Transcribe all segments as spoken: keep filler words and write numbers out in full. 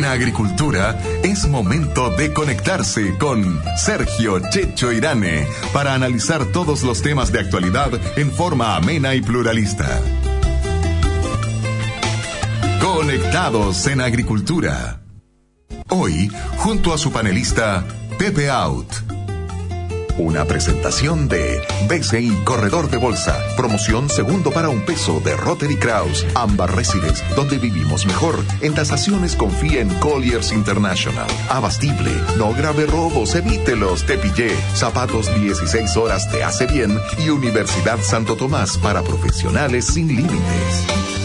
Agricultura es momento de conectarse con Sergio Checho Irane para analizar todos los temas de actualidad en forma amena y pluralista. Conectados en Agricultura. Hoy, junto a su panelista, Pepe Out. Una presentación de B C I Corredor de Bolsa. Promoción segundo para un peso de Rotary Kraus. Ámbar Residence, donde vivimos mejor. En tasaciones confía en Colliers International. Abastible, no grave robos, evítelos, te pillé. Zapatos dieciséis horas te hace bien. Y Universidad Santo Tomás para profesionales sin límites.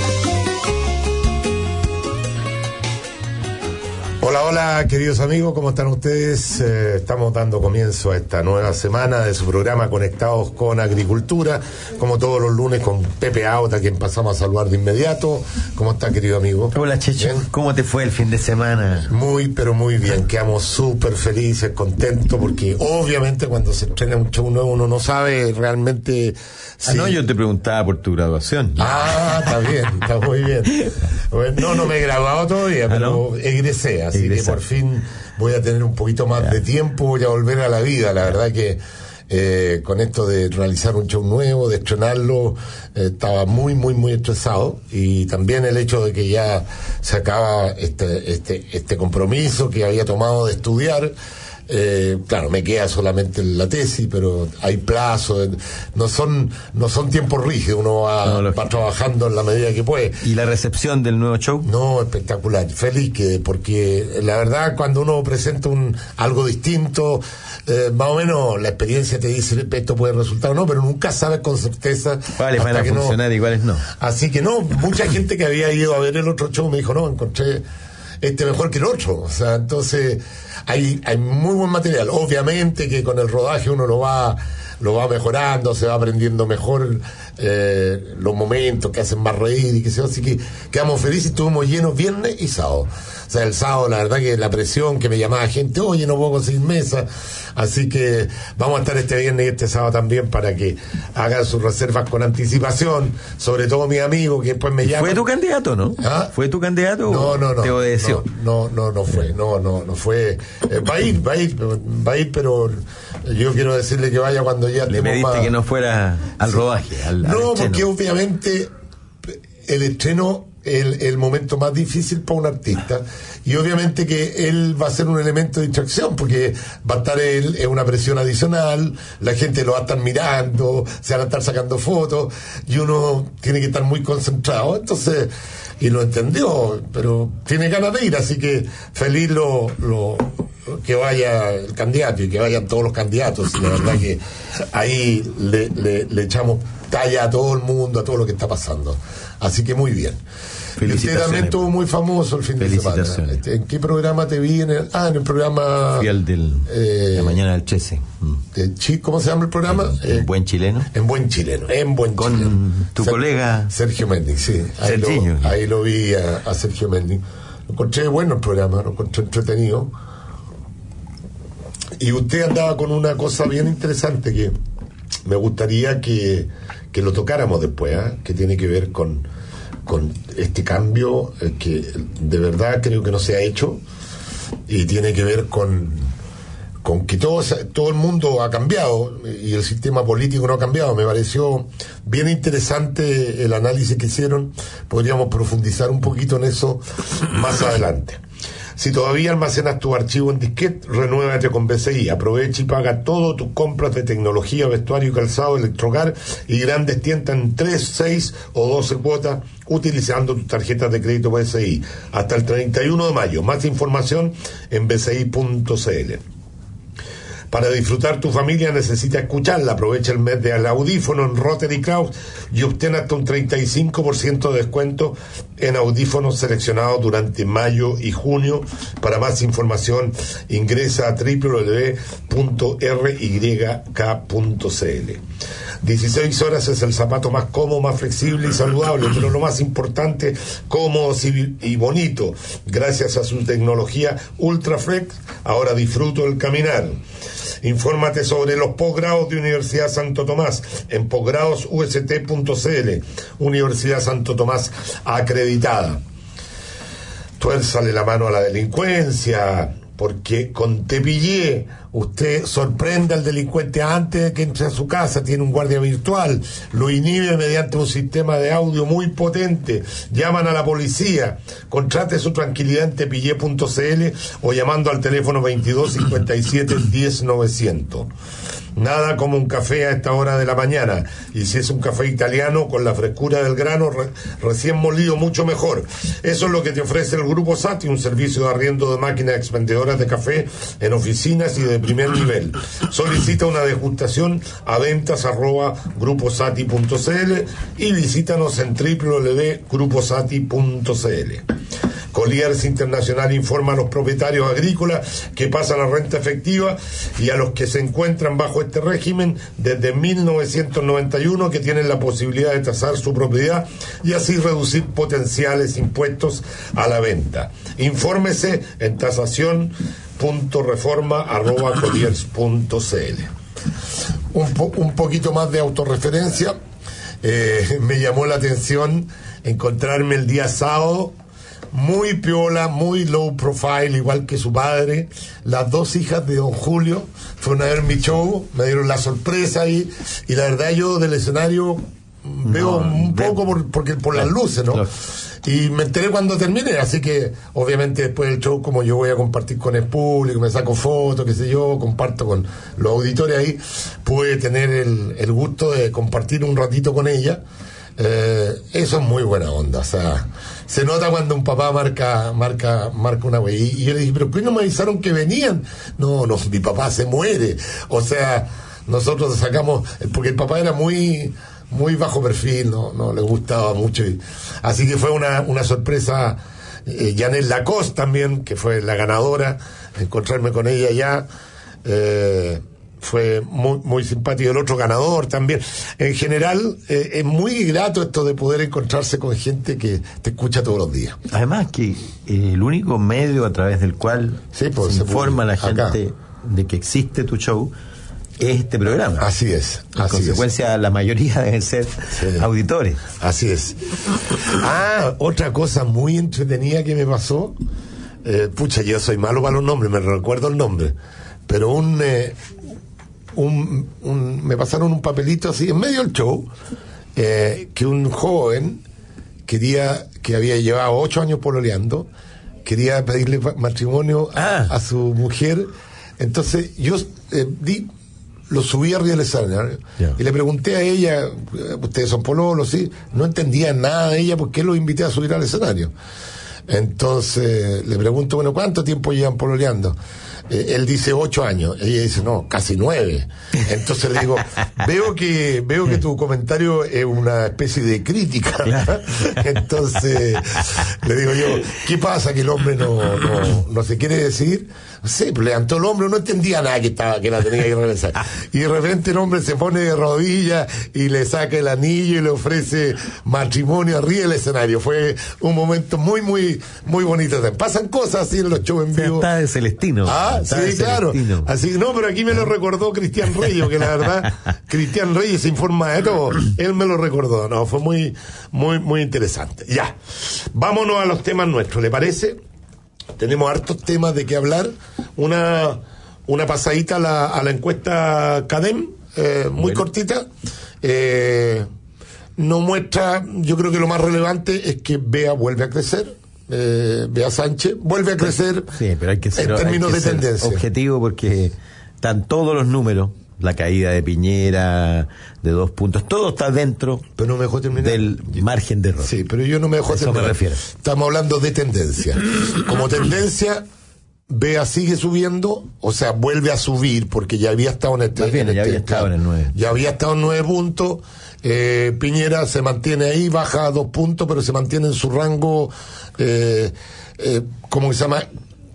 Hola, hola, queridos amigos, ¿cómo están ustedes? Eh, estamos dando comienzo a esta nueva semana de su programa Conectados con Agricultura, como todos los lunes con Pepe Out, a quien pasamos a saludar de inmediato. ¿Cómo está, querido amigo? Hola, Checho. ¿Bien? ¿Cómo te fue el fin de semana? Muy, pero muy bien. Quedamos súper felices, contentos, porque obviamente cuando se estrena un show nuevo uno no sabe realmente... Si... Ah, no, yo te preguntaba por tu graduación. Ah, está bien, está muy bien. Bueno, no, no me he graduado todavía, pero ¿Ah, no? egresé, así Egresar. que por fin voy a tener un poquito más ya. de tiempo, voy a volver a la vida. La verdad que eh, con esto de realizar un show nuevo, de estrenarlo, eh, estaba muy, muy, muy estresado. Y también el hecho de que ya se acaba este, este, este compromiso que había tomado de estudiar. Eh, claro, me queda solamente la tesis, pero hay plazo, no son no son tiempos rígidos, uno va, no, va trabajando en la medida que puede. ¿Y la recepción del nuevo show? No, espectacular, feliz que, porque la verdad cuando uno presenta un algo distinto, eh, más o menos la experiencia te dice esto puede resultar o no, pero nunca sabes con certeza cuáles van a funcionar no. y cuáles no. Así que no, mucha gente que había ido a ver el otro show me dijo, no, encontré este mejor que el otro, o sea, entonces hay hay muy buen material. Obviamente que con el rodaje uno lo va lo va mejorando, se va aprendiendo mejor eh, los momentos que hacen más reír y que se así que quedamos felices, estuvimos llenos viernes y sábado. O sea, el sábado la verdad que la presión que me llamaba gente, oye, no puedo conseguir mesa, así que vamos a estar este viernes y este sábado también para que hagan sus reservas con anticipación, sobre todo mi amigo que después me llama. ¿Fue tu candidato, no? ¿Ah? ¿Fue tu candidato no, no, no, te obedeció? No, no, no, no fue, no, no, no fue. Eh, va a ir, va a ir, va a ir, pero yo quiero decirle que vaya cuando ya le pediste más... que no fuera al sí. rodaje, al, no, al porque obviamente el estreno el, el momento más difícil para un artista y obviamente que él va a ser un elemento de distracción porque va a estar él en una presión adicional, la gente lo va a estar mirando, se van a estar sacando fotos y uno tiene que estar muy concentrado, entonces y lo entendió, pero tiene ganas de ir, así que feliz lo, lo que vaya el candidato y que vayan todos los candidatos, y la verdad que ahí le, le, le echamos talla a todo el mundo, a todo lo que está pasando, así que muy bien. Y usted también estuvo muy famoso el fin de semana. ¿En qué programa te vi? En el, ah, en el programa... Fui al del, eh, de mañana del Chese. Mm. ¿Cómo se llama el programa? En, en eh, Buen Chileno. En Buen Chileno. En Buen Con Chileno. tu Ser, colega... Sergio Mendig, sí. Ahí, lo, ahí lo vi a, a Sergio Mendig. Lo encontré bueno el programa, lo encontré entretenido. Y usted andaba con una cosa bien interesante que me gustaría que, que lo tocáramos después, ¿eh? Que tiene que ver con... con este cambio eh, que de verdad creo que no se ha hecho y tiene que ver con con que todo, todo el mundo ha cambiado y el sistema político no ha cambiado. Me pareció bien interesante el análisis que hicieron, podríamos profundizar un poquito en eso más adelante. Si todavía almacenas tu archivo en disquete, renuévate con B C I. Aprovecha y paga todo tus compras de tecnología, vestuario y calzado, electrohogar y grandes tiendas en tres, seis o doce cuotas utilizando tus tarjetas de crédito B C I. Hasta el treinta y uno de mayo. Más información en b c i punto c l. Para disfrutar tu familia necesita escucharla. Aprovecha el mes del audífono en Rotary Kraus y obtén hasta un treinta y cinco por ciento de descuento en audífonos seleccionados durante mayo y junio. Para más información ingresa a doble u doble u doble u punto r y k punto c l. dieciséis horas es el zapato más cómodo, más flexible y saludable, pero lo más importante, cómodo y bonito. Gracias a su tecnología Ultraflex, ahora disfruto el caminar. Infórmate sobre los posgrados de Universidad Santo Tomás en posgrados u s t punto c l. Universidad Santo Tomás acreditada. tuérzale la mano a la delincuencia, porque con Te Pillé usted sorprende al delincuente antes de que entre a su casa, tiene un guardia virtual, lo inhibe mediante un sistema de audio muy potente, llaman a la policía, contrate su tranquilidad en tepillé punto cl o llamando al teléfono veintidós cincuenta y siete diez novecientos. Nada como un café a esta hora de la mañana, y si es un café italiano con la frescura del grano re, recién molido, mucho mejor. Eso es lo que te ofrece el Grupo Sati, un servicio de arriendo de máquinas expendedoras de café en oficinas y de primer nivel. Solicita una degustación a ventas arroba grupo sati punto cl y visítanos en doble u doble u doble u punto grupo sati punto cl. Colliers Internacional informa a los propietarios agrícolas que pasan a renta efectiva y a los que se encuentran bajo este régimen desde mil novecientos noventa y uno que tienen la posibilidad de tasar su propiedad y así reducir potenciales impuestos a la venta. Infórmese en tasación punto reforma arroba colliers punto cl. Un, po- un poquito más de autorreferencia. Eh, me llamó la atención encontrarme el día sábado muy piola, muy low profile, igual que su padre, las dos hijas de don Julio fueron a ver mi show, me dieron la sorpresa ahí, y la verdad yo del escenario veo no, un poco de... por, porque, por las luces, ¿no? Claro. Y me enteré cuando terminé, así que obviamente después del show, como yo voy a compartir con el público, me saco fotos, qué sé yo, comparto con los auditores ahí, pude tener el, el gusto de compartir un ratito con ella. Eh, eso es muy buena onda, o sea, se nota cuando un papá marca marca marca una wey, y yo le dije, pero ¿por qué no me avisaron que venían? No, no, mi papá se muere, o sea, nosotros sacamos, porque el papá era muy muy bajo perfil, no no le gustaba mucho, y, así que fue una, una sorpresa. eh, Janelle Lacoste también, que fue la ganadora, encontrarme con ella ya, eh, fue muy muy simpático. El otro ganador también. En general, eh, es muy grato esto de poder encontrarse con gente que te escucha todos los días. Además que eh, el único medio a través del cual sí, pues, se, se informa a la gente acá de que existe tu show es este programa. Así es. En así consecuencia, es. La mayoría deben ser sí. auditores. Así es. Ah, otra cosa muy entretenida que me pasó. Eh, pucha, yo soy malo para los nombres, me recuerdo el nombre. Pero un... Eh, Un, un, me pasaron un papelito así en medio del show, eh, que un joven quería, que había llevado ocho años pololeando, quería pedirle matrimonio a, ah. a su mujer. Entonces yo eh, di, lo subí arriba del escenario yeah. y le pregunté a ella, ustedes son pololos, ¿sí? No entendía nada de ella, ¿por qué lo invité a subir al escenario? Entonces le pregunto, bueno, ¿cuánto tiempo llevan pololeando? Eh, él dice ocho años, ella dice no, casi nueve. Entonces le digo, veo que veo que tu comentario es una especie de crítica. Claro. Entonces le digo yo, ¿qué pasa que el hombre no no, no se quiere decidir? Sí, pues levantó el hombro, no entendía nada que estaba, que la tenía que regresar. Y de repente el hombre se pone de rodillas y le saca el anillo y le ofrece matrimonio arriba del escenario. Fue un momento muy, muy, muy bonito. Pasan cosas así en los shows en vivo. Está de Celestino. Ah, está sí, claro. Celestino. Así, no, pero aquí me lo recordó Cristian Reyes, que la verdad, Cristian Reyes se informa de todo. Él me lo recordó. No, fue muy, muy, muy interesante. Ya. Vámonos a los temas nuestros, ¿le parece? Tenemos hartos temas de qué hablar. Una una pasadita a la, a la encuesta CADEM, eh, muy bueno. cortita. Eh, no muestra, yo creo que lo más relevante es que Bea vuelve a crecer. Eh, Bea Sánchez vuelve a crecer. Sí, pero hay que ser, en términos hay que de tendencia. Ser objetivo, porque están todos los números. La caída de Piñera de dos puntos, todo está dentro pero no me dejó terminar. Del margen de error. Sí, pero yo no me dejo Eso terminar. me refiero. Estamos hablando de tendencia. Como tendencia, Bea sigue subiendo, o sea, vuelve a subir, porque ya había estado en este... Bien, en ya este, había estado en el nueve. Ya había estado en nueve puntos. Eh, Piñera se mantiene ahí, baja a dos puntos, pero se mantiene en su rango, eh, eh, ¿cómo se llama?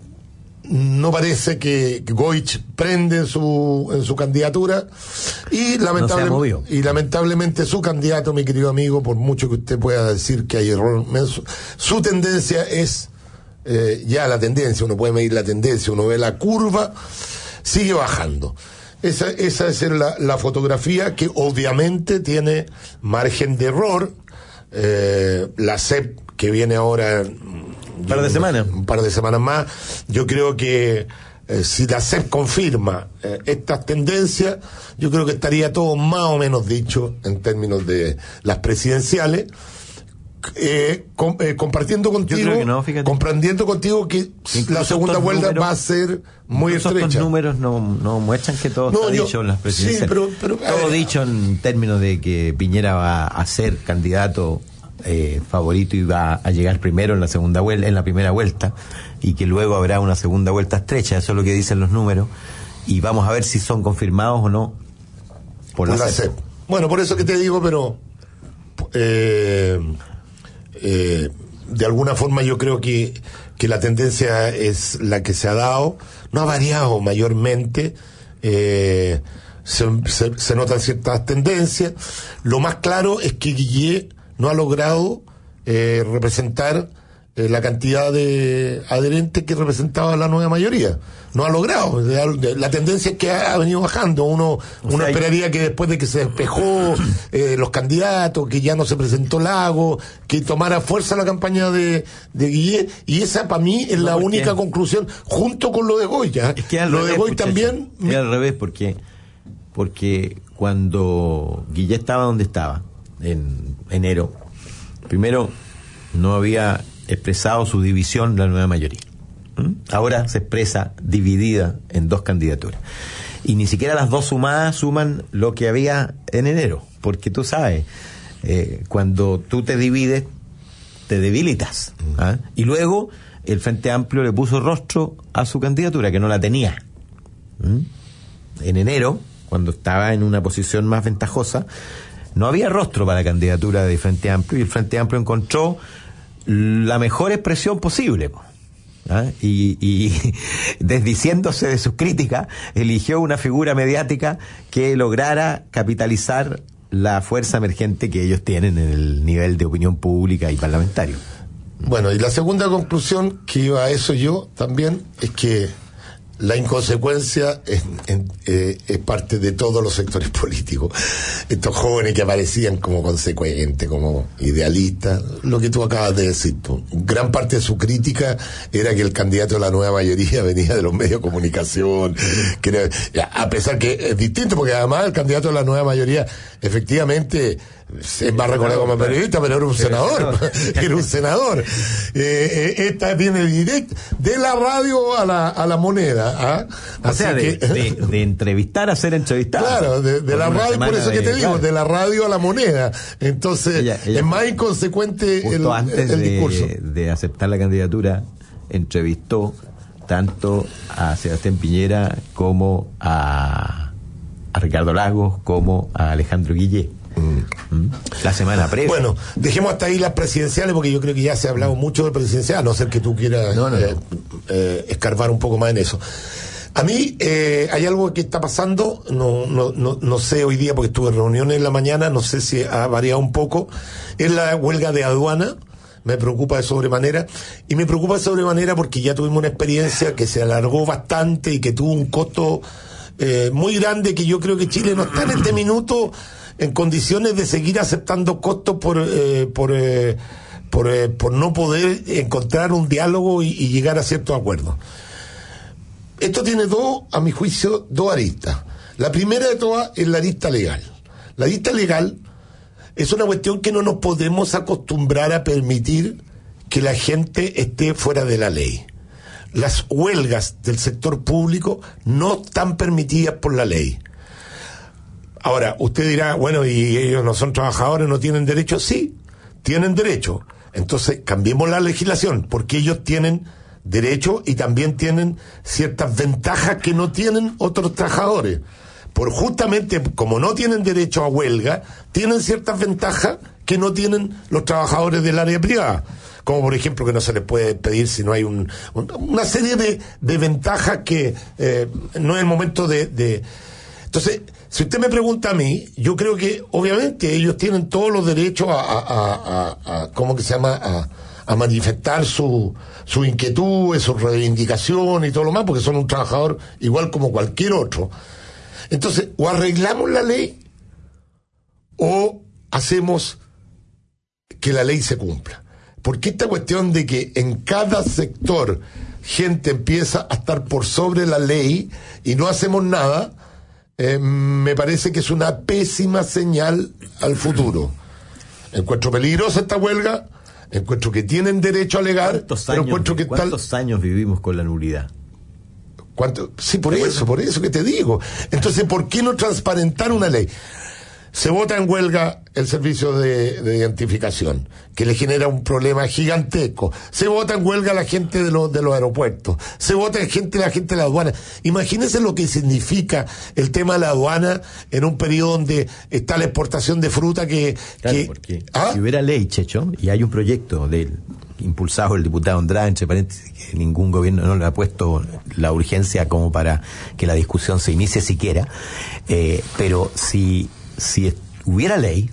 No parece que Goich prende en su en su candidatura y, lamentable, no y lamentablemente su candidato, mi querido amigo, por mucho que usted pueda decir que hay error, su, su tendencia es eh, ya la tendencia, uno puede medir la tendencia, uno ve la curva, sigue bajando. Esa, esa es la, la fotografía, que obviamente tiene margen de error. Eh, la C E P que viene ahora Un par de semanas. Un par de semanas más. Yo creo que eh, si la C E P confirma eh, estas tendencias, yo creo que estaría todo más o menos dicho en términos de las presidenciales. Eh, com, eh, compartiendo contigo, no, comprendiendo contigo que incluso la segunda vuelta números, va a ser muy estrecha. Estos números no, no muestran que todo no, está yo, dicho en las presidenciales. Sí, pero, pero, todo eh, dicho en términos de que Piñera va a ser candidato eh, favorito y va a llegar primero en la segunda vuelta, en la primera vuelta, y que luego habrá una segunda vuelta estrecha. Eso es lo que dicen los números, y vamos a ver si son confirmados o no por, por la, la C E P. Bueno, por eso que te digo, pero eh, Eh, de alguna forma yo creo que, que la tendencia es la que se ha dado, no ha variado mayormente, eh, se, se, se notan ciertas tendencias. Lo más claro es que Guillé no ha logrado eh, representar eh, la cantidad de adherentes que representaba la nueva mayoría. No ha logrado. La tendencia es que ha venido bajando. Uno, uno sea, esperaría que después de que se despejó eh, los candidatos, que ya no se presentó Lago, que tomara fuerza la campaña de, de Guillé. Y esa para mí es no, la única conclusión, junto con lo de Goya. Es que lo revés, de Goya también. Es al revés, porque, porque cuando Guillé estaba donde estaba, en enero, primero no había expresado su división la nueva mayoría. Ahora se expresa dividida en dos candidaturas. Y ni siquiera las dos sumadas suman lo que había en enero. Porque tú sabes, eh, cuando tú te divides, te debilitas. ¿Ah? Y luego el Frente Amplio le puso rostro a su candidatura, que no la tenía. ¿Mm? En enero, cuando estaba en una posición más ventajosa, no había rostro para la candidatura de Frente Amplio, y el Frente Amplio encontró la mejor expresión posible. ¿Ah? Y, y desdiciéndose de sus críticas, eligió una figura mediática que lograra capitalizar la fuerza emergente que ellos tienen en el nivel de opinión pública y parlamentario. Bueno, y la segunda conclusión que iba a eso yo también es que la inconsecuencia es, en, eh, es parte de todos los sectores políticos. Estos jóvenes que aparecían como consecuentes, como idealistas, lo que tú acabas de decir tú. Gran parte de su crítica era que el candidato de la nueva mayoría venía de los medios de comunicación, que era, a pesar que es distinto, porque además el candidato de la nueva mayoría efectivamente es más recordado como periodista, pero era un senador, era un senador. Eh, esta viene directa de la radio a la, a la moneda. ¿Ah? O sea, de, que, de, de entrevistar a ser entrevistado. Claro, de, de la radio, por eso que te de, digo, claro. de la radio a la moneda. Entonces, ella, ella, es más inconsecuente el, antes el de, discurso. De aceptar la candidatura, entrevistó tanto a Sebastián Piñera como a, a Ricardo Lagos, como a Alejandro Guillé. Mm. La semana previa. Bueno, dejemos hasta ahí las presidenciales, porque yo creo que ya se ha hablado mucho de presidencial, a no ser que tú quieras no, no, eh, no. Eh, escarbar un poco más en eso. A mí eh, hay algo que está pasando, no, no, no, no sé hoy día, porque estuve en reuniones en la mañana, no sé si ha variado un poco, es la huelga de aduana. Me preocupa de sobremanera, y me preocupa de sobremanera porque ya tuvimos una experiencia que se alargó bastante y que tuvo un costo eh, muy grande, que yo creo que Chile no está en este minuto en condiciones de seguir aceptando costos por eh, por, eh, por, eh, por no poder encontrar un diálogo y, y llegar a ciertos acuerdos. Esto tiene dos, a mi juicio, dos aristas. La primera de todas es la arista legal. La arista legal es una cuestión que no nos podemos acostumbrar a permitir que la gente esté fuera de la ley. Las huelgas del sector público no están permitidas por la ley. Ahora, usted dirá, bueno, ¿y ellos no son trabajadores, no tienen derecho? Sí, tienen derecho. Entonces, cambiemos la legislación, porque ellos tienen derecho y también tienen ciertas ventajas que no tienen otros trabajadores. Por justamente, como no tienen derecho a huelga, tienen ciertas ventajas que no tienen los trabajadores del área privada. Como por ejemplo que no se les puede pedir si no hay un, un, una serie de, de ventajas que eh, no es el momento de... de Entonces, si usted me pregunta a mí, yo creo que obviamente ellos tienen todos los derechos a, a, a, a, a ¿cómo que se llama? A, a manifestar su, su inquietud, su reivindicación y todo lo más, porque son un trabajador igual como cualquier otro. Entonces, o arreglamos la ley o hacemos que la ley se cumpla. ¿Por qué esta cuestión de que en cada sector gente empieza a estar por sobre la ley y no hacemos nada? Eh, me parece que es una pésima señal al futuro. Encuentro peligrosa esta huelga, encuentro que tienen derecho a alegar, pero encuentro que ¿Cuántos tal... años vivimos con la nulidad? ¿Cuánto? Sí, por eso, por eso que te digo. Entonces, ¿por qué no transparentar una ley? Se vota en huelga el servicio de, de identificación, que le genera un problema gigantesco. Se vota en huelga la gente de los de los aeropuertos. Se vota en gente la gente de la aduana. Imagínense lo que significa el tema de la aduana en un periodo donde está la exportación de fruta que... Claro, que porque ¿ah? si hubiera ley, Checho, y hay un proyecto del impulsado el diputado Andrade, entre paréntesis, que ningún gobierno no le ha puesto la urgencia como para que la discusión se inicie siquiera, eh, pero si... si hubiera ley,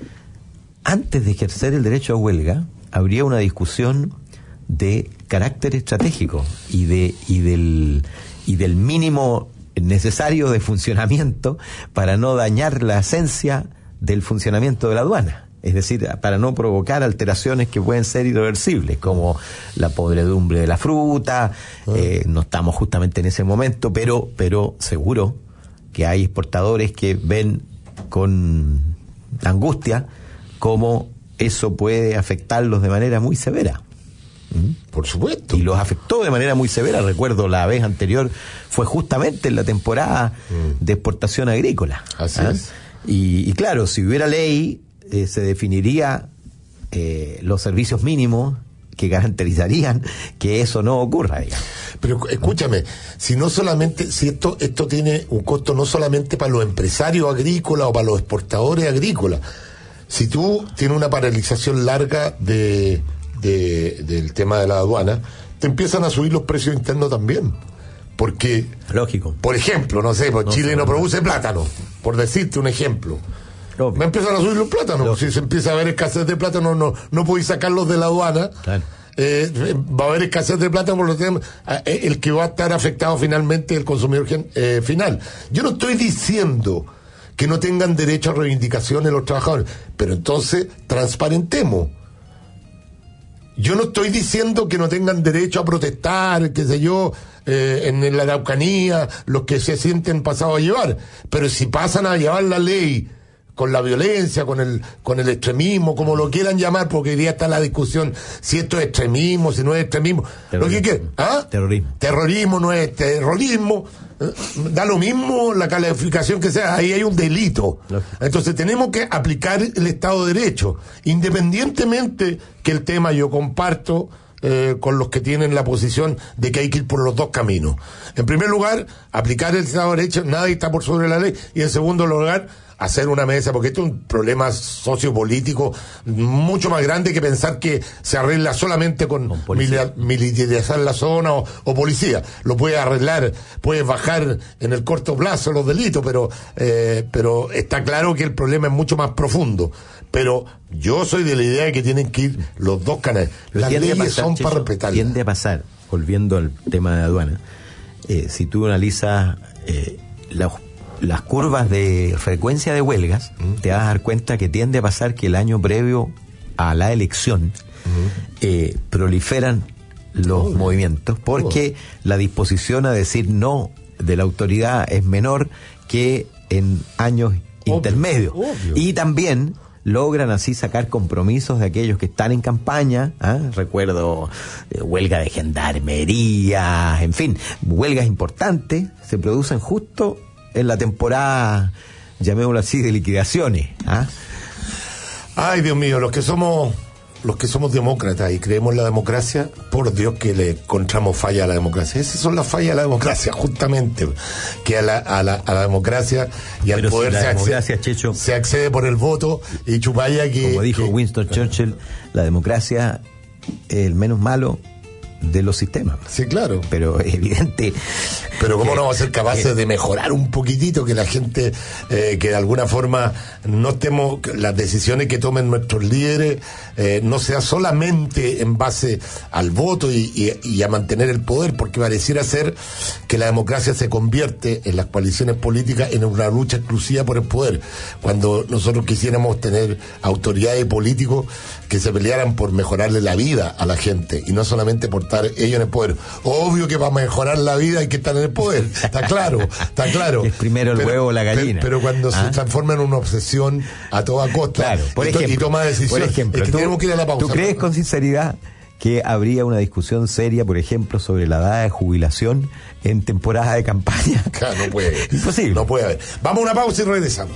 antes de ejercer el derecho a huelga, habría una discusión de carácter estratégico y de y del y del mínimo necesario de funcionamiento para no dañar la esencia del funcionamiento de la aduana. Es decir, para no provocar alteraciones que pueden ser irreversibles, como la podredumbre de la fruta. Ah. Eh, no estamos justamente en ese momento, pero pero seguro que hay exportadores que ven con angustia cómo eso puede afectarlos de manera muy severa. ¿Mm? Por supuesto. Y los afectó de manera muy severa. Recuerdo la vez anterior fue justamente en la temporada mm. de exportación agrícola. Así ¿Ah? es. Y, y claro, si hubiera ley, eh, se definiría eh, los servicios mínimos que garantizarían que eso no ocurra, digamos. Pero escúchame, si no solamente, si esto, esto tiene un costo no solamente para los empresarios agrícolas o para los exportadores agrícolas, si tú tienes una paralización larga de, de del tema de la aduana, te empiezan a subir los precios internos también. Porque, lógico. Por ejemplo, no sé, pues no, Chile no, no produce plátano, por decirte un ejemplo. Obvio. Me empiezan a subir los plátanos. Lógico. Si se empieza a haber escasez de plátano, no, no podéis sacarlos de la aduana. Claro. Eh, va a haber escasez de plátano, por lo tanto, eh, el que va a estar afectado finalmente es el consumidor eh, final. Yo no estoy diciendo que no tengan derecho a reivindicaciones los trabajadores, pero entonces transparentemos. Yo no estoy diciendo que no tengan derecho a protestar, qué sé yo, eh, en la Araucanía, los que se sienten pasados a llevar, pero si pasan a llevar la ley con la violencia, con el con el extremismo, como lo quieran llamar, porque hoy día está la discusión si esto es extremismo, si no es extremismo. Terrorismo. Lo que quieran, ¿ah? Terrorismo. Terrorismo no es terrorismo. Da lo mismo la calificación que sea, ahí hay un delito. Entonces tenemos que aplicar el Estado de Derecho, independientemente que el tema yo comparto eh, con los que tienen la posición de que hay que ir por los dos caminos. En primer lugar, aplicar el Estado de Derecho, nadie está por sobre la ley, y en segundo lugar, hacer una mesa, porque esto es un problema sociopolítico mucho más grande que pensar que se arregla solamente con, con mil, militarizar la zona o, o policía. Lo puede arreglar, puede bajar en el corto plazo los delitos, pero eh, pero está claro que el problema es mucho más profundo. Pero yo soy de la idea de que tienen que ir los dos canales. Las leyes pasar, son Checho, para respetarlas. Tiende a pasar, volviendo al tema de aduana, eh, si tú analizas eh, la las curvas de frecuencia de huelgas, uh-huh. te vas a dar cuenta que tiende a pasar que el año previo a la elección uh-huh. eh, proliferan los oh, movimientos, porque oh. la disposición a decir no de la autoridad es menor que en años obvio, intermedios. Obvio. Y también logran así sacar compromisos de aquellos que están en campaña. ¿eh? Recuerdo eh, huelga de gendarmería, en fin, huelgas importantes se producen justo en la temporada, llamémoslo así, de liquidaciones. ¿Ah? Ay, Dios mío, los que somos los que somos demócratas y creemos en la democracia, por Dios que le encontramos falla a la democracia. Esas son las fallas de la democracia, justamente, que a la, a la, a la democracia y al Pero poder si se, accede, Checho, se accede por el voto y chupalla que... Como dijo que, Winston claro. Churchill, la democracia es el menos malo de los sistemas. Sí, claro. Pero es evidente Pero ¿cómo que, no vamos a ser capaces que, de mejorar un poquitito, que la gente, eh, que de alguna forma no estemos, las decisiones que tomen nuestros líderes eh, no sea solamente en base al voto y, y, y a mantener el poder, porque pareciera ser que la democracia se convierte en las coaliciones políticas en una lucha exclusiva por el poder, cuando nosotros quisiéramos tener autoridades y políticos que se pelearan por mejorarle la vida a la gente y no solamente por estar ellos en el poder. Obvio que para mejorar la vida hay que estar en el poder, está claro, está claro. Es primero el pero, huevo o la gallina. Pero, pero cuando ¿Ah? se transforma en una obsesión a toda costa, claro, por y, to, ejemplo, y toma decisiones, por ejemplo, es que tú, tenemos que ir a la pausa. ¿Tú crees ¿no? con sinceridad que habría una discusión seria, por ejemplo, sobre la edad de jubilación en temporada de campaña? Claro, no puede. Imposible. No puede haber. Vamos a una pausa y regresamos.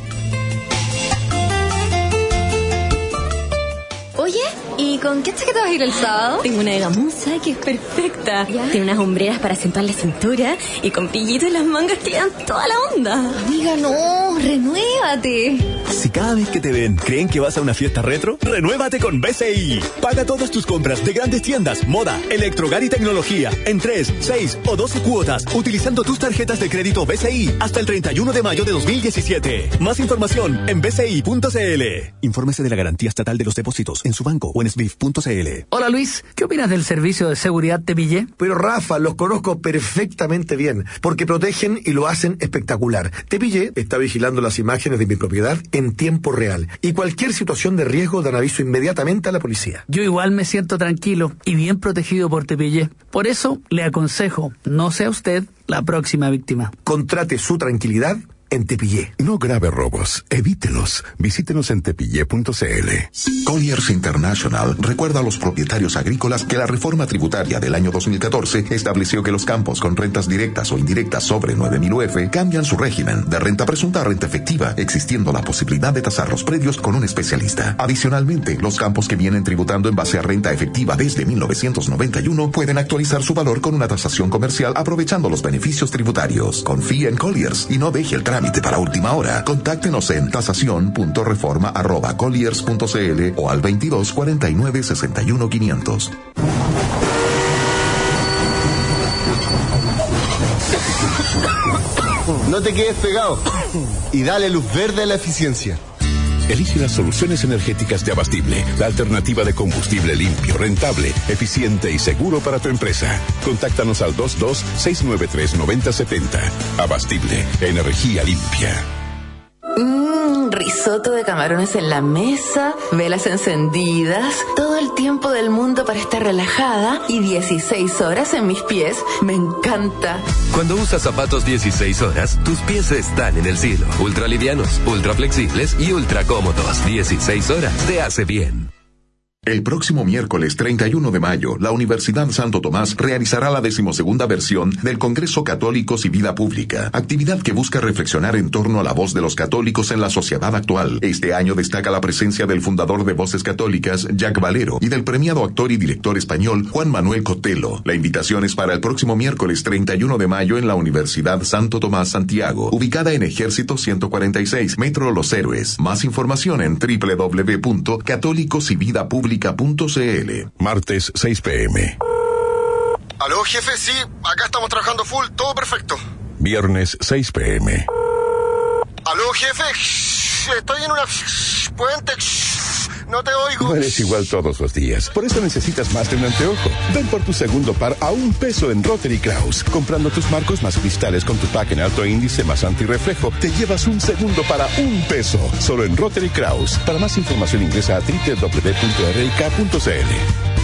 Oye, ¿y con qué chaqueta vas a ir el sábado? Tengo una gamuza que es perfecta. ¿Ya? Tiene unas hombreras para acentuar la cintura y con pillitos en las mangas que le dan toda la onda. Amiga, no, renuévate. Si cada vez que te ven creen que vas a una fiesta retro, renuévate con B C I. Paga todas tus compras de grandes tiendas, moda, electrohogar y tecnología en tres, seis o doce cuotas utilizando tus tarjetas de crédito B C I hasta el treinta y uno de mayo de dos mil diecisiete. Más información en b c i punto c l. Infórmese de la garantía estatal de los depósitos en su banco o en s b i f punto c l. Hola Luis, ¿qué opinas del servicio de seguridad Te Pillé? Pero Rafa, los conozco perfectamente bien, porque protegen y lo hacen espectacular. Te Pillé está vigilando las imágenes de mi propiedad en tiempo real y cualquier situación de riesgo dan aviso inmediatamente a la policía. Yo igual me siento tranquilo y bien protegido por Te Pillé. Por eso le aconsejo, no sea usted la próxima víctima. Contrate su tranquilidad en Te Pillé. No grave robos, evítelos. Visítenos en tepillé punto c l. Colliers International recuerda a los propietarios agrícolas que la reforma tributaria del año dos mil catorce estableció que los campos con rentas directas o indirectas sobre nueve mil U F cambian su régimen de renta presunta a renta efectiva, existiendo la posibilidad de tasar los predios con un especialista. Adicionalmente, los campos que vienen tributando en base a renta efectiva desde mil novecientos noventa y uno pueden actualizar su valor con una tasación comercial aprovechando los beneficios tributarios. Confía en Colliers y no deje el trámite para última hora. Contáctenos en tasación punto reforma arroba colliers punto c l o al veintidós cuarenta y nueve sesenta y uno quinientos. No te quedes pegado y dale luz verde a la eficiencia. Elige las soluciones energéticas de Abastible, la alternativa de combustible limpio, rentable, eficiente y seguro para tu empresa. Contáctanos al dos dos seis nueve tres nueve cero siete cero. Abastible, energía limpia. Mmm, risotto de camarones en la mesa, velas encendidas, todo el tiempo del mundo para estar relajada y dieciséis horas en mis pies. Me encanta. Cuando usas zapatos dieciséis horas, tus pies están en el cielo. Ultra livianos, ultra flexibles y ultra cómodos. dieciséis horas te hace bien. El próximo miércoles treinta y uno de mayo, la Universidad Santo Tomás realizará la decimosegunda versión del Congreso Católicos y Vida Pública, actividad que busca reflexionar en torno a la voz de los católicos en la sociedad actual. Este año destaca la presencia del fundador de Voces Católicas, Jack Valero, y del premiado actor y director español, Juan Manuel Cotelo. La invitación es para el próximo miércoles treinta y uno de mayo en la Universidad Santo Tomás Santiago, ubicada en Ejército ciento cuarenta y seis, Metro Los Héroes. Más información en doble u doble u doble u punto católicos y vida pública punto c l. Martes seis p m. Aló, jefe, sí, acá estamos trabajando full, todo perfecto. Viernes seis p m. Aló, jefe, estoy en una puente, no te oigo. No eres igual todos los días, por eso necesitas más de un anteojo. Ven por tu segundo par a un peso en Rotary Kraus. Comprando tus marcos más cristales con tu pack en alto índice más antirreflejo, te llevas un segundo para un peso. Solo en Rotary Kraus. Para más información ingresa a doble u doble u doble u punto r i k punto c l.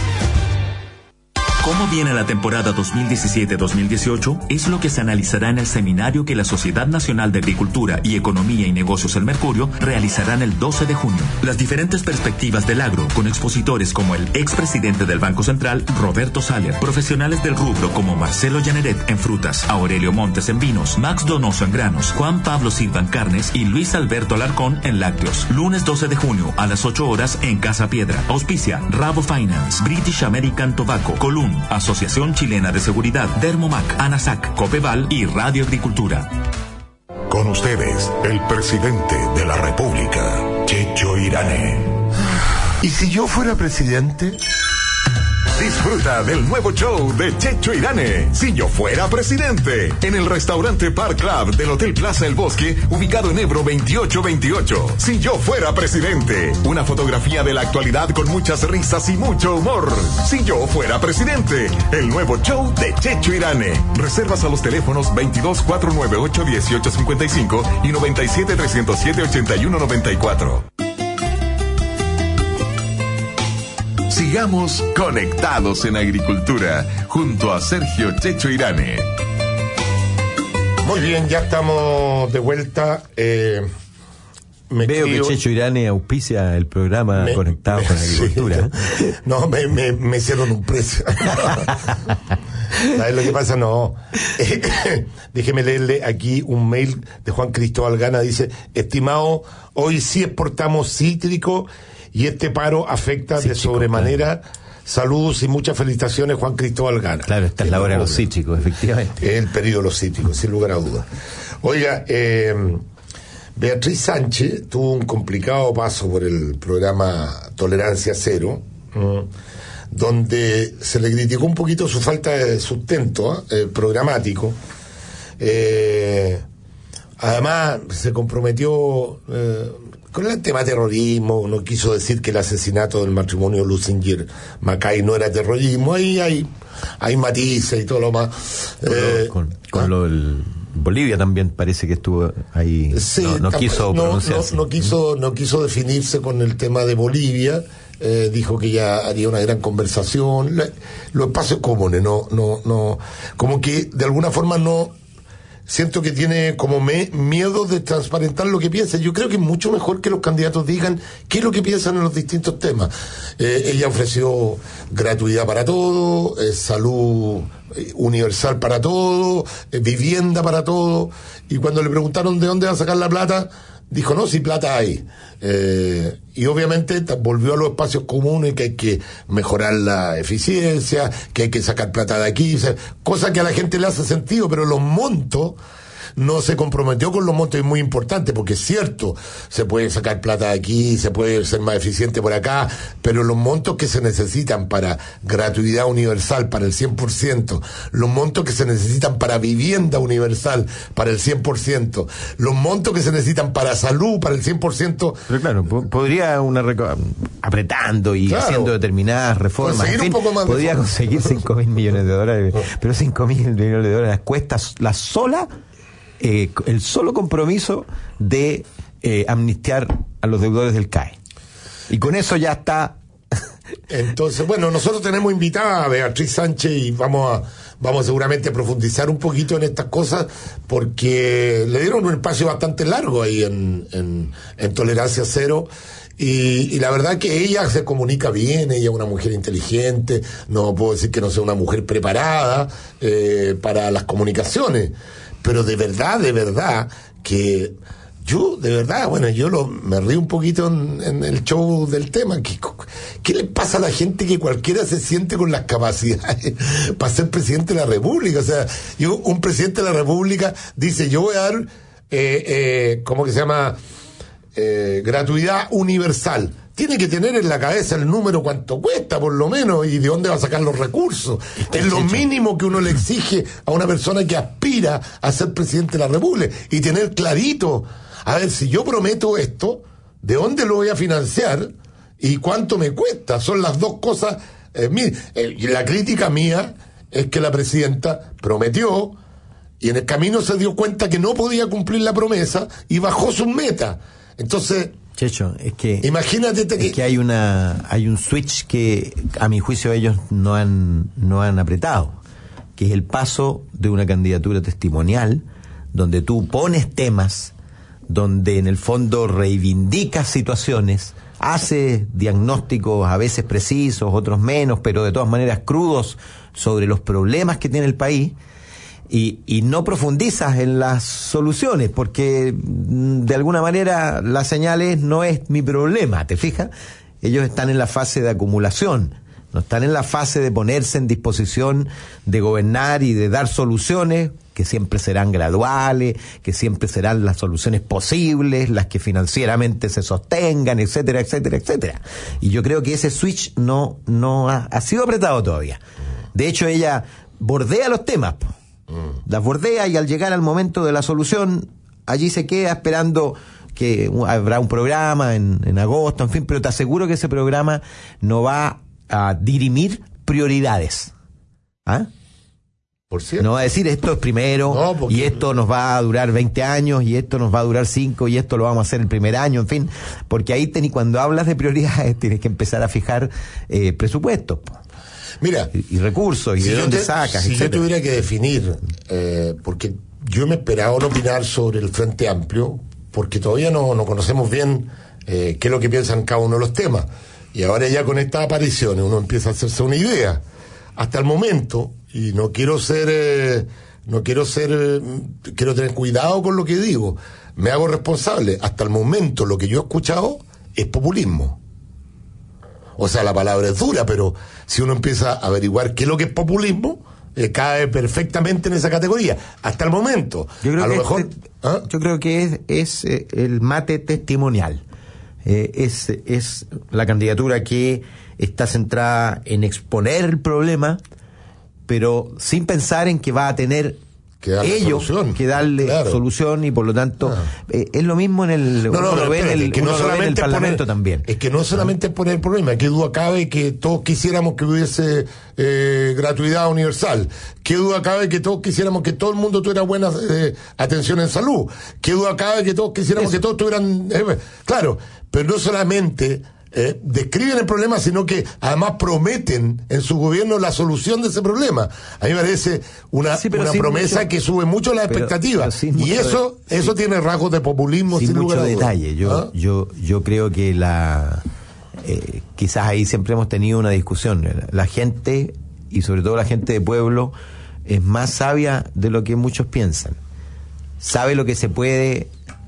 ¿Cómo viene la temporada dos mil diecisiete dos mil dieciocho? Es lo que se analizará en el seminario que la Sociedad Nacional de Agricultura y Economía y Negocios El Mercurio realizarán el doce de junio. Las diferentes perspectivas del agro, con expositores como el expresidente del Banco Central, Roberto Saller, profesionales del rubro como Marcelo Llaneret en frutas, Aurelio Montes en vinos, Max Donoso en granos, Juan Pablo Silva en carnes y Luis Alberto Alarcón en lácteos. Lunes doce de junio a las ocho horas en Casa Piedra. Auspicia Rabo Finance, British American Tobacco, Column, Asociación Chilena de Seguridad, Dermomac, ANASAC, Copeval y Radio Agricultura. Con ustedes, el presidente de la República, Checho Irane. ¿Y si yo fuera presidente? Disfruta del nuevo show de Checho Irane, Si yo fuera presidente, en el restaurante Park Club del Hotel Plaza El Bosque, ubicado en Ebro veintiocho veintiocho. Si yo fuera presidente, una fotografía de la actualidad con muchas risas y mucho humor. Si yo fuera presidente, el nuevo show de Checho Irane. Reservas a los teléfonos veintidós cuatrocientos noventa y ocho dieciocho cincuenta y cinco y noventa y siete trescientos siete ochenta y uno noventa y cuatro. Sigamos conectados en agricultura junto a Sergio Checho Irane. Muy bien, ya estamos de vuelta. Eh, me Veo escribo, que Checho Irane auspicia el programa me, Conectados me, con Agricultura. Sí. No, me, me, me hicieron un precio. ¿Sabes lo que pasa? No. Eh, déjeme leerle aquí un mail de Juan Cristóbal Gana. Dice: estimado, hoy sí exportamos cítrico y este paro afecta sí, de chico, sobremanera. Claro. Saludos y muchas felicitaciones, Juan Cristóbal Gana. Claro, esta es la hora de los cítricos, efectivamente. El periodo de los cítricos, sin lugar a dudas. Oiga, eh, Beatriz Sánchez tuvo un complicado paso por el programa Tolerancia Cero, ¿no? Donde se le criticó un poquito su falta de sustento ¿eh? programático. Eh, además, se comprometió... Eh, con el tema terrorismo, no quiso decir que el asesinato del matrimonio Lusinger-Macay no era terrorismo, ahí hay, hay matices y todo lo más. Con, eh, lo, con, con ¿ah? lo del Bolivia también parece que estuvo ahí, sí, no, no quiso no, pronunciarse. No, no, quiso, no quiso definirse con el tema de Bolivia, eh, dijo que ya haría una gran conversación, Le, los espacios comunes, no, no, no, como que de alguna forma no... Siento que tiene como me, miedo de transparentar lo que piensa. Yo creo que es mucho mejor que los candidatos digan qué es lo que piensan en los distintos temas. Eh, ella ofreció gratuidad para todo, eh, salud universal para todo, eh, vivienda para todo. Y cuando le preguntaron de dónde va a sacar la plata, dijo, no, si plata hay. Eh, y obviamente volvió a los espacios comunes, que hay que mejorar la eficiencia, que hay que sacar plata de aquí, o sea, cosa que a la gente le hace sentido, pero los montos, no se comprometió con los montos, es muy importante, porque es cierto, se puede sacar plata de aquí, se puede ser más eficiente por acá, pero los montos que se necesitan para gratuidad universal, para el cien por ciento, los montos que se necesitan para vivienda universal, para el cien por ciento, los montos que se necesitan para salud, para el cien por ciento. Pero claro, po- podría una reco- apretando y claro, haciendo determinadas reformas, en fin, podría conseguir cinco mil millones de dólares, pero cinco mil millones de dólares cuesta la sola Eh, el solo compromiso de eh, amnistiar a los deudores del C A E. Y con eso ya está. Entonces, bueno, nosotros tenemos invitada a Beatriz Sánchez y vamos a vamos seguramente a profundizar un poquito en estas cosas, porque le dieron un espacio bastante largo ahí en, en, en Tolerancia Cero. Y, y la verdad que ella se comunica bien, ella es una mujer inteligente, no puedo decir que no sea una mujer preparada eh, para las comunicaciones, pero de verdad, de verdad, que yo, de verdad, bueno, yo lo, me río un poquito en, en el show del tema. ¿Qué, ¿Qué le pasa a la gente que cualquiera se siente con las capacidades para ser presidente de la República? O sea, yo, un presidente de la República dice, yo voy a dar, eh, eh, ¿cómo que se llama? Eh, gratuidad universal. Tiene que tener en la cabeza el número cuánto cuesta, por lo menos, y de dónde va a sacar los recursos. Es lo mínimo que uno le exige a una persona que aspira a ser presidente de la República, y tener clarito, a ver, si yo prometo esto, ¿de dónde lo voy a financiar? ¿Y cuánto me cuesta? Son las dos cosas. Eh, mire, eh, la crítica mía es que la presidenta prometió, y en el camino se dio cuenta que no podía cumplir la promesa, y bajó sus metas. Entonces, Checho, es que imagínate que, es que hay una hay un switch que a mi juicio ellos no han no han apretado, que es el paso de una candidatura testimonial donde tú pones temas, donde en el fondo reivindicas situaciones, haces diagnósticos a veces precisos, otros menos, pero de todas maneras crudos sobre los problemas que tiene el país. Y, y no profundizas en las soluciones, porque de alguna manera la señal es, no es mi problema, ¿te fijas? Ellos están en la fase de acumulación, no están en la fase de ponerse en disposición de gobernar y de dar soluciones que siempre serán graduales, que siempre serán las soluciones posibles, las que financieramente se sostengan, etcétera, etcétera, etcétera. Y yo creo que ese switch no, no ha, ha sido apretado todavía. De hecho, ella bordea los temas, po. Las bordea y al llegar al momento de la solución, allí se queda esperando que habrá un programa en, en agosto, en fin, pero te aseguro que ese programa no va a dirimir prioridades. ¿Ah? Por cierto. No va a decir esto es primero, no, porque... y esto nos va a durar veinte años, y esto nos va a durar cinco, y esto lo vamos a hacer el primer año, en fin, porque ahí ten, cuando hablas de prioridades tienes que empezar a fijar eh, presupuestos. Mira, y, y recursos, y si de dónde te, sacas, si etcétera. yo tuviera que definir, eh, porque yo me esperaba no opinar sobre el Frente Amplio, porque todavía no, no conocemos bien eh, qué es lo que piensan cada uno de los temas, y ahora ya con estas apariciones uno empieza a hacerse una idea. Hasta el momento, y no quiero ser, eh, no quiero ser, eh, quiero tener cuidado con lo que digo, me hago responsable, hasta el momento lo que yo he escuchado es populismo. O sea, la palabra es dura, pero si uno empieza a averiguar qué es lo que es populismo, eh, cae perfectamente en esa categoría. Hasta el momento. Yo creo a que lo mejor, este, ¿ah? yo creo que es, es eh, el mate testimonial. Eh, es, es la candidatura que está centrada en exponer el problema, pero sin pensar en que va a tener que darle ellos solución. que darle Claro. solución, y por lo tanto Ah. eh, es lo mismo en el, No, no, uno lo ve en espérate, el, que uno no lo ve en el solamente Parlamento poner- también. Es que no solamente es poner el problema, qué duda cabe que todos quisiéramos que hubiese eh, gratuidad universal, qué duda cabe que todos quisiéramos que todo el mundo tuviera buena eh, atención en salud, qué duda cabe que todos quisiéramos Eso. que todos tuvieran... eh, claro, pero no solamente... Eh, describen el problema, sino que además prometen en su gobierno la solución de ese problema. A mí me parece una, Sí, pero una sin promesa mucho- que sube mucho las pero- expectativas. pero sin Y mucho eso de- eso sí. tiene rasgos de populismo sin, sin lugar mucho a dudas. detalle. Yo, ¿Ah? yo, yo creo que la eh, quizás ahí siempre hemos tenido una discusión. La gente, y sobre todo la gente de pueblo, es más sabia de lo que muchos piensan. Sabe lo que se puede,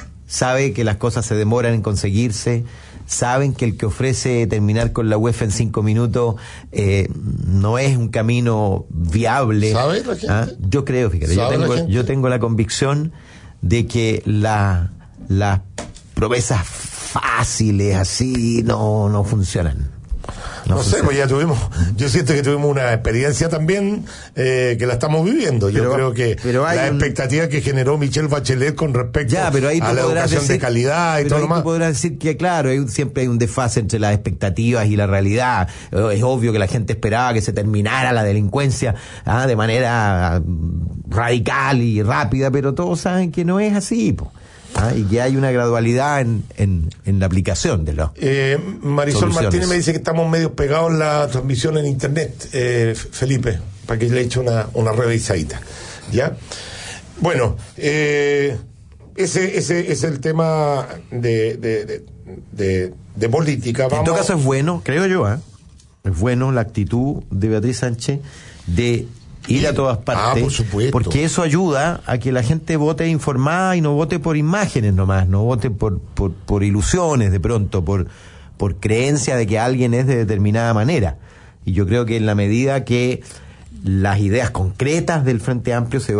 sabe que las cosas se demoran en conseguirse, saben que el que ofrece terminar con la U E F en cinco minutos eh, no es un camino viable. ¿Sabe la gente? ¿Ah? Yo creo, fíjate, yo ¿Sabe la tengo, gente? yo tengo la convicción de que la, las promesas fáciles así no, no funcionan. No, No sé, funciona. pues ya tuvimos, yo siento que tuvimos una experiencia también eh, que la estamos viviendo. Yo Pero- creo que pero hay la un- expectativa que generó Michelle Bachelet con respecto Ya, pero ahí tú a la podrás educación decir, de calidad y pero todo ahí lo tú más. podrás decir que, claro, hay un- siempre hay un desfase entre las expectativas y la realidad. Eh, Es obvio que la gente esperaba que se terminara la delincuencia ah, de manera mm, radical y rápida, pero todos saben que no es así, po. Ah, y que hay una gradualidad en, en, en la aplicación de los... Eh, Marisol Soluciones. Martínez me dice que estamos medio pegados en la transmisión en internet, eh, Felipe, para que le eche una, una revisadita. ¿Ya? Bueno, eh, ese, ese es el tema de, de, de, de, de política. En Vamos, todo caso es bueno, creo yo, ¿eh? Es bueno la actitud de Beatriz Sánchez de ir a todas partes, Ah, por supuesto. porque eso ayuda a que la gente vote informada y no vote por imágenes nomás, no vote por, por, por ilusiones de pronto, por, por creencia de que alguien es de determinada manera. Y yo creo que en la medida que las ideas concretas del Frente Amplio se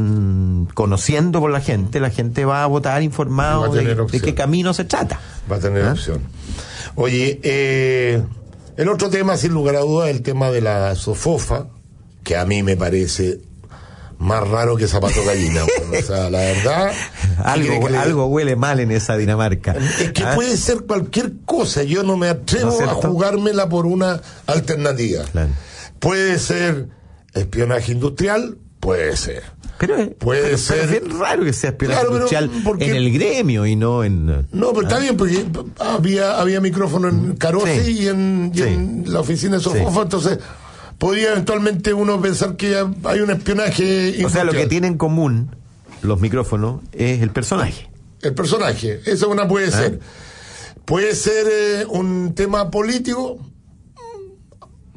vayan conociendo por la gente, la gente va a votar Va informado a de, tener de opción. qué camino se trata. Va a tener ¿Ah? opción. Oye, eh, el otro tema, sin lugar a dudas, es el tema de la SOFOFA, que a mí me parece más raro que zapato gallina. Bueno, o sea, la verdad... Algo, ¿qué quiere que le- algo huele mal en esa Dinamarca. Es que ¿Ah? puede ser cualquier cosa. Yo no me atrevo ¿No es a cierto? jugármela por una alternativa. Claro. Puede ser espionaje industrial, puede ser. Pero, es- Puede pero- ser- pero es bien raro que sea espionaje Claro, pero industrial ¿por qué? en el gremio y no en... No, pero está bien, porque había, había micrófono en Carosi Sí. y, en, y Sí. en la oficina de Sofofa, Sí. entonces podría eventualmente uno pensar que hay un espionaje O sea, lo industrial. que tiene en común los micrófonos es el personaje. El personaje, esa una puede ¿Ah? ser. Puede ser eh, un tema político,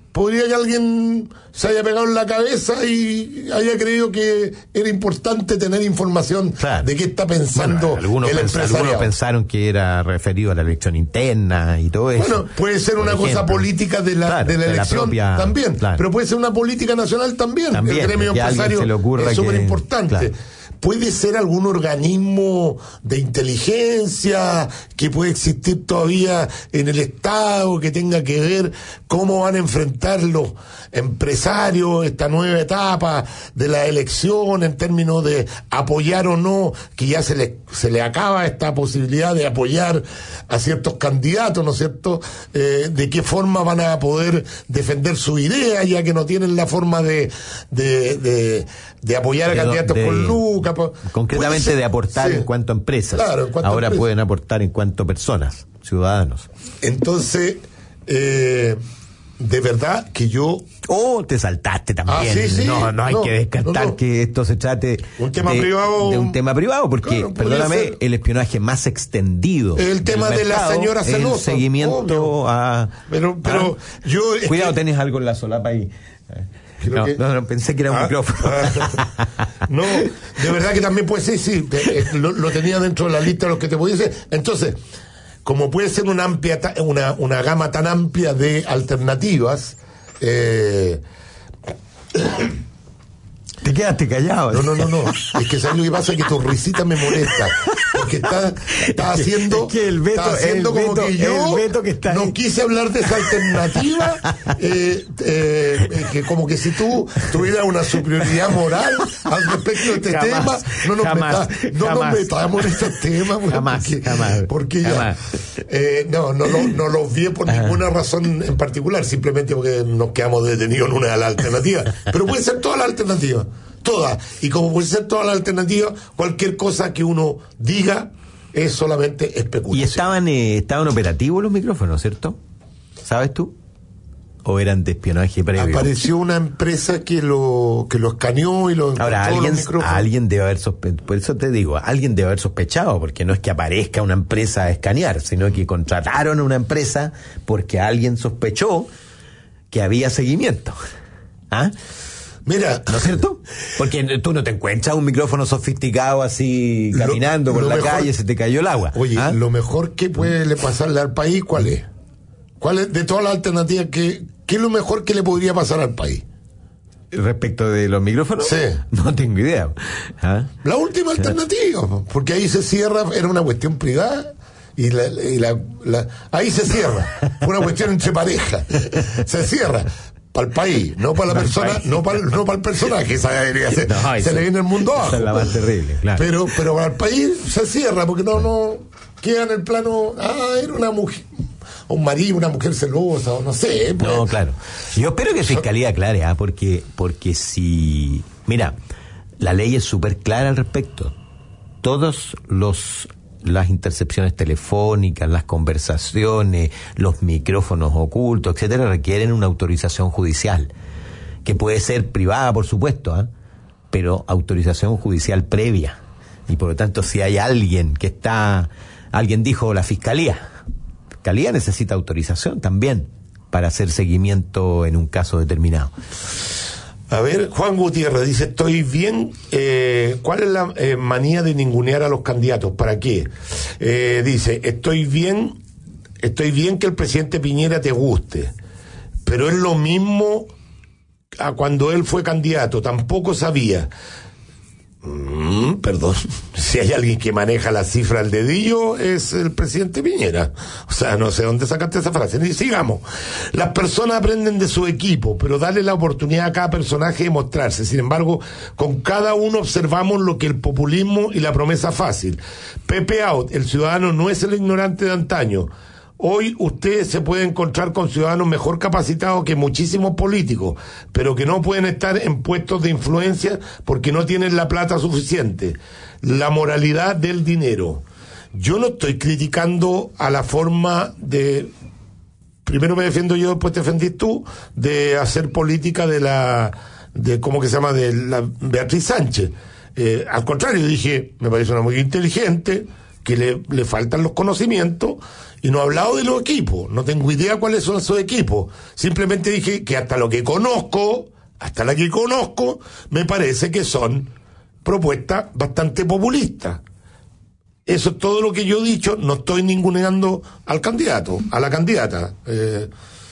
podría que alguien se haya pegado en la cabeza y haya creído que era importante tener información claro. de qué está pensando bueno, algunos el pens- empresariado. Algunos pensaron que era referido a la elección interna y todo eso. Bueno, puede ser una ejemplo. cosa política de la, claro, de la de elección la propia, también, claro. pero puede ser una política nacional también. también el gremio empresario es súper importante. Claro. Puede ser algún organismo de inteligencia que puede existir todavía en el Estado, que tenga que ver cómo van a enfrentar los empresarios esta nueva etapa de la elección en términos de apoyar o no, que ya se le, se le acaba esta posibilidad de apoyar a ciertos candidatos, ¿no es cierto? Eh, de qué forma van a poder defender su idea, ya que no tienen la forma de, de, de, de apoyar a de, candidatos de, con lucas. Concretamente ser, de aportar sí. en cuanto a empresas. Claro, en cuanto Ahora a empresas. Pueden aportar en cuanto a personas, ciudadanos. Entonces, eh, de verdad que yo... Oh, te saltaste también. Ah, sí, sí. No, no hay no, que descartar no, no. que esto se trate un tema de, privado, de un tema privado, porque, claro, perdóname, ser. el espionaje más extendido. El tema de la señora celosa. El seguimiento obvio. a... Pero, pero a, yo... Cuidado, que, tenés algo en la solapa ahí. No, que, no, no, pensé que era un ah, micrófono. Ah, no, de verdad que también puede ser, sí, lo, lo tenía dentro de la lista de los que te podía decir. Entonces, como puede ser una amplia, una, una gama tan amplia de alternativas, eh, te quedaste callado. No, no, no, no. Es que ¿sabes lo que pasa? Que tu risita me molesta. Porque está, está haciendo, es que el veto, está haciendo el como veto, que yo el que está no ahí. quise hablar de esa alternativa, eh, eh, que como que si tú tuvieras una superioridad moral al respecto de este jamás, tema, no nos, jamás, meta, no jamás. nos metamos en estos temas. Jamás, porque, jamás. Porque jamás. ya, eh, no, no, no, no los vi por Ajá. ninguna razón en particular, simplemente porque nos quedamos detenidos en una de las alternativas. Pero puede ser toda la alternativa. Todas. Y como puede ser toda la alternativa, cualquier cosa que uno diga es solamente especulación. Y estaban, eh, estaban operativos los micrófonos, ¿cierto? ¿Sabes tú? ¿O eran de espionaje previo? Apareció una empresa que lo que lo escaneó y lo encontró. Ahora, alguien, los micrófonos. alguien debe haber sospechado, por eso te digo, alguien debe haber sospechado, porque no es que aparezca una empresa a escanear, sino que contrataron a una empresa porque alguien sospechó que había seguimiento. ¿Ah? Mira, ¿no es cierto? Porque tú no te encuentras un micrófono sofisticado así caminando lo, por lo la mejor, calle, se te cayó el agua. Oye, ¿ah? Lo mejor que puede pasarle al país, ¿cuál es? ¿Cuál es de todas las alternativas que qué es lo mejor que le podría pasar al país? Respecto de los micrófonos, sí. No tengo idea. ¿Ah? La última alternativa, porque ahí se cierra, era una cuestión privada. Y, la, y la, la, ahí se cierra. Fue una cuestión entre pareja. Se cierra. Para el país, no para la persona, no para, no para el personaje, esa debería ser. No, se le viene el mundo abajo. Esa es la más terrible, claro. Pero, pero para el país se cierra, porque no, no queda en el plano, ah, era una mujer, un marido, una mujer celosa, o no sé. Pues. No, claro. Yo espero que Fiscalía aclare, ¿ah? porque, porque si, mira, la ley es súper clara al respecto. Todos los las intercepciones telefónicas, las conversaciones, los micrófonos ocultos, etcétera, requieren una autorización judicial, que puede ser privada, por supuesto, ¿eh? pero autorización judicial previa. Y por lo tanto, si hay alguien que está, alguien dijo la Fiscalía, la Fiscalía necesita autorización también para hacer seguimiento en un caso determinado. A ver, Juan Gutiérrez dice, estoy bien, eh, ¿cuál es la eh, manía de ningunear a los candidatos? ¿Para qué? Eh, dice, estoy bien, estoy bien que el presidente Piñera te guste, pero es lo mismo a cuando él fue candidato, tampoco sabía. Mm, perdón, si hay alguien que maneja la cifra al dedillo es el presidente Piñera. O sea, no sé dónde sacaste esa frase. Y sigamos. Las personas aprenden de su equipo, pero darle la oportunidad a cada personaje de mostrarse. Sin embargo, con cada uno observamos lo que el populismo y la promesa fácil. Pepe Out, el ciudadano no es el ignorante de antaño. Hoy usted se puede encontrar con ciudadanos mejor capacitados que muchísimos políticos, pero que no pueden estar en puestos de influencia porque no tienen la plata suficiente. La moralidad del dinero. Yo no estoy criticando a la forma de, primero me defiendo yo, después te defendís tú, de hacer política de la, de ¿cómo que se llama? De la Beatriz Sánchez. Eh, al contrario, dije, me parece una muy inteligente, que le, le faltan los conocimientos y no he hablado de los equipos. No tengo idea cuáles son esos equipos. Simplemente dije que hasta lo que conozco, hasta la que conozco, me parece que son propuestas bastante populistas. Eso es todo lo que yo he dicho. No estoy ninguneando al candidato, a la candidata. Eh,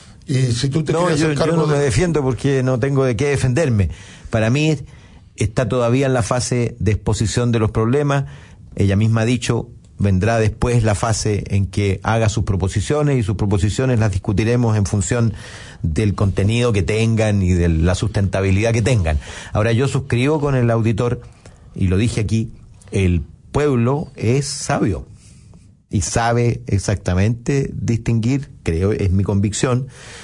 y si tú te no, quieres yo, hacer cargo yo no de... me defiendo porque no tengo de qué defenderme. Para mí está todavía en la fase de exposición de los problemas. Ella misma ha dicho, vendrá después la fase en que haga sus proposiciones, y sus proposiciones las discutiremos en función del contenido que tengan y de la sustentabilidad que tengan. Ahora, yo suscribo con el auditor, y lo dije aquí, el pueblo es sabio y sabe exactamente distinguir, creo, es mi convicción,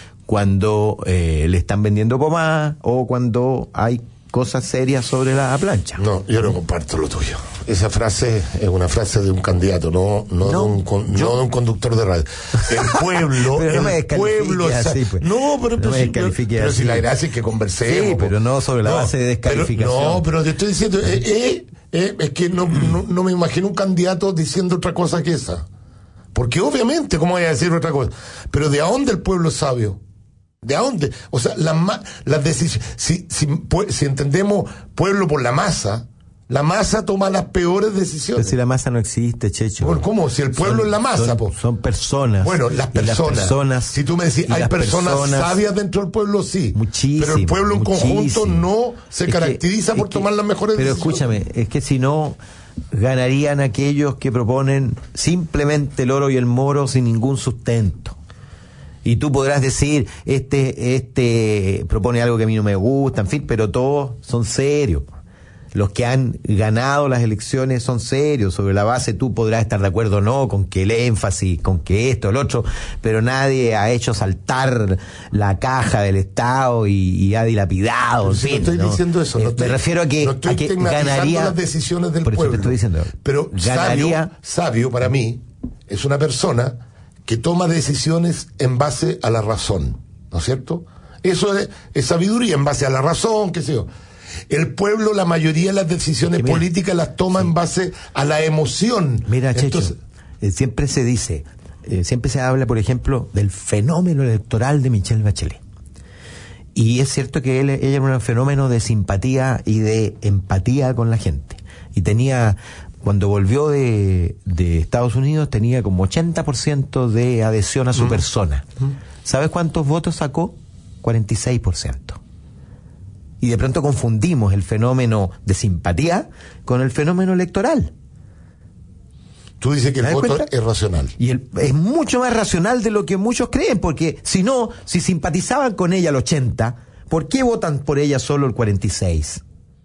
cuando eh, le están vendiendo pomada o cuando hay cosas serias sobre la plancha. No, yo no comparto lo tuyo. Esa frase es una frase de un candidato, no no, no, de, un, con, no de un conductor de radio. El pueblo, pero no el pueblo es así, pues. No, pero, no pero, si, pero, pero si la gracia es que conversemos. Sí, pero no sobre la no, base de descalificación. Pero, no, pero te estoy diciendo, eh, eh, eh, es que no, no, no me imagino un candidato diciendo otra cosa que esa. Porque obviamente, ¿cómo voy a decir otra cosa? Pero ¿de dónde el pueblo es sabio? ¿De dónde? O sea, las las decisiones, si, si, si entendemos pueblo por la masa, la masa toma las peores decisiones. Pero si la masa no existe, Checho. Bueno, ¿cómo? Si el pueblo son, es la masa, son, po. son personas. Bueno, las personas, las personas. Si tú me decís, hay personas, personas sabias dentro del pueblo, sí. Muchísimo. Pero el pueblo en muchísimo. conjunto no se es caracteriza que, por tomar que, las mejores pero decisiones. Pero escúchame, es que si no, ganarían aquellos que proponen simplemente el oro y el moro sin ningún sustento. Y tú podrás decir, este, este propone algo que a mí no me gusta, en fin, pero todos son serios. Los que han ganado las elecciones son serios. Sobre la base tú podrás estar de acuerdo o no con que el énfasis, con que esto, el otro, pero nadie ha hecho saltar la caja del Estado y, y ha dilapidado. En si fin, no estoy ¿no? diciendo eso. No eh, estoy, me refiero a que, no estoy a que ganaría las decisiones del por eso pueblo. Te estoy diciendo, pero ganaría, sabio, sabio para mí es una persona que toma decisiones en base a la razón, ¿no es cierto? Eso es, es sabiduría, en base a la razón, qué sé yo. El pueblo, la mayoría de las decisiones mira, políticas las toma sí. en base a la emoción. Mira, Entonces, Checho, eh, siempre se dice, eh, siempre se habla, por ejemplo, del fenómeno electoral de Michelle Bachelet. Y es cierto que él, ella era un fenómeno de simpatía y de empatía con la gente. Y tenía... Cuando volvió de, de Estados Unidos tenía como ochenta por ciento de adhesión a su mm. persona. Mm. ¿Sabes cuántos votos sacó? cuarenta y seis por ciento. Y de pronto confundimos el fenómeno de simpatía con el fenómeno electoral. Tú dices que el voto cuenta? es racional. Y el, es mucho más racional de lo que muchos creen, porque si no, si simpatizaban con ella el ochenta, ¿por qué votan por ella solo el cuarenta y seis?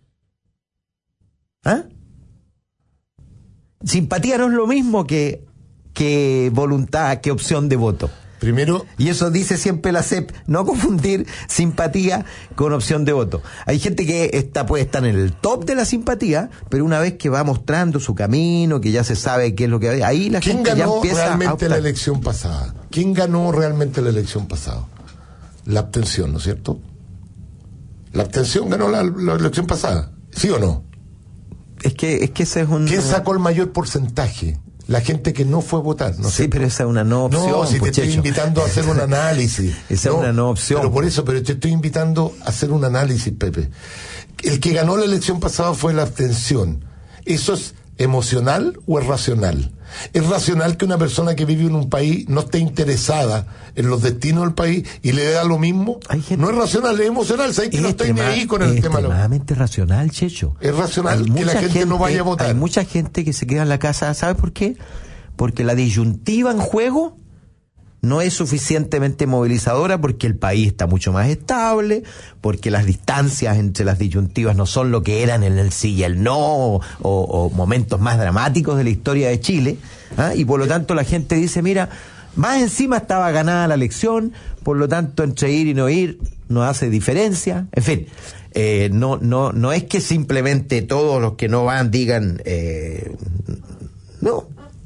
¿Ah? Simpatía no es lo mismo que, que voluntad, que opción de voto. Primero. Y eso dice siempre la C E P, no confundir simpatía con opción de voto. Hay gente que está, puede estar en el top de la simpatía, pero una vez que va mostrando su camino, que ya se sabe qué es lo que hay, ahí la gente ya empieza ¿Quién ganó realmente a la elección pasada? ¿Quién ganó realmente la elección pasada? La abstención, ¿no es cierto? La abstención ganó la, la elección pasada, ¿sí o no? Es que, es que ese es un... ¿Quién sacó el mayor porcentaje? La gente que no fue a votar, ¿no? Sí, cierto? Pero esa es una no opción. No, si pues, te estoy Checho. invitando a hacer un análisis. Esa no, es una no opción. Pero por eso, pero te estoy invitando a hacer un análisis, Pepe. El que ganó la elección pasada fue la abstención. ¿Eso es emocional o es racional? Es racional que una persona que vive en un país no esté interesada en los destinos del país y le da lo mismo. Gente, no es racional, es emocional. ¿Sabes que es no estoy ni ahí con el es tema? Es extremadamente racional, Checho. Es racional hay que la gente, gente no vaya a votar. Hay mucha gente que se queda en la casa. ¿Sabe por qué? Porque la disyuntiva en juego no es suficientemente movilizadora, porque el país está mucho más estable, porque las distancias entre las disyuntivas no son lo que eran en el sí y el no, o, o momentos más dramáticos de la historia de Chile, ¿ah? Y por lo tanto la gente dice, mira, más encima estaba ganada la elección, por lo tanto entre ir y no ir no hace diferencia, en fin, eh, no, no, no es que simplemente todos los que no van digan, eh, no.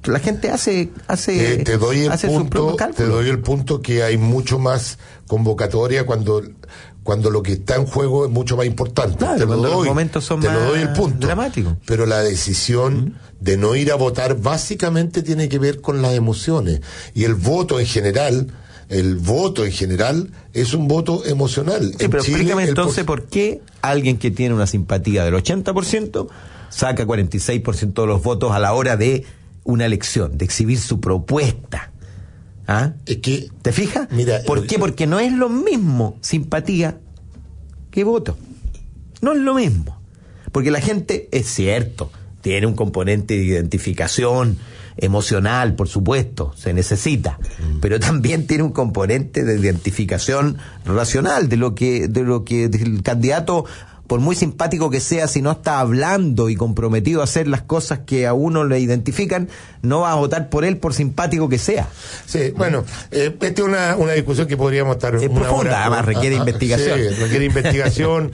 La gente hace hace, eh, te doy el hace punto, te doy el punto que hay mucho más convocatoria cuando cuando lo que está en juego es mucho más importante. Claro, te lo doy, los momentos son te más lo doy el punto. dramáticos. Pero la decisión ¿Mm? de no ir a votar básicamente tiene que ver con las emociones. Y el voto en general, el voto en general es un voto emocional. Sí, en pero Chile, explícame entonces por... por qué alguien que tiene una simpatía del ochenta por ciento saca cuarenta y seis por ciento de los votos a la hora de una elección, de exhibir su propuesta. ¿Ah? Es que, ¿te fijas? Mira, ¿Por el, qué? Porque no es lo mismo simpatía que voto. No es lo mismo. Porque la gente, es cierto, tiene un componente de identificación emocional, por supuesto, se necesita, mm. pero también tiene un componente de identificación racional de lo que, de lo que el candidato, por muy simpático que sea, si no está hablando y comprometido a hacer las cosas que a uno le identifican, no va a votar por él por simpático que sea. Sí, bueno, eh, esta es una, una discusión que podríamos estar es una profunda, hora, además requiere ah, investigación. Sí, requiere investigación.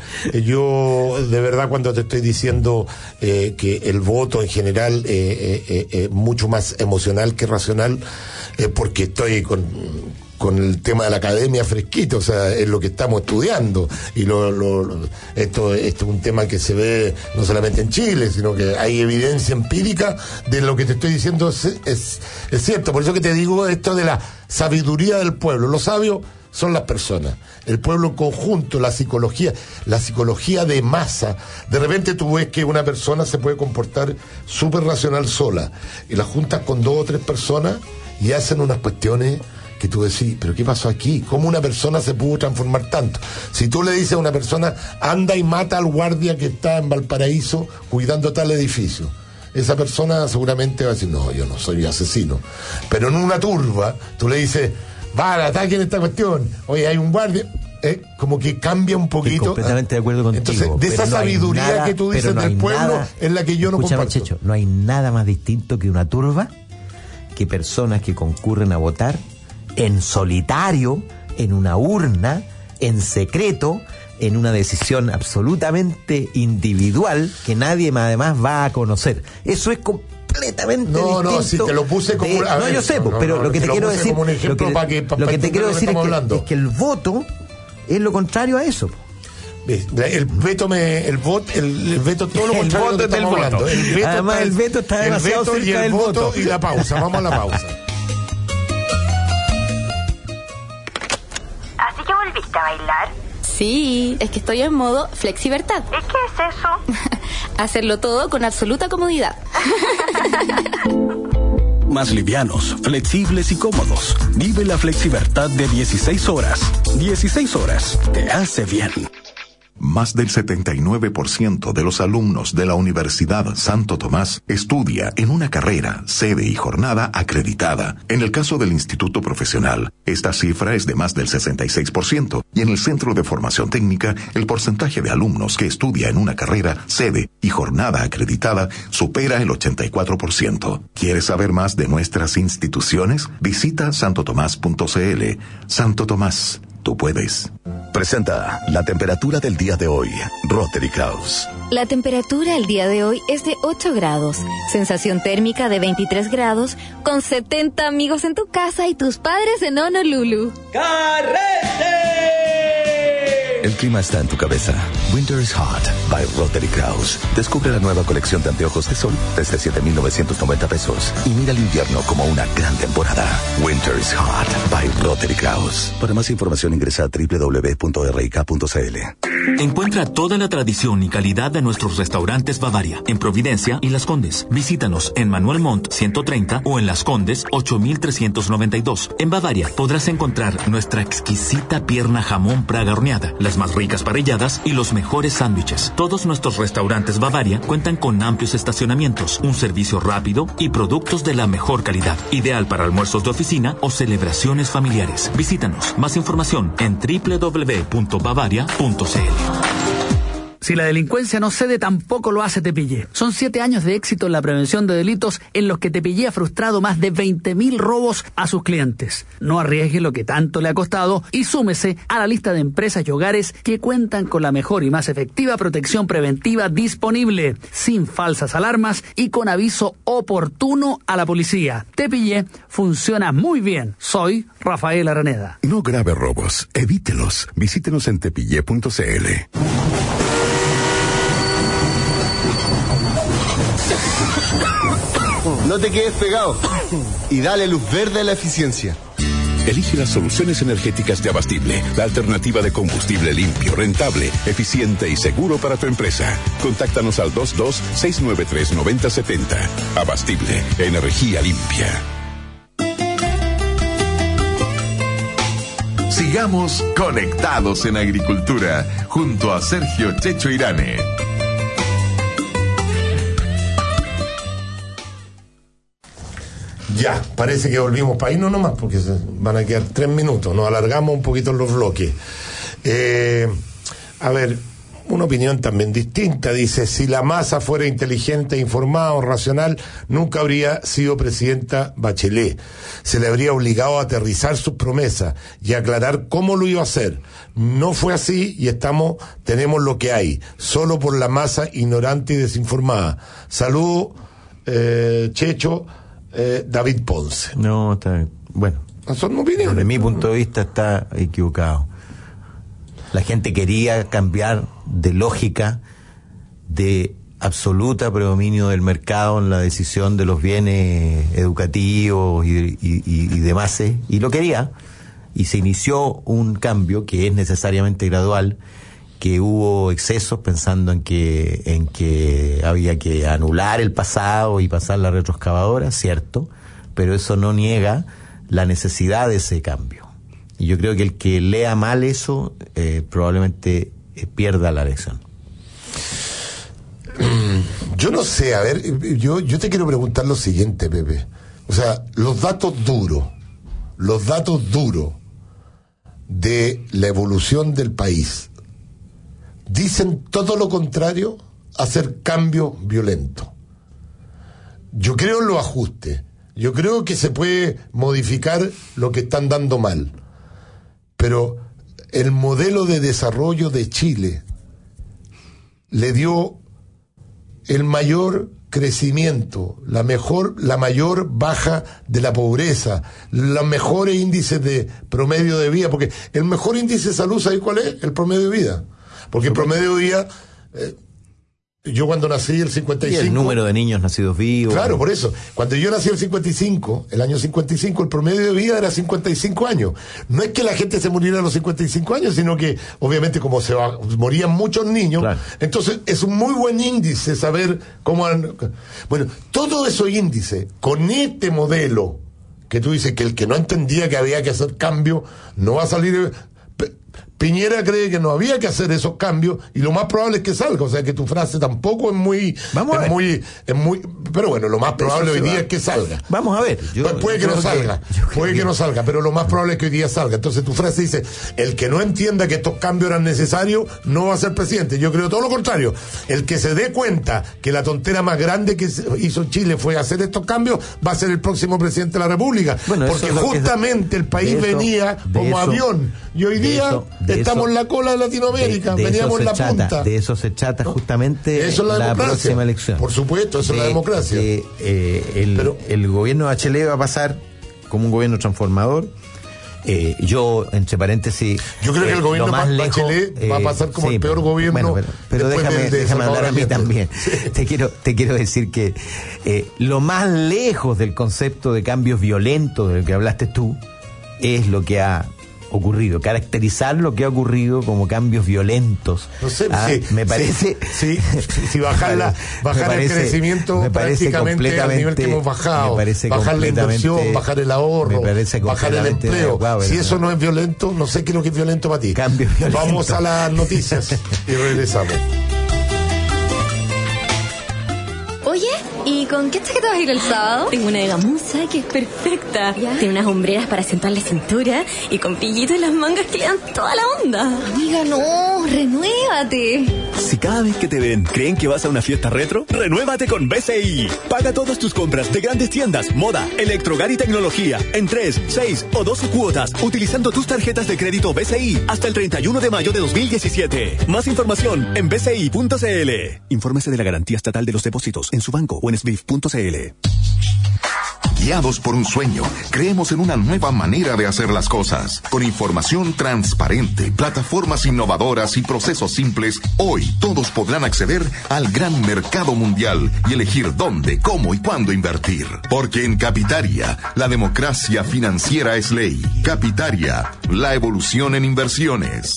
Yo, de verdad, cuando te estoy diciendo eh, que el voto en general es eh, eh, eh, mucho más emocional que racional, eh, porque estoy con... con el tema de la academia fresquito, o sea, es lo que estamos estudiando, y lo, lo, lo, esto, esto es un tema que se ve no solamente en Chile, sino que hay evidencia empírica de lo que te estoy diciendo, es, es, es cierto. Por eso que te digo esto de la sabiduría del pueblo. Los sabios son las personas, el pueblo en conjunto, la psicología, la psicología de masa. De repente tú ves que una persona se puede comportar súper racional sola, y la juntas con dos o tres personas y hacen unas cuestiones que tú decís, pero ¿qué pasó aquí? ¿Cómo una persona se pudo transformar tanto? Si tú le dices a una persona, anda y mata al guardia que está en Valparaíso cuidando tal edificio, esa persona seguramente va a decir, no, yo no soy asesino. Pero en una turba, tú le dices, vale, ataquen esta cuestión, oye, hay un guardia... Eh, como que cambia un poquito. Estoy completamente de acuerdo contigo. Entonces, de esa no sabiduría nada, que tú dices no del pueblo, nada, es la que yo no escúchame, comparto. Checho, no hay nada más distinto que una turba, que personas que concurren a votar en solitario, en una urna, en secreto, en una decisión absolutamente individual que nadie más además va a conocer. Eso es completamente no, distinto. No, no, si te lo puse como... De, no, ver, yo sé, no, pero no, lo que te, te quiero decir... Como un ejemplo lo que, para que, para lo que te quiero lo que decir es que, hablando. es que el voto es lo contrario a eso. El veto me, el voto, el, el veto todo lo contrario el voto que estamos del hablando. Voto. El veto Además está, el veto está demasiado el veto cerca y el del voto, voto. Y la pausa, vamos a la pausa. ¿Así que volviste a bailar? Sí, es que estoy en modo flexibertad. ¿Y qué es eso? Hacerlo todo con absoluta comodidad. Más livianos, flexibles y cómodos. Vive la flexibertad de dieciséis horas. dieciséis horas te hace bien. Más del setenta y nueve por ciento de los alumnos de la Universidad Santo Tomás estudia en una carrera, sede y jornada acreditada. En el caso del Instituto Profesional, esta cifra es de más del sesenta y seis por ciento, y en el Centro de Formación Técnica, el porcentaje de alumnos que estudia en una carrera, sede y jornada acreditada supera el ochenta y cuatro por ciento. ¿Quieres saber más de nuestras instituciones? Visita santo tomás punto c l. Santo Tomás, tú puedes. Presenta la temperatura del día de hoy, Rotary Kraus. La temperatura el día de hoy es de ocho grados, sensación térmica de veintitrés grados, con setenta amigos en tu casa y tus padres en Honolulu. ¡Carrete! El clima está en tu cabeza. Winter is Hot by Rotary Kraus. Descubre la nueva colección de anteojos de sol desde siete mil novecientos noventa pesos y mira el invierno como una gran temporada. Winter is Hot by Rotary Kraus. Para más información ingresa a doble u doble u doble u punto r i k punto c l. Encuentra toda la tradición y calidad de nuestros restaurantes Bavaria en Providencia y Las Condes. Visítanos en Manuel Montt ciento treinta o en Las Condes ocho mil trescientos noventa y dos. En Bavaria podrás encontrar nuestra exquisita pierna jamón Praga horneada, las más ricas parrilladas y los mejores sándwiches. Todos nuestros restaurantes Bavaria cuentan con amplios estacionamientos, un servicio rápido y productos de la mejor calidad, ideal para almuerzos de oficina o celebraciones familiares. Visítanos. Más información en doble u doble u doble u punto bavaria punto c l. Si la delincuencia no cede, tampoco lo hace Tepillé. Son siete años de éxito en la prevención de delitos en los que Tepillé ha frustrado más de veinte mil robos a sus clientes. No arriesgue lo que tanto le ha costado y súmese a la lista de empresas y hogares que cuentan con la mejor y más efectiva protección preventiva disponible, sin falsas alarmas y con aviso oportuno a la policía. Tepillé funciona muy bien. Soy Rafael Araneda. No grave robos, evítelos. Visítenos en tepillé punto c l. No te quedes pegado y dale luz verde a la eficiencia. Elige las soluciones energéticas de Abastible, la alternativa de combustible limpio, rentable, eficiente y seguro para tu empresa. Contáctanos al dos dos seis nueve tres nueve cero siete cero. Abastible, energía limpia. Sigamos conectados en agricultura junto a Sergio Checho Irane. Ya, parece que volvimos para irnos nomás, porque se van a quedar tres minutos. Nos alargamos un poquito en los bloques. Eh, a ver, una opinión también distinta. Dice, si la masa fuera inteligente, informada o racional, nunca habría sido presidenta Bachelet. Se le habría obligado a aterrizar sus promesas y aclarar cómo lo iba a hacer. No fue así y estamos, tenemos lo que hay, solo por la masa ignorante y desinformada. Saludos, eh, Checho. Eh, David Ponce. No, está bueno. Son opiniones. Desde mi punto de vista está equivocado. La gente quería cambiar de lógica, de absoluta predominio del mercado en la decisión de los bienes educativos y, y, y, y demás, y lo quería, y se inició un cambio que es necesariamente gradual, que hubo excesos pensando en que en que había que anular el pasado y pasar la retroexcavadora, cierto, pero eso no niega la necesidad de ese cambio. Y yo creo que el que lea mal eso eh, probablemente eh, pierda la elección. Yo no sé, a ver, yo, yo te quiero preguntar lo siguiente, Pepe. O sea, los datos duros, los datos duros de la evolución del país dicen todo lo contrario a hacer cambios violentos. Yo creo en los ajustes. Yo creo que se puede modificar lo que están dando mal. Pero el modelo de desarrollo de Chile le dio el mayor crecimiento, la mejor, la mayor baja de la pobreza, los mejores índices de promedio de vida, porque el mejor índice de salud, ¿sabes cuál es? El promedio de vida. Porque el promedio de vida, eh, yo cuando nací el cincuenta y cinco... Y el número de niños nacidos vivos. Claro, por eso. Cuando yo nací el cincuenta y cinco, el año cincuenta y cinco, el promedio de vida era cincuenta y cinco años. No es que la gente se muriera a los cincuenta y cinco años, sino que, obviamente, como se va, morían muchos niños, claro. Entonces es un muy buen índice saber cómo han... Bueno, todos esos índices, con este modelo, que tú dices que el que no entendía que había que hacer cambio, no va a salir... Piñera cree que no había que hacer esos cambios y lo más probable es que salga, o sea que tu frase tampoco es muy Vamos es a muy es muy pero bueno, lo más probable hoy día va. es que salga. Vamos a ver. Yo, Pu- puede que no salga, que, puede que, que no salga, pero lo más probable es que hoy día salga. Entonces tu frase dice, el que no entienda que estos cambios eran necesarios no va a ser presidente. Yo creo todo lo contrario. El que se dé cuenta que la tontera más grande que hizo Chile fue hacer estos cambios, va a ser el próximo presidente de la República. Bueno, porque justamente es, el país eso, venía como eso, avión y hoy día eso, estamos eso, en la cola de Latinoamérica, de, de veníamos en la chata, punta. De eso se trata justamente eso es la, la próxima elección. Por supuesto, eso de, es la democracia. De, eh, el, Pero, el gobierno de Bachelet va a pasar como un gobierno transformador. Eh, yo, entre paréntesis... Yo creo eh, que el gobierno más Bachelet lejos, va a pasar como sí, el peor gobierno. Bueno, pero, pero déjame, de, de déjame hablar a mí también. Sí. Te quiero te quiero decir que eh, lo más lejos del concepto de cambios violentos del que hablaste tú es lo que ha ocurrido, caracterizar lo que ha ocurrido como cambios violentos. No sé, ah, sí, me parece... Sí, sí, si bajar, la, bajar parece, el crecimiento me parece prácticamente al nivel que hemos bajado, bajar la inversión, bajar el ahorro, bajar el empleo. Wow, si eso no es violento, no sé qué es lo que es violento para ti. Cambios violentos. Vamos a las noticias y regresamos. Oye, ¿y con qué chaqueta vas a ir el sábado? Tengo una de gamuza que es perfecta. ¿Ya? Tiene unas hombreras para sentar la cintura y con pillitos en las mangas que le dan toda la onda. Amiga, no, renuévate. Si cada vez que te ven creen que vas a una fiesta retro, renuévate con B C I. Paga todas tus compras de grandes tiendas, moda, electrohogar y tecnología en tres, seis o doce cuotas utilizando tus tarjetas de crédito B C I hasta el treinta y uno de mayo de dos mil diecisiete. Más información en b c i punto c l. Infórmese de la garantía estatal de los depósitos en su banco o en s b i f punto c l. Guiados por un sueño, creemos en una nueva manera de hacer las cosas. Con información transparente, plataformas innovadoras y procesos simples, hoy todos podrán acceder al gran mercado mundial y elegir dónde, cómo y cuándo invertir. Porque en Capitaria, la democracia financiera es ley. Capitaria, la evolución en inversiones.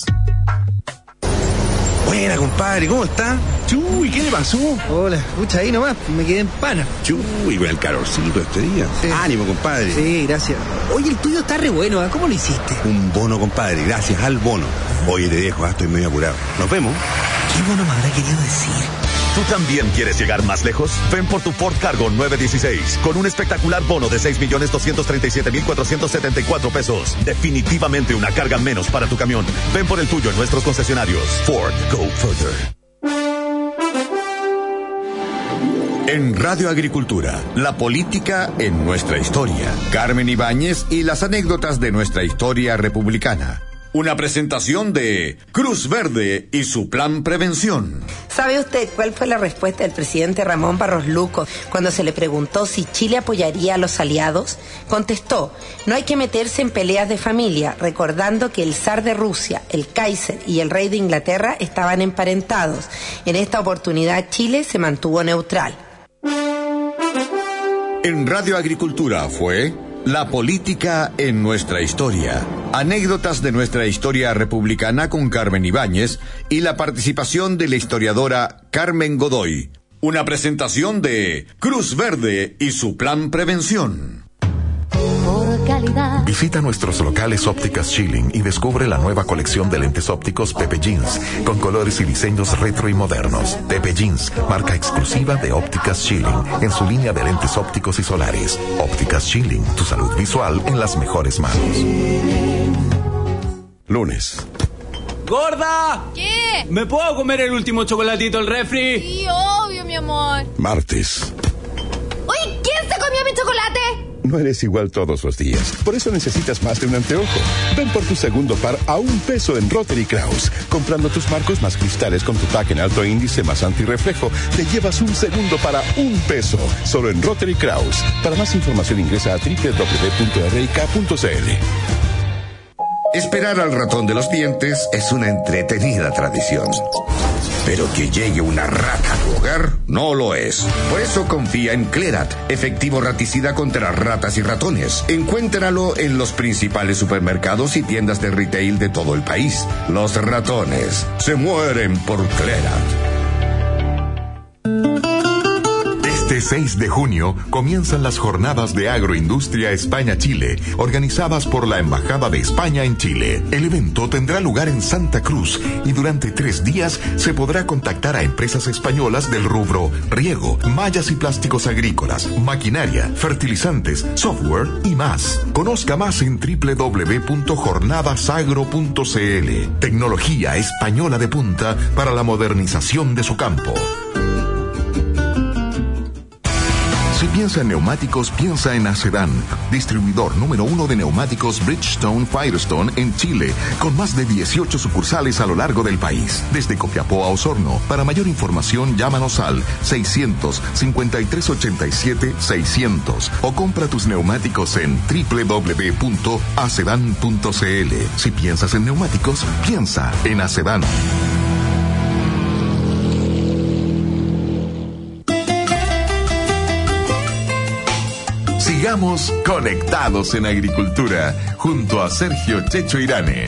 Buena, compadre, ¿cómo está? Chuy, ¿qué le pasó? Hola, escucha ahí nomás, me quedé en pana. Chuy, con el calorcito este día. Sí. Ánimo, compadre. Sí, gracias. Oye, el tuyo está re bueno, ¿eh? ¿Cómo lo hiciste? Un bono, compadre, gracias al bono. Oye, te dejo, ah, estoy medio apurado. Nos vemos. ¿Qué bono me habrá querido decir? ¿Tú también quieres llegar más lejos? Ven por tu Ford Cargo nueve dieciséis con un espectacular bono de seis millones doscientos treinta y siete mil cuatrocientos setenta y cuatro pesos. Definitivamente una carga menos para tu camión. Ven por el tuyo en nuestros concesionarios. Ford, go further. En Radio Agricultura, la política en nuestra historia. Carmen Ibáñez y las anécdotas de nuestra historia republicana. Una presentación de Cruz Verde y su plan prevención. ¿Sabe usted cuál fue la respuesta del presidente Ramón Barros Luco cuando se le preguntó si Chile apoyaría a los aliados? Contestó, no hay que meterse en peleas de familia, recordando que el zar de Rusia, el Kaiser y el rey de Inglaterra estaban emparentados. En esta oportunidad Chile se mantuvo neutral. En Radio Agricultura fue la política en nuestra historia. Anécdotas de nuestra historia republicana con Carmen Ibáñez y la participación de la historiadora Carmen Godoy. Una presentación de Cruz Verde y su plan prevención. Visita nuestros locales Ópticas Schilling y descubre la nueva colección de lentes ópticos Pepe Jeans, con colores y diseños retro y modernos. Pepe Jeans, marca exclusiva de Ópticas Schilling, en su línea de lentes ópticos y solares. Ópticas Schilling, tu salud visual en las mejores manos. Lunes. ¡Gorda! ¿Qué? ¿Me puedo comer el último chocolatito del refri? Sí, obvio, mi amor. Martes. Oye, ¿quién se comió mi chocolate? No eres igual todos los días. Por eso necesitas más de un anteojo. Ven por tu segundo par a un peso en Rotary Kraus. Comprando tus marcos más cristales con tu pack en alto índice más antirreflejo, te llevas un segundo para un peso. Solo en Rotary Kraus. Para más información ingresa a doble u doble u doble u punto r i k punto c l. Esperar al ratón de los dientes es una entretenida tradición. Pero que llegue una rata a tu hogar, no lo es. Por eso confía en Clerat, efectivo raticida contra ratas y ratones. Encuéntralo en los principales supermercados y tiendas de retail de todo el país. Los ratones se mueren por Clerat. Este seis de junio comienzan las jornadas de Agroindustria España-Chile, organizadas por la Embajada de España en Chile. El evento tendrá lugar en Santa Cruz y durante tres días se podrá contactar a empresas españolas del rubro riego, mallas y plásticos agrícolas, maquinaria, fertilizantes, software y más. Conozca más en doble u doble u doble u punto jornadasagro punto c l. Tecnología española de punta para la modernización de su campo. Si piensa en neumáticos, piensa en Acedan, distribuidor número uno de neumáticos Bridgestone Firestone en Chile, con más de dieciocho sucursales a lo largo del país, desde Copiapó a Osorno. Para mayor información, llámanos al seiscientos cincuenta y tres ochenta y siete seiscientos o compra tus neumáticos en doble u doble u doble u punto acedan punto c l. Si piensas en neumáticos, piensa en Acedan. Sigamos conectados en agricultura junto a Sergio Checho Irane.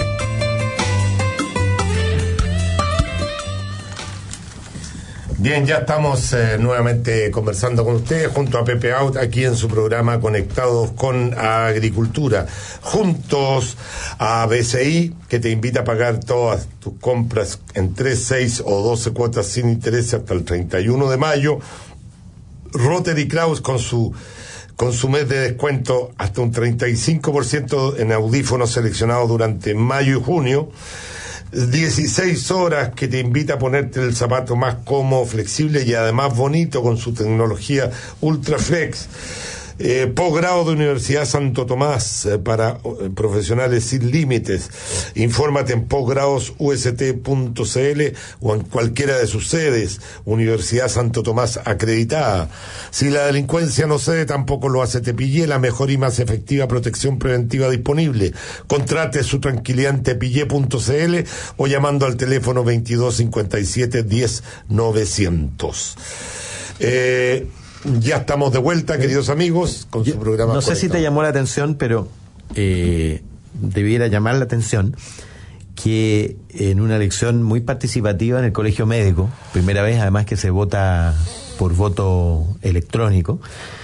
Bien, ya estamos eh, nuevamente conversando con ustedes junto a Pepe Out aquí en su programa Conectados con Agricultura. Juntos a B C I, que te invita a pagar todas tus compras en tres, seis o doce cuotas sin interés hasta el treinta y uno de mayo. Rotary Kraus con su con su mes de descuento hasta un treinta y cinco por ciento en audífonos seleccionados durante mayo y junio. dieciséis horas, que te invita a ponerte el zapato más cómodo, flexible y además bonito con su tecnología Ultraflex. Eh, posgrado de Universidad Santo Tomás eh, para eh, profesionales sin límites. Infórmate en posgrados u s t punto c l o en cualquiera de sus sedes. Universidad Santo Tomás acreditada. Si la delincuencia no cede, tampoco lo hace Tepillé, la mejor y más efectiva protección preventiva disponible. Contrate su tranquilidad en tepillé punto c l o llamando al teléfono veintidós cincuenta y siete diez novecientos. Eh, Ya estamos de vuelta, queridos amigos, con su programa. No sé si te llamó la atención, pero eh, debiera llamar la atención que en una elección muy participativa en el Colegio Médico, primera vez además que se vota por voto electrónico,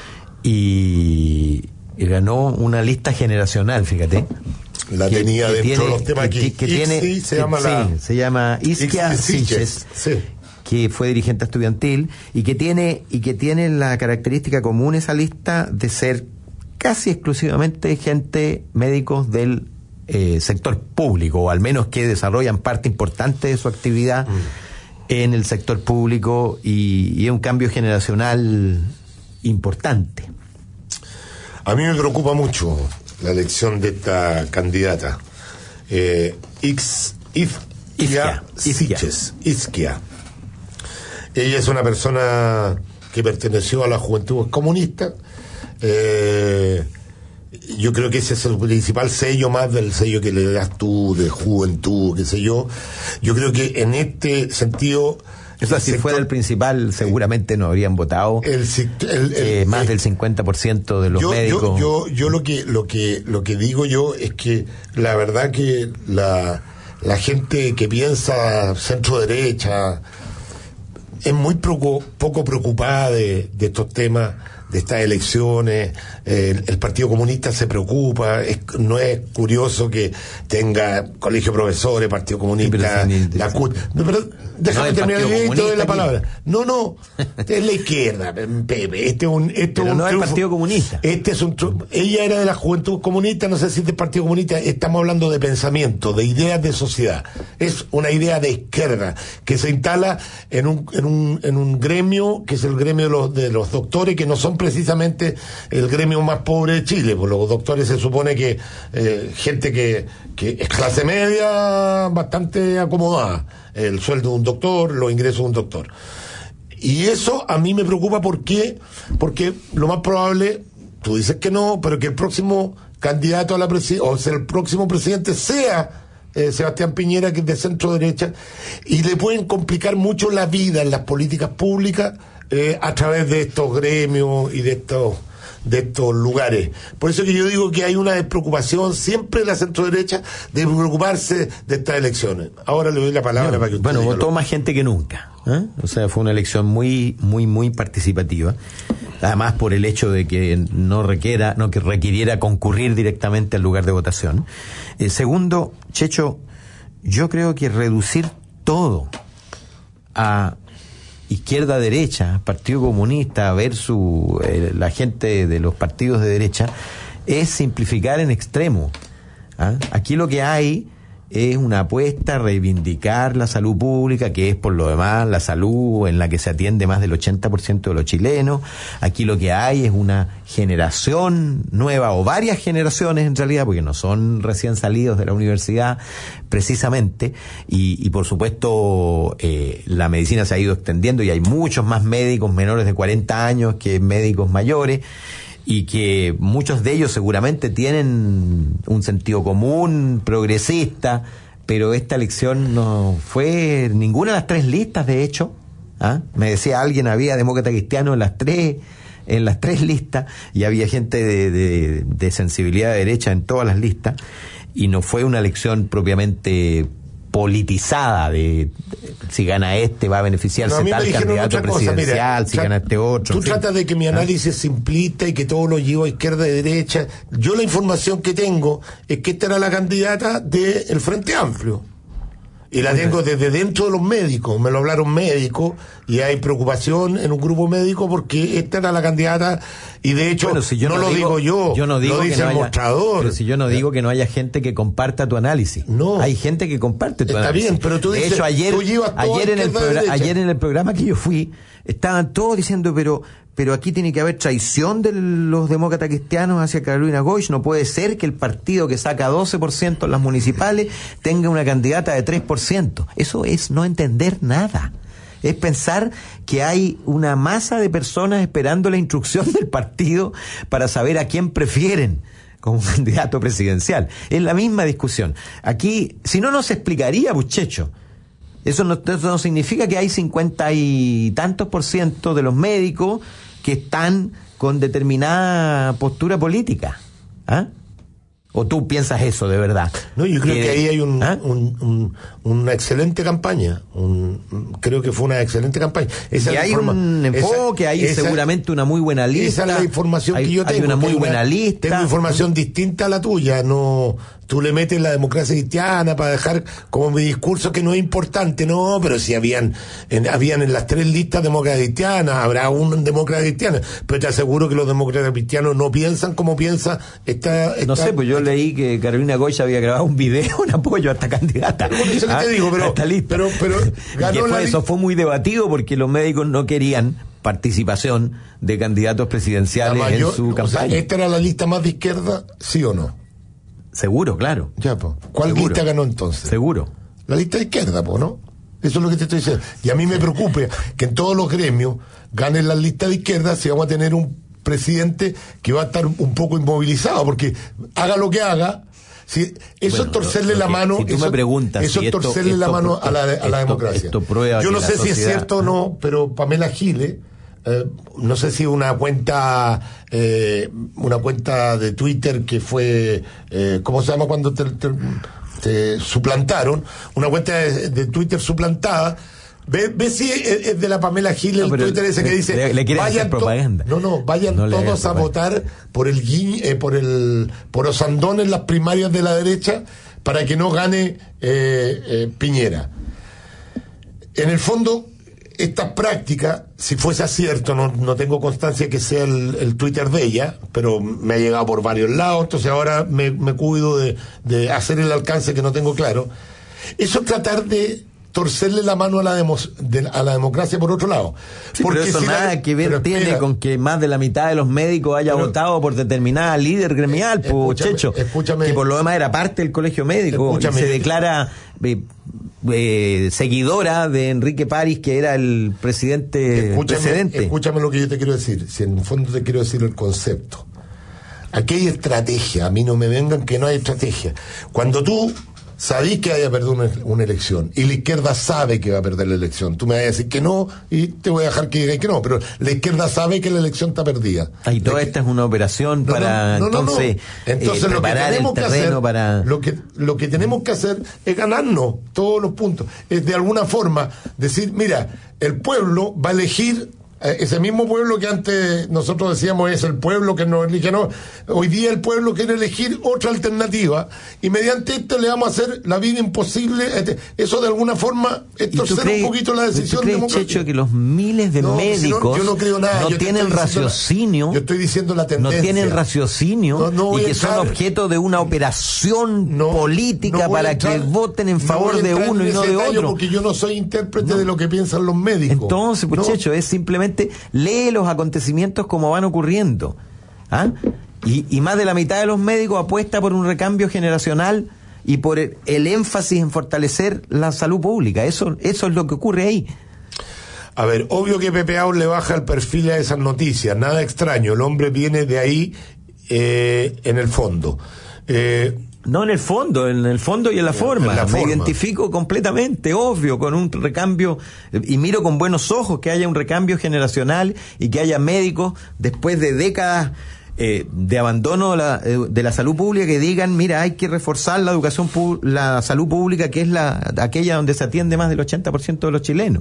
y, y ganó una lista generacional, fíjate. La que, tenía que dentro tiene, de los temas que, aquí. Que, que tiene, se que, llama sí, la... se llama Isquia Siches. Sí. Que fue dirigente estudiantil y que tiene y que tiene la característica común esa lista de ser casi exclusivamente gente, médicos del eh, sector público, o al menos que desarrollan parte importante de su actividad mm. en el sector público, y, y es un cambio generacional importante. A mí me preocupa mucho la elección de esta candidata, eh, Ix, If, Isquia Siches, Isquia. Ella es una persona que perteneció a la juventud comunista. Eh, yo creo que ese es el principal sello, más del sello que le das tú de juventud, qué sé yo. Yo creo que en este sentido... O sea, si sector, fuera el principal, seguramente no habrían votado el, el, el, eh, más el, del cincuenta por ciento de los yo, médicos. Yo, yo, yo lo que lo que lo que digo yo es que la verdad que la, la gente que piensa centro derecha es muy poco, poco preocupada de, de estos temas, de estas elecciones. Eh, el, el Partido Comunista se preocupa. Es, no es curioso que tenga colegio de profesores, Partido Comunista, sí, la C U T. Pero déjame no terminar y te doy la palabra. No, no, es la izquierda, Pepe. Este es un, este pero un no es el Partido Comunista. Este es un, ella era de la Juventud Comunista, no sé si es del Partido Comunista. Estamos hablando de pensamiento, de ideas de sociedad. Es una idea de izquierda que se instala en un, en un, en un gremio que es el gremio de los, de los doctores, que no son precisamente el gremio más pobre de Chile, porque los doctores se supone que eh, gente que, que es clase media bastante acomodada, el sueldo de un doctor, los ingresos de un doctor. Y eso a mí me preocupa. ¿Por qué? Porque lo más probable, tú dices que no, pero que el próximo candidato a la presidencia, o sea, el próximo presidente sea eh, Sebastián Piñera, que es de centro derecha, y le pueden complicar mucho la vida en las políticas públicas eh, a través de estos gremios y de estos de estos lugares. Por eso que yo digo que hay una despreocupación siempre en la centro derecha de preocuparse de estas elecciones. Ahora le doy la palabra bueno, para que usted bueno, votó lo... más gente que nunca, ¿eh? O sea, fue una elección muy, muy, muy participativa. Además, por el hecho de que no requiera, no que requiriera concurrir directamente al lugar de votación. Eh, segundo, Checho, yo creo que reducir todo a izquierda derecha, Partido Comunista versus eh, la gente de los partidos de derecha, es simplificar en extremo. ¿Ah? Aquí lo que hay es una apuesta a reivindicar la salud pública, que es por lo demás la salud en la que se atiende más del ochenta por ciento de los chilenos. Aquí lo que hay es una generación nueva, o varias generaciones en realidad, porque no son recién salidos de la universidad precisamente, y, y por supuesto eh, la medicina se ha ido extendiendo y hay muchos más médicos menores de cuarenta años que médicos mayores, y que muchos de ellos seguramente tienen un sentido común progresista, pero esta elección no fue ninguna de las tres listas, de hecho. ¿Ah? Me decía alguien, había demócrata cristiano en las tres en las tres listas, y había gente de, de, de sensibilidad de derecha en todas las listas, y no fue una elección propiamente politizada de, de si gana este va a beneficiarse no, a tal candidato presidencial, cosa, mira, si gana este otro. Tú tratas de que mi análisis es simplista y que todo lo llevo a izquierda y derecha. Yo la información que tengo es que esta era la candidata del Frente Amplio. Y la tengo desde dentro de los médicos, me lo hablaron médicos, y hay preocupación en un grupo médico porque esta era la candidata, y de hecho, bueno, si yo no, no lo digo, digo yo, yo no digo lo dice que no el haya, mostrador. Pero si yo no digo que no haya gente que comparta tu análisis. No. Hay gente que comparte tu Está análisis. bien, pero tú dices, de hecho, ayer, tú llevas todo ayer, en el izquierda, progra- derecha. ayer en el programa que yo fui, estaban todos diciendo, pero pero aquí tiene que haber traición de los demócratas cristianos hacia Carolina Goich. No puede ser que el partido que saca doce por ciento en las municipales tenga una candidata de tres por ciento. Eso es no entender nada. Es pensar que hay una masa de personas esperando la instrucción del partido para saber a quién prefieren como candidato presidencial. Es la misma discusión. Aquí, si no, no se explicaría, muchacho. Eso no, eso no significa que hay cincuenta y tantos por ciento de los médicos que están con determinada postura política. ¿Ah? ¿O tú piensas eso de verdad? No, yo creo que, que ahí hay un, ¿ah? un, un, una excelente campaña. Un, creo que fue una excelente campaña. Esa y es hay informa- un enfoque, esa, hay esa, seguramente una muy buena lista. Esa es la información hay, que yo tengo. Hay una muy tengo buena lista. Tengo información distinta a la tuya. No, tú le metes la democracia cristiana para dejar como mi discurso que no es importante. No, pero si habían en, habían en las tres listas demócratas cristianas, habrá un demócrata cristiano. Pero te aseguro que los demócratas cristianos no piensan como piensa esta... esta no sé, pues yo leí que Carolina Goich había grabado un video en apoyo a esta candidata. Bueno, eso ¿Ah? que te digo, pero, pero, pero ganó que fue, la eso fue muy debatido porque los médicos no querían participación de candidatos presidenciales mayor, en su o sea, campaña. ¿esta era la lista más de izquierda, sí o no? Seguro, claro. Ya, pues. ¿Cuál Seguro. lista ganó entonces? Seguro. La lista de izquierda, pues, ¿no? Eso es lo que te estoy diciendo. Y a mí me preocupa que en todos los gremios ganen las listas de izquierda si vamos a tener un presidente que va a estar un poco inmovilizado, porque haga lo que haga, si, eso Bueno, es torcerle lo, lo la que, mano. si tú eso, me preguntas eso si es esto, torcerle esto, la mano esto, a la, a la esto, democracia. Esto prueba Yo que no la sé si es sociedad, cierto o no, pero Pamela Giles, eh, no sé si una cuenta, eh, una cuenta de Twitter que fue, eh, ¿cómo se llama cuando te, te, te suplantaron? Una cuenta de, de Twitter suplantada. Ve, ve si es, es de la Pamela Giles, no, el Twitter ese que le, dice, le, le quieren vayan hacer propaganda. To- no, no, vayan no todos a votar por el guiñ, eh, por el por Osandón en las primarias de la derecha para que no gane eh, eh, Piñera. En el fondo, esta práctica, si fuese cierto, no, no tengo constancia que sea el, el Twitter de ella, pero me ha llegado por varios lados, entonces ahora me, me cuido de, de hacer el alcance que no tengo claro. Eso es tratar de torcerle la mano a la demos, de, a la democracia por otro lado. Sí, porque pero eso si nada la, que ver tiene espera, con que más de la mitad de los médicos haya pero, votado por determinada líder gremial, eh, pues, escúchame, Checho, escúchame, que por lo demás era parte del colegio médico, escúchame, y se declara eh, eh, seguidora de Enrique París, que era el presidente escúchame, precedente. Escúchame lo que yo te quiero decir, si en el fondo te quiero decir el concepto. Aquí hay estrategia, a mí no me vengan que no hay estrategia. Cuando tú sabís que vaya a perder una, una elección y la izquierda sabe que va a perder la elección, tú me vas a decir que no y te voy a dejar que digas que no, pero la izquierda sabe que la elección está perdida. Y toda esta es una operación no, para no, no, entonces, no. entonces eh, lo que preparar tenemos el que terreno hacer, para... lo que lo que tenemos que hacer es ganarnos todos los puntos, es de alguna forma decir, mira, el pueblo va a elegir ese mismo pueblo que antes nosotros decíamos es el pueblo que nos elige, no, hoy día el pueblo quiere elegir otra alternativa y mediante esto le vamos a hacer la vida imposible. Este, eso de alguna forma es torcer crees, un poquito la decisión ¿tú crees, democrática? Checho, que los miles de no, médicos si no, yo no, creo nada. no yo tienen raciocinio, la, yo estoy diciendo la tendencia, no tienen raciocinio no, no y que entrar, son objeto de una operación no, política no para entrar, que voten en favor no de uno y no de otro. Porque yo no soy intérprete no. de lo que piensan los médicos. Entonces, pues, no. Checho, es simplemente lee los acontecimientos como van ocurriendo. ¿Ah? Y, y más de la mitad de los médicos apuesta por un recambio generacional y por el, el énfasis en fortalecer la salud pública. Eso, eso es lo que ocurre ahí. A ver, obvio que Pepe Out le baja el perfil a esas noticias, nada extraño, el hombre viene de ahí eh, en el fondo. Eh, No en el fondo, en el fondo y en la forma. En la Me forma. identifico completamente, obvio, con un recambio, y miro con buenos ojos que haya un recambio generacional y que haya médicos después de décadas eh, de abandono de la, de la salud pública que digan, mira, hay que reforzar la educación, pu- la salud pública, que es la aquella donde se atiende más del ochenta por ciento de los chilenos.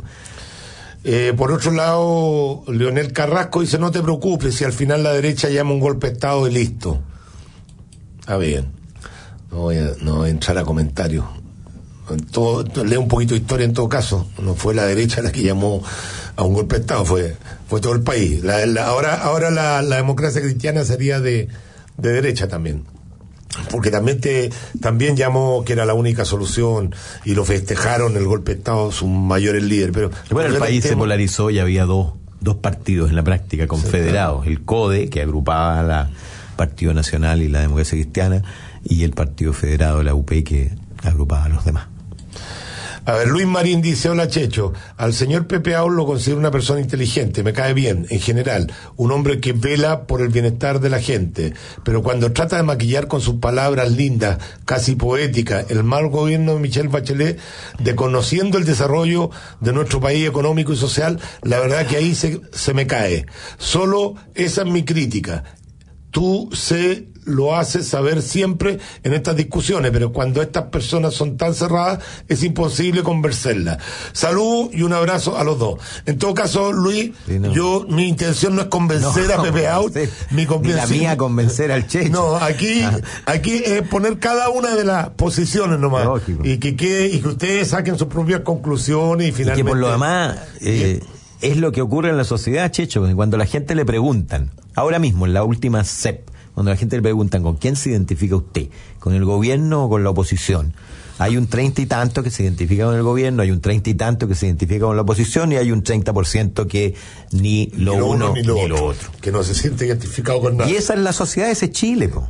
Eh, por otro lado, Leonel Carrasco dice, no te preocupes, si al final la derecha llama un golpe de Estado y listo. A ver, no voy a, no voy a entrar a comentarios. todo, lee un poquito de historia en todo caso. No fue la derecha la que llamó a un golpe de Estado, fue fue todo el país. La, la, ahora ahora la, la democracia cristiana sería de, de derecha también. Porque también te también llamó que era la única solución y lo festejaron el golpe de Estado sus mayores líderes. Pero bueno, el país se polarizó y había dos, dos partidos en la práctica confederados. El CODE, que agrupaba al Partido Nacional y la Democracia Cristiana, y el Partido Federado, la U P, que agrupaba a los demás. A ver, Luis Marín dice: hola Checho, al señor Pepe Out lo considero una persona inteligente, me cae bien, en general, un hombre que vela por el bienestar de la gente, pero cuando trata de maquillar con sus palabras lindas, casi poéticas, el mal gobierno de Michelle Bachelet, desconociendo el desarrollo de nuestro país económico y social, la verdad que ahí se, se me cae. Solo esa es mi crítica. Tú se lo haces saber siempre en estas discusiones, pero cuando estas personas son tan cerradas es imposible convencerlas. Salud y un abrazo a los dos. En todo caso, Luis, sí, no. yo mi intención no es convencer no, a Pepe Out, mi ni la mía convencer al Checho. No, aquí ah. aquí es poner cada una de las posiciones nomás. Lógico. y que quede, y que ustedes saquen sus propias conclusiones y finalmente. Y que por lo demás eh, es lo que ocurre en la sociedad, Checho, cuando la gente le preguntan, ahora mismo en la última C E P, cuando la gente le preguntan con quién se identifica usted, con el gobierno o con la oposición, hay un treinta y tanto que se identifica con el gobierno, hay un treinta y tanto que se identifica con la oposición y hay un treinta por ciento que ni lo, ni lo uno, uno ni, lo, ni otro, lo otro. Que no se siente identificado con nada. Y esa es la sociedad, ese es Chile, po.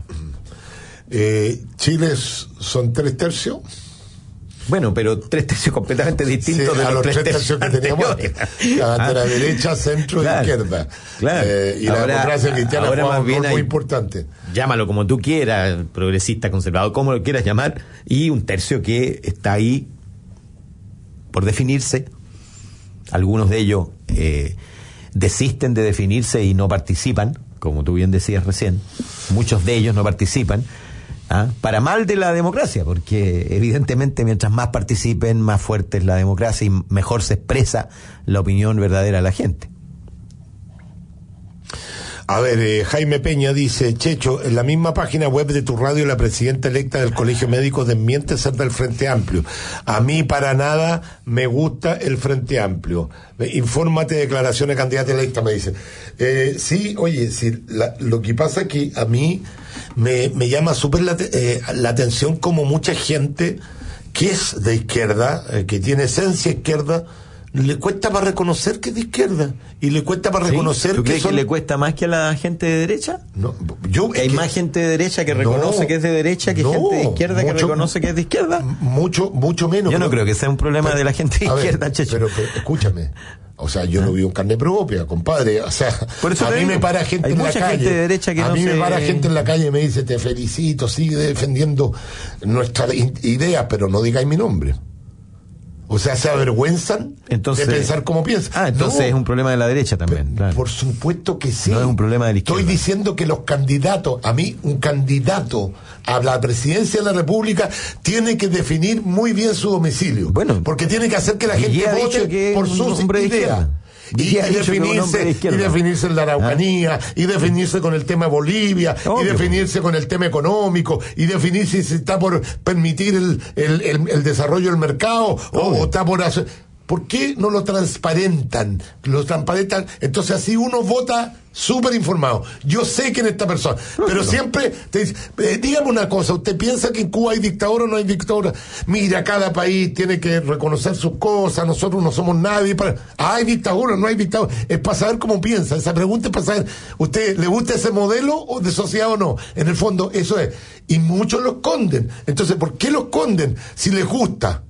Eh, Chile son tres tercios. Bueno, pero tres tercios completamente distintos sí, de los, los tres tercios que teníamos antes. La bandera ah, derecha, centro claro, y izquierda. Claro. Eh, y ahora, la democracia cristiana ahora juega más bien un rol hay, muy importante. Llámalo como tú quieras, progresista, conservador, como lo quieras llamar, y un tercio que está ahí por definirse. Algunos de ellos eh, desisten de definirse y no participan, como tú bien decías recién. Muchos de ellos no participan. ¿Ah? Para mal de la democracia, porque evidentemente mientras más participen, más fuerte es la democracia y mejor se expresa la opinión verdadera de la gente. A ver, eh, Jaime Peña dice: Checho, en la misma página web de tu radio la presidenta electa del Colegio Médico desmiente ser del Frente Amplio. A mí para nada me gusta el Frente Amplio. Infórmate, declaraciones de candidata electa, me dicen. Eh, sí, oye, sí, la, lo que pasa es que a mí me, me llama súper la, eh, la atención como mucha gente que es de izquierda, eh, que tiene esencia izquierda, le cuesta para reconocer que es de izquierda y le cuesta para reconocer ¿Sí? ¿Tú que crees son... que le cuesta más que a la gente de derecha? No, yo ¿Hay que... más gente de derecha que reconoce no, que es de derecha que no, gente de izquierda mucho, que reconoce que es de izquierda? Mucho, mucho menos. Yo no pero, creo que sea un problema pero, de la gente de izquierda, ver, Checho. Pero, pero escúchame. O sea, yo ¿Ah? no vivo en carne propia, compadre. O sea, Por eso a mí digo, me para gente en la calle. Gente de derecha que a no mí se... me para gente en la calle y me dice: te felicito, sigue defendiendo nuestra idea, pero no digáis mi nombre. O sea, se avergüenzan entonces, de pensar como piensan. Ah, entonces no, es un problema de la derecha también. Por, claro. por supuesto que sí. No es un problema de la izquierda. Estoy diciendo que los candidatos, a mí, un candidato a la presidencia de la República tiene que definir muy bien su domicilio. Bueno. Porque tiene que hacer que la gente vote por sus ideas. Y, y, definirse, de y definirse en la Araucanía, ¿Ah? y definirse con el tema Bolivia, Obvio. y definirse con el tema económico, y definirse si está por permitir el, el, el, el desarrollo del mercado, o, o está por hacer... ¿Por qué no lo transparentan? Lo transparentan, entonces así uno vota súper informado. Yo sé quién es esta persona, pero siempre te dice, eh, dígame una cosa, ¿usted piensa que en Cuba hay dictadura o no hay dictadura? Mira, cada país tiene que reconocer sus cosas, nosotros no somos nadie para... Ah, ¿hay dictadura o no hay dictadura? Es para saber cómo piensa, esa pregunta es para saber, ¿usted le gusta ese modelo de sociedad o no? En el fondo, eso es. Y muchos lo esconden. Entonces, ¿por qué lo esconden si les gusta?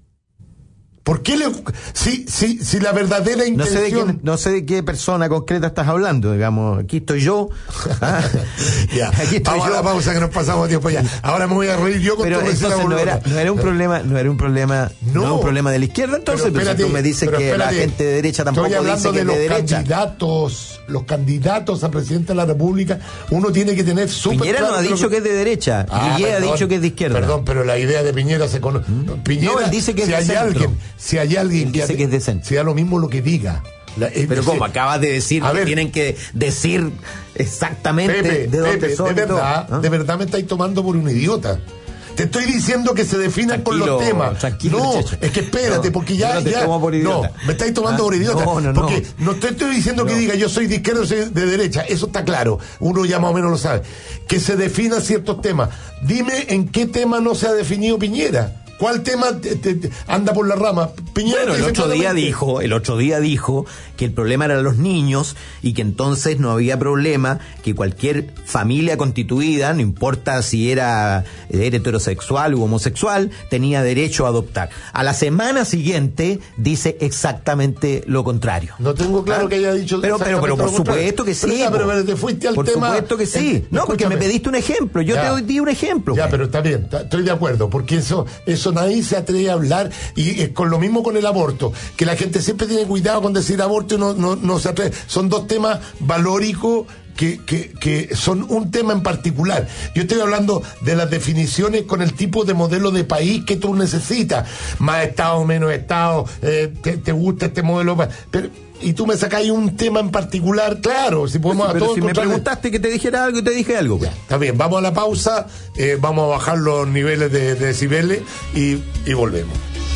¿Por qué le, si, si, si la verdadera intención... No sé, de qué, no sé de qué persona concreta estás hablando, digamos, aquí estoy yo. ¿Ah? Ya, aquí estoy vamos yo. A la pausa que nos pasamos tiempo ya. Ahora me voy a reír yo con pero todo entonces no era, no era un problema, no era un problema, no, no era un problema de la izquierda, entonces, pero, espérate, pero si tú me dices que espérate, la gente de derecha tampoco dice que es de, de los derecha. Candidatos, los candidatos a presidente de la República, uno tiene que tener súper Piñera claro no ha dicho que... que es de derecha, ah, Piñera ha dicho que es de izquierda. Perdón, pero la idea de Piñera se conoce. ¿Mm? Piñera, no, él dice que es si de hay centro. alguien, si hay alguien que, que es de centro. Si da lo mismo lo que diga. La, eh, pero como acabas de decir, que ver, tienen que decir exactamente Pepe, de dónde Pepe, son. De verdad, ¿no? de verdad me estáis tomando por un idiota. Te estoy diciendo que se definan con los temas. No, muchacho. Es que espérate, no, porque ya... No, ya, no, me estáis tomando ah, por idiota. No, no, porque no, no te estoy diciendo no. que diga yo soy de izquierda o soy de derecha. Eso está claro. Uno ya más o menos lo sabe. Que se definan ciertos temas. Dime en qué tema no se ha definido Piñera. ¿Cuál tema te, te, te anda por la rama? Piñera. Bueno, el otro día dijo, el otro día dijo que el problema eran los niños y que entonces no había problema que cualquier familia constituida, no importa si era heterosexual u homosexual, tenía derecho a adoptar. A la semana siguiente dice exactamente lo contrario. No tengo claro ¿Ah? que haya dicho. Pero, pero, pero por supuesto que sí. Pero, ya, pero, pero te fuiste al por tema. Por supuesto que sí. Eh, no, porque me pediste un ejemplo. Yo ya. te di un ejemplo. Ya, pero está bien. Está, estoy de acuerdo, porque eso, eso nadie se atreve a hablar, y es con lo mismo con el aborto, que la gente siempre tiene cuidado con decir aborto y no, no, no se atreve. Son dos temas valóricos que, que, que son un tema en particular. Yo estoy hablando de las definiciones con el tipo de modelo de país que tú necesitas. Más Estado, menos Estado, eh, te, te gusta este modelo, pero y tú me sacáis un tema en particular, claro, si podemos sí, a todos si me preguntaste que te dijera algo y te dije algo. Ya, está bien, vamos a la pausa, eh, vamos a bajar los niveles de, de decibeles y, y volvemos.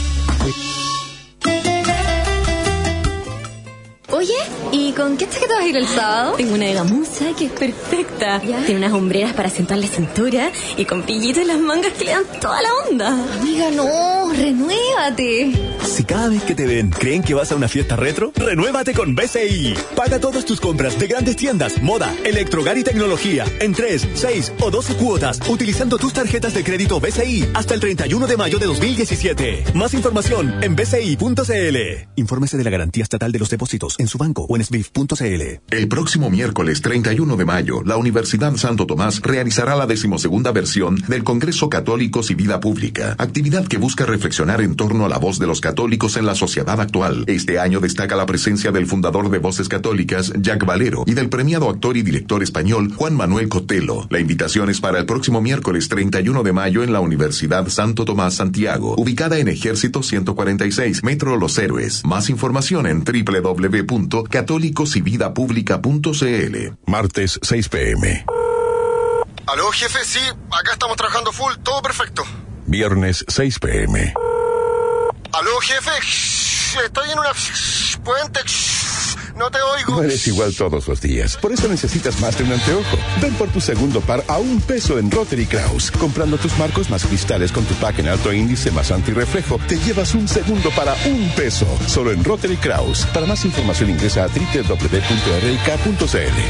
Oye, ¿y con qué chaqueta vas a ir el sábado? Tengo una de gamuza que es perfecta. ¿Ya? Tiene unas hombreras para acentuar la cintura y con pillito en las mangas que le dan toda la onda. Amiga, no, renuévate. Si cada vez que te ven creen que vas a una fiesta retro, renuévate con B C I. Paga todas tus compras de grandes tiendas, moda, electrohogar y tecnología en tres, seis o doce cuotas utilizando tus tarjetas de crédito B C I hasta el treinta y uno de mayo de dos mil diecisiete. Más información en b c i punto c l. Infórmese de la garantía estatal de los depósitos en su banco o en s b i f punto c l. El próximo miércoles treinta y uno de mayo, la Universidad Santo Tomás realizará la decimosegunda versión del Congreso Católicos y Vida Pública, actividad que busca reflexionar en torno a la voz de los católicos en la sociedad actual. Este año destaca la presencia del fundador de Voces Católicas, Jack Valero, y del premiado actor y director español, Juan Manuel Cotelo. La invitación es para el próximo miércoles treinta y uno de mayo en la Universidad Santo Tomás Santiago, ubicada en Ejército ciento cuarenta y seis, Metro Los Héroes. Más información en doble u doble u doble u punto católicos y vida pública punto c l. Martes seis p m Aló, jefe, sí, acá estamos trabajando full, todo perfecto. Viernes seis p m Aló, jefe, estoy en una puente, no te oigo. No eres igual todos los días, por eso necesitas más de un anteojo. Ven por tu segundo par a un peso en Rotary Kraus. Comprando tus marcos más cristales con tu pack en alto índice más antirreflejo, te llevas un segundo para un peso. Solo en Rotary Kraus. Para más información ingresa a doble u doble u doble u punto r l k punto c l.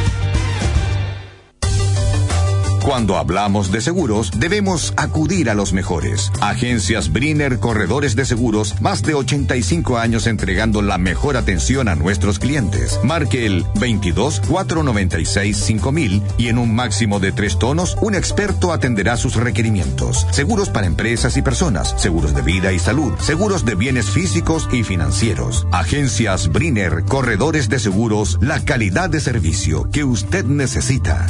Cuando hablamos de seguros, debemos acudir a los mejores. Agencias Briner Corredores de Seguros, más de ochenta y cinco años entregando la mejor atención a nuestros clientes. Marque el veintidós, cuatrocientos noventa y seis, cinco mil y en un máximo de tres tonos, un experto atenderá sus requerimientos. Seguros para empresas y personas, seguros de vida y salud, seguros de bienes físicos y financieros. Agencias Briner Corredores de Seguros, la calidad de servicio que usted necesita.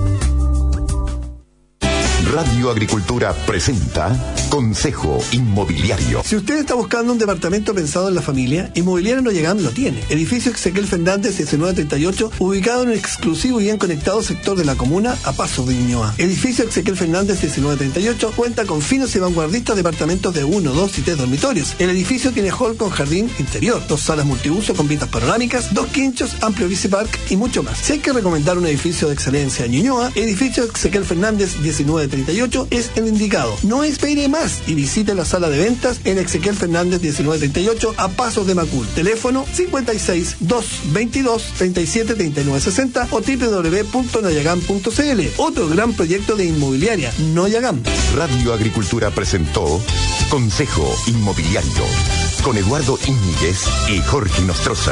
Radio Agricultura presenta Consejo Inmobiliario. Si usted está buscando un departamento pensado en la familia, Inmobiliaria No Llegam lo tiene. Edificio Ezequiel Fernández diecinueve treinta y ocho, ubicado en un exclusivo y bien conectado sector de la comuna a pasos de Ñuñoa. Edificio Ezequiel Fernández diecinueve treinta y ocho cuenta con finos y vanguardistas departamentos de uno, dos y tres dormitorios. El edificio tiene hall con jardín interior, dos salas multiuso con vistas panorámicas, dos quinchos, amplio bicipark y mucho más. Si hay que recomendar un edificio de excelencia en Ñuñoa, Edificio Ezequiel Fernández diecinueve treinta y ocho es el indicado. No espere más y visite la sala de ventas en Ezequiel Fernández diecinueve treinta y ocho a pasos de Macul. Teléfono cincuenta y seis, doscientos veintidós, treinta y siete, treinta y nueve sesenta o doble u doble u doble u punto noyagam punto c l. Otro gran proyecto de Inmobiliaria No Llegam. Radio Agricultura presentó Consejo Inmobiliario con Eduardo Íñiguez y Jorge Nostroza.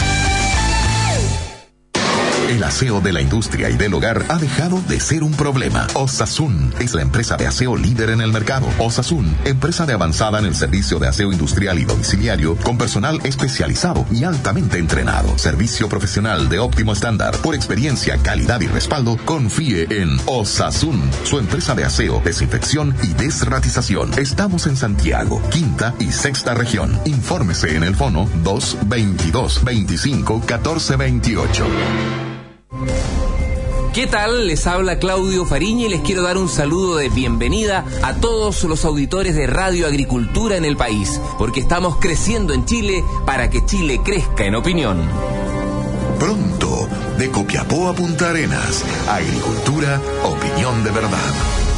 El aseo de la industria y del hogar ha dejado de ser un problema. Osasun es la empresa de aseo líder en el mercado. Osasun, empresa de avanzada en el servicio de aseo industrial y domiciliario, con personal especializado y altamente entrenado. Servicio profesional de óptimo estándar. Por experiencia, calidad y respaldo, confíe en Osasun, su empresa de aseo, desinfección y desratización. Estamos en Santiago, quinta y sexta región. Infórmese en el fono dos veintidós, veinticinco, catorce veintiocho. ¿Qué tal? Les habla Claudio Fariña y les quiero dar un saludo de bienvenida a todos los auditores de Radio Agricultura en el país, porque estamos creciendo en Chile para que Chile crezca en opinión. Pronto, de Copiapó a Punta Arenas, Agricultura, opinión de verdad.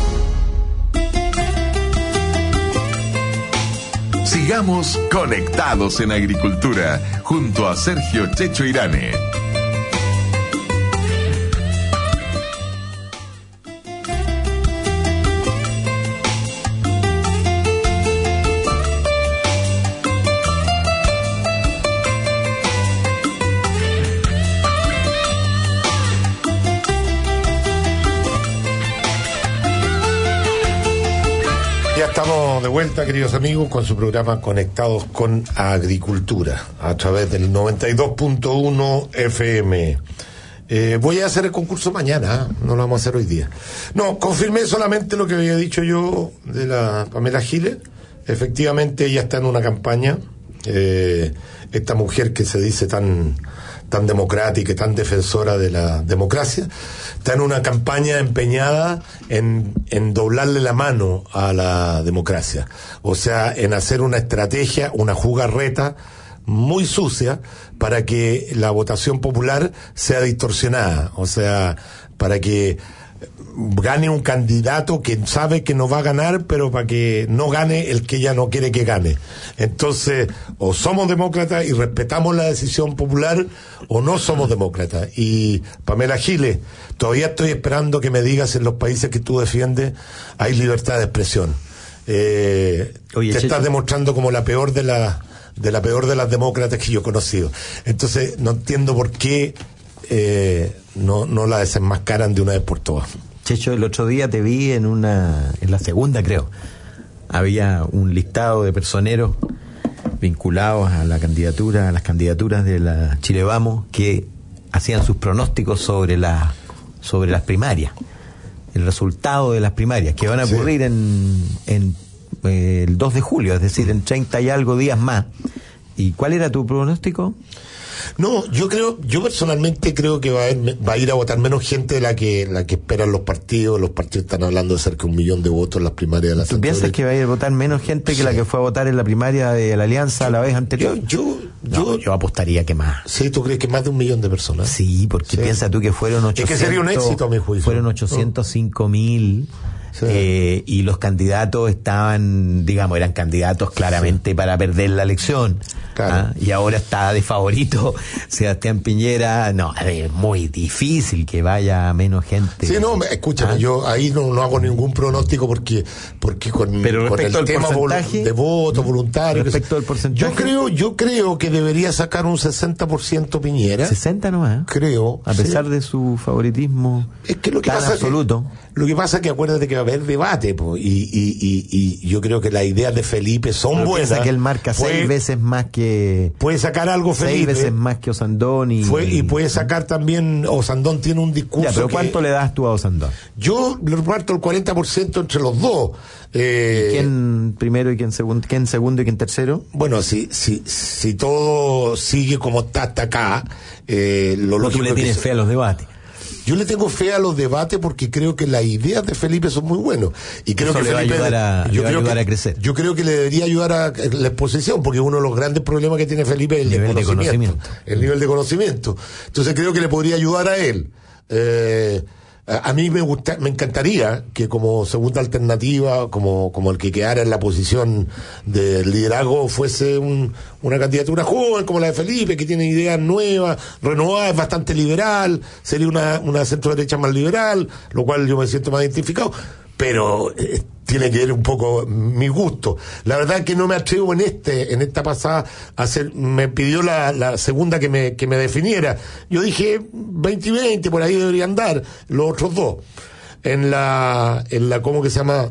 Sigamos conectados en Agricultura, junto a Sergio Checho Irane. Estamos de vuelta, queridos amigos, con su programa Conectados con Agricultura a través del noventa y dos punto uno F M. Eh, voy a hacer el concurso mañana, ¿eh? No lo vamos a hacer hoy día. No, confirmé solamente lo que había dicho yo de la Pamela Giles. Efectivamente, ella está en una campaña. Eh, esta mujer que se dice tan tan democrática y tan defensora de la democracia, está en una campaña empeñada en, en doblarle la mano a la democracia, o sea, en hacer una estrategia, una jugarreta muy sucia para que la votación popular sea distorsionada, o sea, para que gane un candidato que sabe que no va a ganar, pero para que no gane el que ella no quiere que gane. Entonces, o somos demócratas y respetamos la decisión popular, o no somos demócratas. Y Pamela Giles, todavía estoy esperando que me digas en los países que tú defiendes hay libertad de expresión. Eh, Oye, te Checho, estás demostrando como la peor de la de la peor de las demócratas que yo he conocido. Entonces, no entiendo por qué eh, no no la desenmascaran de una vez por todas. Checho, el otro día te vi en una, en la segunda creo, había un listado de personeros vinculados a la candidatura, a las candidaturas de la Chile Vamos, que hacían sus pronósticos sobre la, sobre las primarias, el resultado de las primarias, que van a ocurrir sí. en, en eh, el dos de julio, es decir, en treinta y algo días más. ¿Y cuál era tu pronóstico? No, yo creo, yo personalmente creo que va a, ir, va a ir a votar menos gente de la que la que esperan los partidos. Los partidos están hablando de cerca de un millón de votos en las primarias de la ¿Tú piensas que va a ir a votar menos gente que sí. la que fue a votar en la primaria de la Alianza yo, la vez anterior? Yo, yo, no, yo, yo apostaría que más. Sí, ¿tú crees que más de un millón de personas? Sí, porque sí. piensa tú que fueron ochocientos. Es que sería un éxito a mi juicio. Fueron ochocientos cinco mil. Sí. Eh, y los candidatos estaban, digamos, eran candidatos claramente sí. para perder la elección. Claro. ¿Ah? Y ahora está de favorito Sebastián Piñera. No, es muy difícil que vaya menos gente. Sí, no, escúchame, ¿Ah? yo ahí no, no hago ningún pronóstico porque porque con, Pero con el tema porcentaje, de voto voluntario. Respecto al porcentaje. Yo creo, yo creo que debería sacar un sesenta por ciento Piñera. sesenta nomás. Creo. A pesar sí. de su favoritismo es que lo que tan pasa absoluto. Que, lo que pasa es que acuérdate que va a haber debate, po, y, y, y, y yo creo que las ideas de Felipe son Pero buenas. Piensa que él marca puede, seis veces más que... Puede sacar algo Felipe. Seis veces más que Osandón y... Fue, y puede sacar también... Osandón tiene un discurso. Ya, pero que, ¿cuánto le das tú a Osandón? Yo le reparto el cuarenta por ciento entre los dos. Eh, ¿Y quién primero y quién segundo, quién segundo y quién tercero? Bueno, si si si todo sigue como está hasta acá, eh, lo lógico. ¿Tú le tienes fe a los debates? Yo le tengo fe a los debates porque creo que las ideas de Felipe son muy buenas. Y creo Eso que le va Felipe, a ayudar, a, yo le va creo a, ayudar que, a crecer. Yo creo que le debería ayudar a la exposición, porque uno de los grandes problemas que tiene Felipe es el, el de conocimiento, conocimiento. El nivel de conocimiento. Entonces creo que le podría ayudar a él. Eh, a, a mí me gusta, me encantaría que como segunda alternativa, como, como el que quedara en la posición del liderazgo, fuese un, una candidatura joven como la de Felipe, que tiene ideas nuevas, renovadas, es bastante liberal, sería una, una centro derecha más liberal, lo cual yo me siento más identificado, pero eh, tiene que ver un poco mi gusto. La verdad es que no me atrevo en este, en esta pasada a hacer, me pidió la, la segunda que me, que me definiera. Yo dije veinte y veinte, por ahí deberían dar los otros dos. En la, en la, ¿cómo que se llama?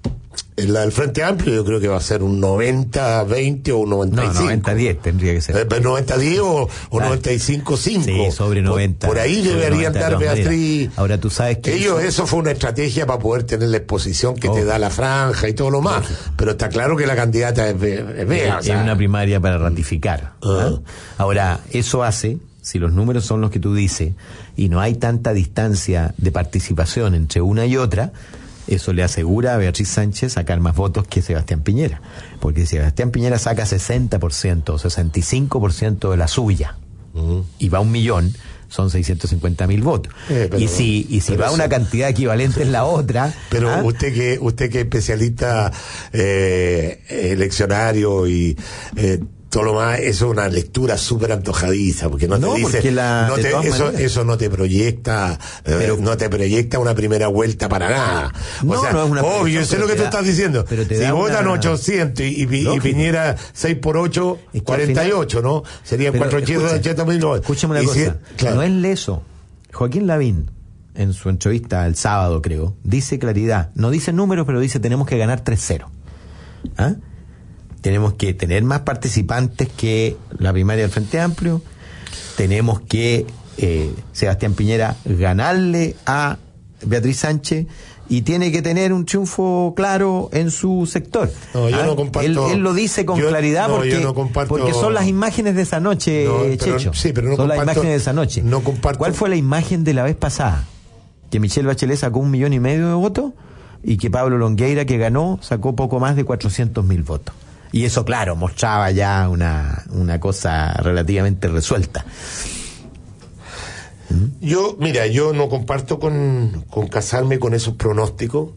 En la del Frente Amplio yo creo que va a ser un noventa veinte o un noventa y cinco. No, noventa diez tendría que ser. Eh, noventa diez o, o claro. noventa y cinco cinco. Sí, sobre noventa. Por, por ahí deberían dar Beatriz. Ahora tú sabes que... Ellos, eso... eso fue una estrategia para poder tener la exposición que oh. te da la franja y todo lo más. Oh. Pero está claro que la candidata es Bea. Es, Bea, es, o sea... es una primaria para ratificar. Uh-huh. ¿Ah? Ahora, eso hace... si los números son los que tú dices y no hay tanta distancia de participación entre una y otra, eso le asegura a Beatriz Sánchez sacar más votos que Sebastián Piñera, porque si Sebastián Piñera saca sesenta por ciento o sesenta y cinco por ciento de la suya uh-huh. y va a un millón, son seiscientos cincuenta mil votos. Eh, pero, y si y si va a una cantidad equivalente en la otra... Pero ¿ah? usted que usted que es especialista eh, eleccionario y... Eh, todo lo más, eso es una lectura súper antojadiza, porque no, no te dice, la, no te, eso, eso no te proyecta, pero, eh, no te proyecta una primera vuelta para nada. O no, sea, no es una obvio, eso es lo que tú da, estás diciendo. Si votan una... ochocientos y, y, y Piñera seis por ocho, es cuarenta y ocho, final, ¿no? Serían cuatrocientos ochenta mil votos. Escúchame una y cosa, si, claro. No es leso. Joaquín Lavín, en su entrevista el sábado, creo, dice claridad, no dice números, pero dice tenemos que ganar tres cero. ¿Ah? Tenemos que tener más participantes que la primaria del Frente Amplio, tenemos que eh, Sebastián Piñera ganarle a Beatriz Sánchez y tiene que tener un triunfo claro en su sector. No, yo ¿Ah? no comparto. Él, él lo dice con yo, claridad no, porque, no comparto, porque son las imágenes de esa noche, no, pero, Checho. Sí, pero no son comparto, las imágenes de esa noche. No comparto. ¿Cuál fue la imagen de la vez pasada? Que Michelle Bachelet sacó un millón y medio de votos y que Pablo Longueira, que ganó, sacó poco más de cuatrocientos mil votos. Y eso, claro, mostraba ya una, una cosa relativamente resuelta. Yo, mira, yo no comparto con, con casarme con esos pronósticos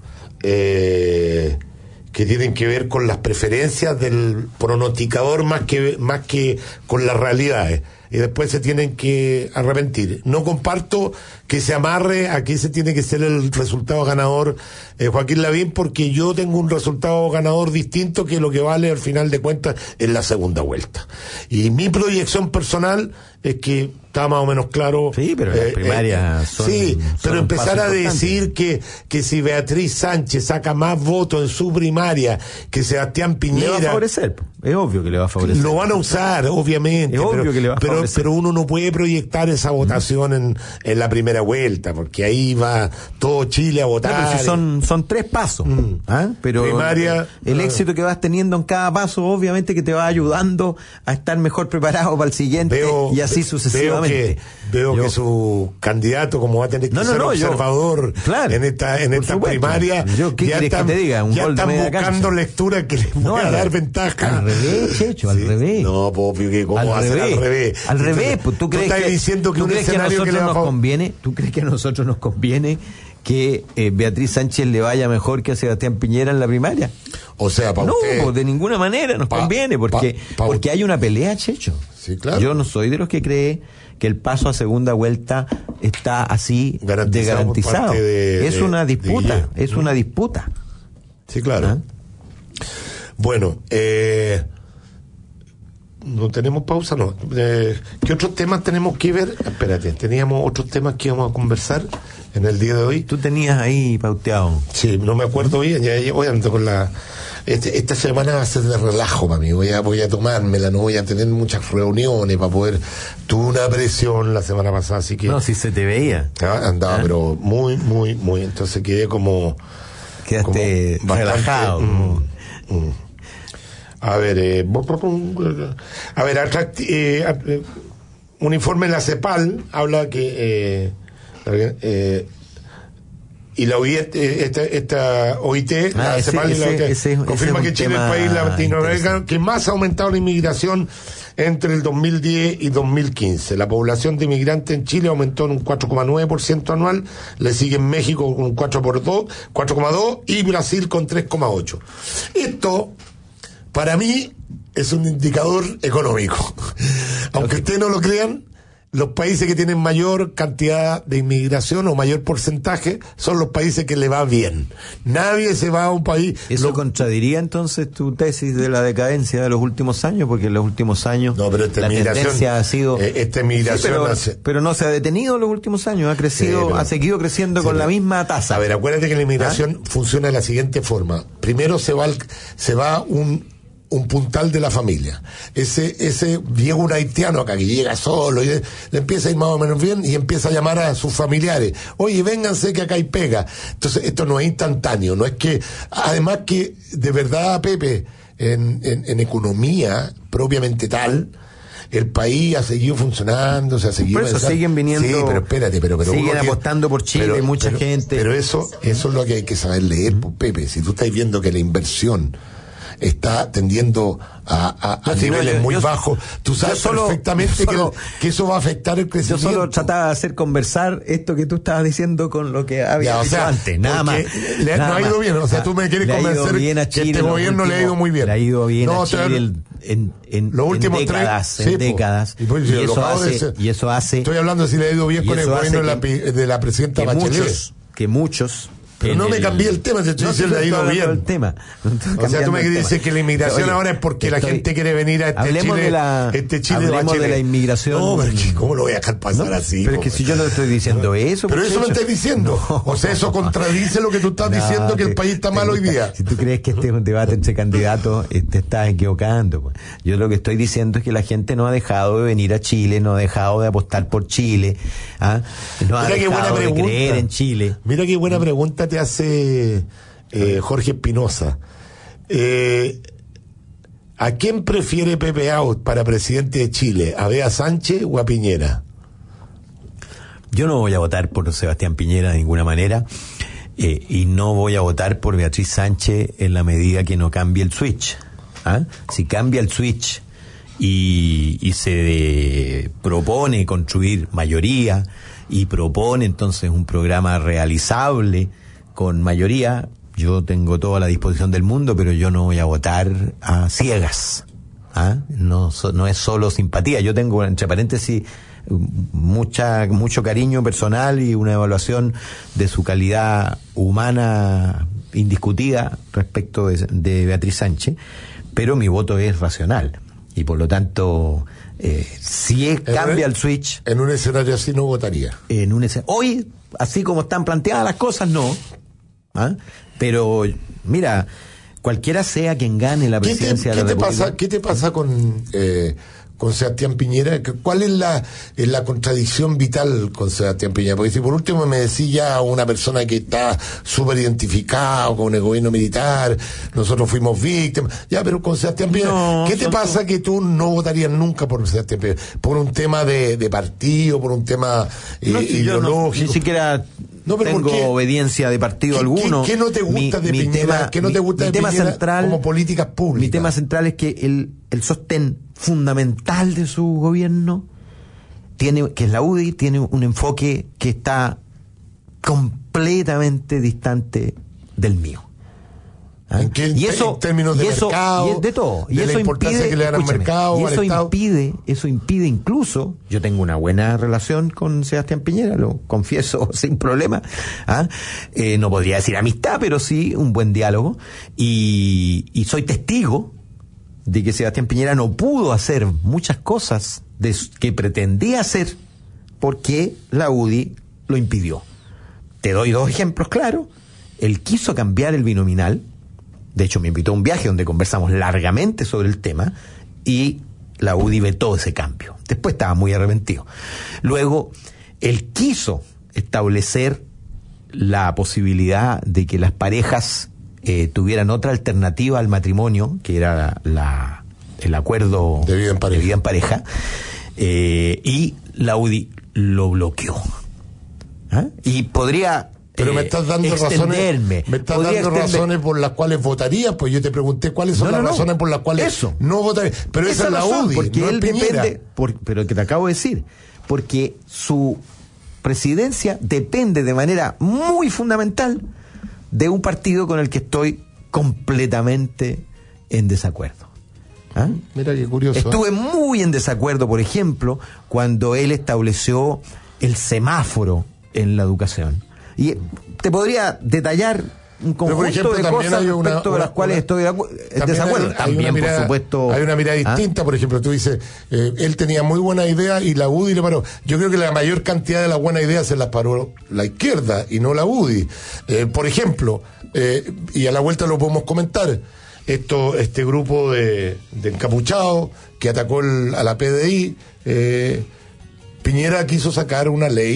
eh, que tienen que ver con las preferencias del pronosticador más que, más que con las realidades. Y después se tienen que arrepentir. No comparto que se amarre a que ese tiene que ser el resultado ganador eh, Joaquín Lavín, porque yo tengo un resultado ganador distinto que lo que vale al final de cuentas en la segunda vuelta. Y mi proyección personal es que está más o menos claro. Sí, pero las eh, primarias eh, son, sí, son pero empezar a decir que, que si Beatriz Sánchez saca más votos en su primaria que Sebastián Piñera, le va a favorecer, es obvio que le va a favorecer. Lo van a usar, obviamente, es pero, obvio que le va a pero, pero uno no puede proyectar esa votación en, en la primera vuelta, porque ahí va todo Chile a votar. No, pero si son, son tres pasos, mm. ¿ah? Pero primaria, el, el éxito que vas teniendo en cada paso, obviamente que te va ayudando a estar mejor preparado para el siguiente, veo, y así sucesivamente. Veo que, veo yo, que su candidato, como va a tener que no, ser no, no, observador yo, claro, en esta, en esta primaria, yo, ¿qué ya están, que te diga? Un ya gol están de buscando lectura que les no, voy a dar ventaja. Al revés, Checho, al sí. revés. No, Popio, que ¿cómo al va revés. a ser al revés? Al revés, pues tú crees ¿tú estás que, diciendo que ¿tú un crees que a nosotros que le va nos a... conviene? ¿Tú crees que a nosotros nos conviene que eh, Beatriz Sánchez le vaya mejor que a Sebastián Piñera en la primaria? O sea, para no, usted... pues de ninguna manera nos pa, conviene, porque pa, pa, porque hay una pelea, Checho. Sí, claro. Yo no soy de los que cree que el paso a segunda vuelta está así garantizado de garantizado. De, es de, una disputa, de es una disputa. Sí, claro. ¿Ah? Bueno, eh, no tenemos pausa, no. Eh, ¿Qué otros temas tenemos que ver? Espérate, teníamos otros temas que íbamos a conversar en el día de hoy. Tú tenías ahí pauteado. Sí, no me acuerdo bien, ya, ya voy a andar con la... Este, esta semana va a ser de relajo para mí, voy a, voy a tomármela, no voy a tener muchas reuniones para poder... Tuve una presión la semana pasada, así que... No, si se te veía. Andaba, ¿ah? Pero muy, muy, muy... Entonces quedé como... Quedaste como relajado. Mm, mm. A ver, eh, a ver, atracti- eh, un informe de la CEPAL habla que... Eh, eh, y la O I T, esta, esta O I T, ah, la ese, CEPAL ese, y la O I T, ese, confirma que Chile es el país latinoamericano que más ha aumentado la inmigración entre el dos mil diez y dos mil quince. La población de inmigrantes en Chile aumentó en un cuatro coma nueve por ciento anual, le sigue México con un cuatro coma dos por ciento y Brasil con tres coma ocho por ciento. Esto, para mí, es un indicador económico. Aunque okay. ustedes no lo crean, los países que tienen mayor cantidad de inmigración o mayor porcentaje son los países que le va bien. Nadie se va a un país... ¿Eso lo... contradiría entonces tu tesis de la decadencia de los últimos años? Porque en los últimos años no, pero esta la tendencia ha sido... Eh, esta inmigración... Sí, pero, hace... pero no se ha detenido en los últimos años, ha crecido, sí, pero... ha seguido creciendo sí, con pero... la misma tasa. A ver, acuérdate que la inmigración ¿Ah? funciona de la siguiente forma. Primero se va, se va un... un puntal de la familia. Ese ese llega un haitiano acá que llega solo y le, le empieza a ir más o menos bien y empieza a llamar a sus familiares. Oye, vénganse que acá hay pega. Entonces, esto no es instantáneo, no es que... Además que, de verdad, Pepe, en, en, en economía propiamente tal, el país ha seguido funcionando, se ha seguido... Por eso avanzando. siguen viniendo... Sí, pero espérate, pero... pero siguen uno tiene- apostando por Chile, pero- mucha pero- gente. Pero eso, eso es lo que hay que saber leer, pues, Pepe. Si tú estás viendo que la inversión está tendiendo a, a, a No, sí, niveles no, yo- muy yo- bajos, tú sabes yo solo- perfectamente yo solo- que, que eso va a afectar el Yo crecimiento. solo trataba de hacer conversar esto que tú estabas diciendo con lo que había Ya, o dicho sea, antes, nada más. porque le- nada no ha ido más. bien, o sea, tú me quieres Le ha ido convencer bien a que Chile este los gobierno le ha ido muy bien. Le ha ido bien No, a te- Chile el- en, en, Los en últimos tres- décadas, sí, en po. décadas. Y, pues, Y lo eso acabo de hace, decir. y eso hace. Estoy hablando de si le ha ido bien y con el eso gobierno de hace la, que- pi- de la presidenta que Bachelet. muchos, que muchos. Pero en no me el- cambié el tema, te estoy No, diciendo, sí, le ha ido estoy hablando bien. del tema. No estoy O sea, tú cambiando me el dices tema. que la inmigración Oye, ahora es porque la estoy- gente quiere venir a este hablemos Chile, de la, este Chile de hablemos de Bachelet. la inmigración. No, pero es que ¿cómo lo voy a dejar pasar No, así? pero po, es que si yo no estoy diciendo eso. Pero eso me muchacho. estás diciendo. No. O sea, eso contradice lo que tú estás No, diciendo, que el te- país está te mal hoy gusta. día. Si tú crees que este es un debate entre candidatos, eh, te estás equivocando. Pues. Yo lo que estoy diciendo es que la gente no ha dejado de venir a Chile, no ha dejado de apostar por Chile, ¿ah? no ha Mira qué buena dejado de pregunta. creer en Chile. Mira qué buena pregunta te hace eh, Jorge Espinosa. Eh, ¿A quién prefiere Pepe Out para presidente de Chile? ¿A Bea Sánchez o a Piñera? Yo no voy a votar por Sebastián Piñera de ninguna manera, eh, y no voy a votar por Beatriz Sánchez en la medida que no cambie el switch. ¿Ah? Si cambia el switch y, y se propone construir mayoría y propone entonces un programa realizable con mayoría, yo tengo toda la disposición del mundo, pero yo no voy a votar a ciegas. ¿Ah? No, so- no es solo simpatía. Yo tengo, entre paréntesis, mucha mucho cariño personal y una evaluación de su calidad humana indiscutida respecto de, de Beatriz Sánchez, pero mi voto es racional y por lo tanto eh, si es, cambia el switch en un escenario así no votaría. En un escen- hoy así como están planteadas las cosas no. ¿Ah? Pero mira, cualquiera sea quien gane la ¿Qué te, presidencia qué de la te República. pasa, ¿Qué te pasa con eh, con Sebastián Piñera? ¿Cuál es la, es la contradicción vital con Sebastián Piñera? Porque si por último me decís ya una persona que está súper identificado con el gobierno militar, nosotros fuimos víctimas, ya, pero con Sebastián Piñera, No, ¿qué te son- pasa que tú no votarías nunca por Sebastián Piñera? ¿Por un tema de, de partido, por un tema eh, No, si yo no- ideológico? ni siquiera No, pero ¿por tengo qué? obediencia de partido ¿Qué- alguno. qué- qué no te gusta de Piñera? ¿Qué no te gusta mi de tema Piñera central, como políticas públicas? Mi tema central es que el, el sostén fundamental de su gobierno tiene, que es la U D I, tiene un enfoque que está completamente distante del mío. ¿Ah? ¿En qué y eso, en términos de y eso, mercado, y es de todo. Y de la eso importancia impide, que le dan al escúchame, mercado, y al eso Estado? impide, eso impide incluso, yo tengo una buena relación con Sebastián Piñera, lo confieso sin problema, ¿ah? eh, no podría decir amistad, pero sí un buen diálogo, y, y soy testigo de que Sebastián Piñera no pudo hacer muchas cosas de, que pretendía hacer porque la U D I lo impidió. Te doy dos ejemplos claros. Él quiso cambiar el binominal. De hecho, me invitó a un viaje donde conversamos largamente sobre el tema y la U D I vetó ese cambio. Después estaba muy arrepentido. Luego, él quiso establecer la posibilidad de que las parejas eh, tuvieran otra alternativa al matrimonio, que era la, el acuerdo de vida en pareja. de vida en pareja, eh, y la U D I lo bloqueó. ¿Ah? Y podría... Pero me estás dando razones, me estás dando extender... razones por las cuales votarías, pues yo te pregunté cuáles son no, las no, razones no. por las cuales Eso. no votarías. Pero esa, es la razón, U D I, porque no él es Piñera. depende, por, pero que te acabo de decir, porque su presidencia depende de manera muy fundamental de un partido con el que estoy completamente en desacuerdo. ¿Ah? Mira qué curioso. Estuve muy en desacuerdo, por ejemplo, cuando él estableció el semáforo en la educación. Y te podría detallar un conjunto por ejemplo, de también cosas hay una- respecto de una- las cuales una- estoy de acu- en También desacuerdo. hay- hay También, una mirada- por supuesto. Hay una mirada ¿Ah? distinta, por ejemplo, tú dices, eh, él tenía muy buena idea y la U D I le paró. Yo creo que la mayor cantidad de las buenas ideas se las paró la izquierda y no la U D I. Eh, por ejemplo, eh, y a la vuelta lo podemos comentar, esto, este grupo de, de encapuchados que atacó el- a la P D I, eh, Piñera quiso sacar una ley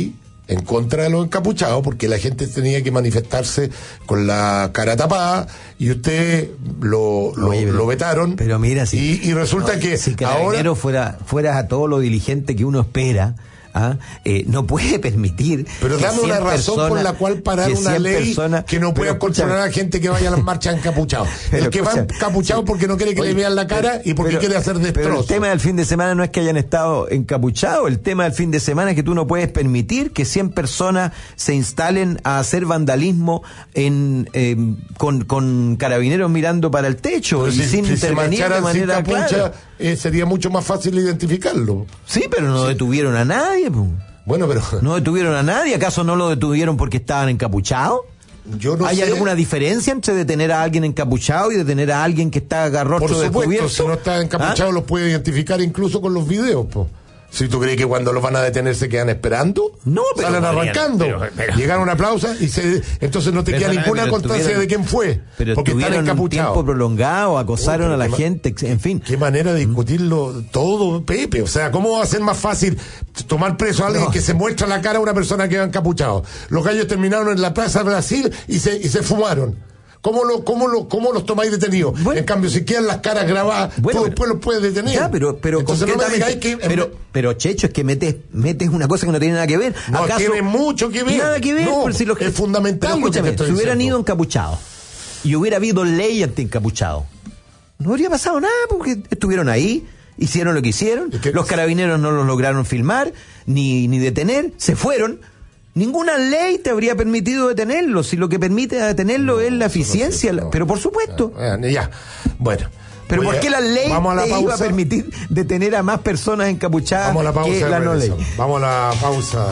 en contra de los encapuchados, porque la gente tenía que manifestarse con la cara tapada, y usted lo, lo, Oye, pero, lo vetaron. Pero mira, si, y, y resulta no, que si ahora Carabinero fuera, fuera a todo lo diligente que uno espera, ¿ah? Eh, no puede permitir. Pero dame una razón personas, por la cual parar una ley personas, que no pueda controlar a gente que vaya a las marchas encapuchados. El que va encapuchado porque no quiere que oye, le vean la cara y porque pero, quiere hacer destrozos. Pero el tema del fin de semana no es que hayan estado encapuchados, el tema del fin de semana es que tú no puedes permitir que cien personas se instalen a hacer vandalismo en eh, con, con carabineros mirando para el techo pero y si, sin si intervenir se de manera sin capucha, clara. Eh, sería mucho más fácil identificarlo. Sí, pero no sí. detuvieron a nadie. Po. Bueno, pero no detuvieron a nadie. ¿Acaso no lo detuvieron porque estaban encapuchados? Yo no ¿Hay sé. alguna diferencia entre detener a alguien encapuchado y detener a alguien que está agarrocho descubierto? Por supuesto, si no está encapuchado ¿Ah? los puede identificar incluso con los videos, po. Si tú crees que cuando los van a detener se quedan esperando, no, pero salen arrancando, pero, pero, llegaron a aplausos y se, entonces no te queda ninguna constancia de quién fue, pero porque están encapuchados. Un tiempo prolongado, acosaron oh, a la gente, en fin. Qué manera de discutirlo todo, Pepe. O sea, ¿cómo va a ser más fácil tomar preso a alguien no. que se muestra la cara a una persona que va encapuchado? Los gallos terminaron en la Plaza Brasil y se, y se fumaron. ¿Cómo, lo, cómo, lo, ¿Cómo los tomáis detenidos? Bueno, en cambio, si quedan las caras grabadas, bueno, tú después los puedes detener. Ya, pero, pero, Entonces no me digáis que... Pero, pero, Checho, es que metes, metes una cosa que no tiene nada que ver. No, ¿Acaso tiene mucho que ver. Nada que ver. No, por si los, es fundamental lo que te estoy si hubieran diciendo. ido encapuchados y hubiera habido ley anti-encapuchados, no habría pasado nada porque estuvieron ahí, hicieron lo que hicieron, es que los carabineros no los lograron filmar ni, ni detener, se fueron. Ninguna ley te habría permitido detenerlo, si lo que permite detenerlo no, es la eficiencia, no, pero por supuesto. Ya, ya. Bueno. Pero ¿por qué la ley la te pausa. iba a permitir detener a más personas encapuchadas Vamos a la pausa que la no ley? Vamos a la pausa.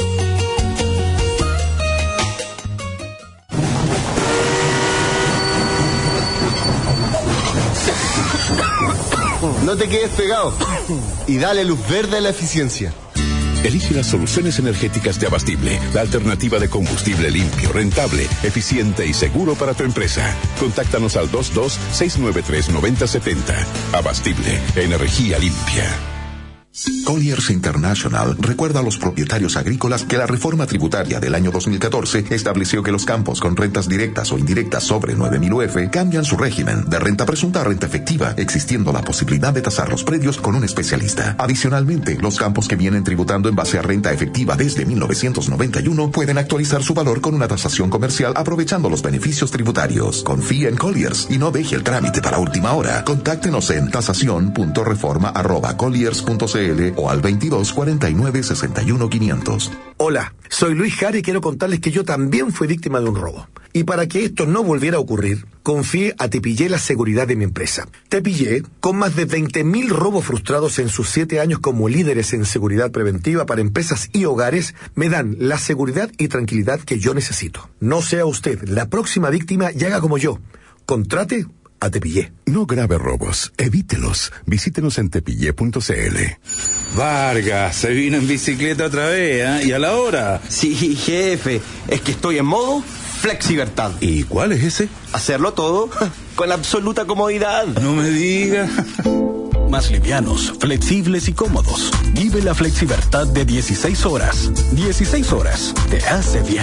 No te quedes pegado y dale luz verde a la eficiencia. Elige las soluciones energéticas de Abastible, la alternativa de combustible limpio, rentable, eficiente y seguro para tu empresa. Contáctanos al dos dos seis nueve tres nueve cero siete cero. Abastible, energía limpia. Colliers International recuerda a los propietarios agrícolas que la reforma tributaria del año dos mil catorce estableció que los campos con rentas directas o indirectas sobre nueve mil U F cambian su régimen de renta presunta a renta efectiva, existiendo la posibilidad de tasar los predios con un especialista. Adicionalmente, los campos que vienen tributando en base a renta efectiva desde mil novecientos noventa y uno pueden actualizar su valor con una tasación comercial aprovechando los beneficios tributarios. Confía en Colliers y no deje el trámite para última hora. Contáctenos en tasación punto reforma arroba colliers punto c l o al veintidós cuarenta y nueve sesenta y uno quinientos. Hola, soy Luis Jara y quiero contarles que yo también fui víctima de un robo. Y para que esto no volviera a ocurrir, confié a Tepillé la seguridad de mi empresa. Tepillé, con más de veinte mil robos frustrados en sus siete años como líderes en seguridad preventiva para empresas y hogares, me dan la seguridad y tranquilidad que yo necesito. No sea usted la próxima víctima y haga como yo. Contrate a Tepillé. No grave robos, evítelos. Visítenos en tepillé punto c l. Vargas, se vino en bicicleta otra vez, ¿eh? ¿Y a la hora? Sí, jefe, es que estoy en modo Flexibertad. ¿Y cuál es ese? Hacerlo todo con absoluta comodidad. No me diga. Más livianos, flexibles y cómodos. Vive la Flexibertad de dieciséis horas. dieciséis horas te hace bien.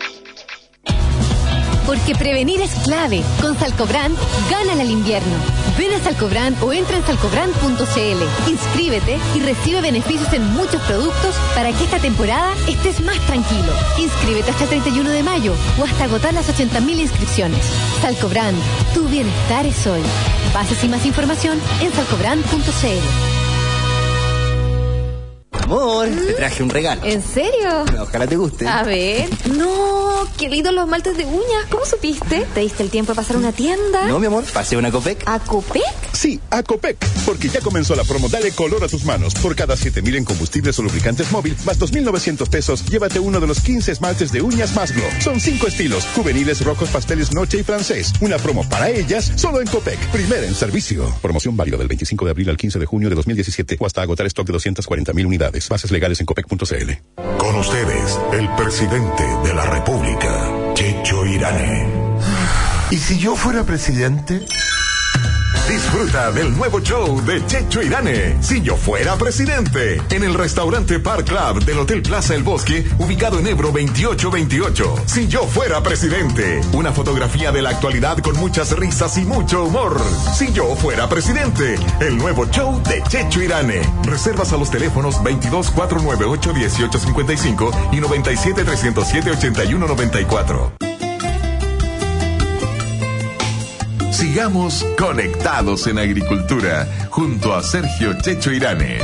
Porque prevenir es clave. Con Salcobrand, gánale al invierno. Ven a Salcobrand o entra en salcobrand punto c l. Inscríbete y recibe beneficios en muchos productos para que esta temporada estés más tranquilo. Inscríbete hasta el treinta y uno de mayo o hasta agotar las ochenta mil inscripciones. Salcobrand, tu bienestar es hoy. Bases y más información en salcobrand punto c l. Amor, ¿Mm? te traje un regalo. ¿En serio? Ojalá te guste. A ver. No, qué lindos los esmaltes de uñas. ¿Cómo supiste? ¿Te diste el tiempo de pasar a una tienda? No, mi amor, pasé a una Copec. ¿A Copec? Sí, a Copec, porque ya comenzó la promo Dale Color a tus manos. Por cada siete mil en combustibles o lubricantes móvil, más dos mil novecientos pesos, llévate uno de los quince esmaltes de uñas más Glow. Son cinco estilos, juveniles, rojos, pasteles, noche y francés. Una promo para ellas, solo en Copec, primera en servicio. Promoción válida del veinticinco de abril al quince de junio de dos mil diecisiete o hasta agotar stock de doscientas cuarenta mil unidades. Bases legales en copec punto c l. Con ustedes, el presidente de la República, Checho Irane. ¿Y si yo fuera presidente? Disfruta del nuevo show de Checho Irane, Si yo fuera presidente, en el restaurante Park Club del Hotel Plaza El Bosque, ubicado en Ebro veintiocho veintiocho. Si yo fuera presidente, una fotografía de la actualidad con muchas risas y mucho humor. Si yo fuera presidente, el nuevo show de Checho Irane. Reservas a los teléfonos veintidós, cuatrocientos noventa y ocho, dieciocho cincuenta y cinco y noventa y siete, trescientos siete, ochenta y uno noventa y cuatro. Sigamos conectados en agricultura junto a Sergio Checho Irane.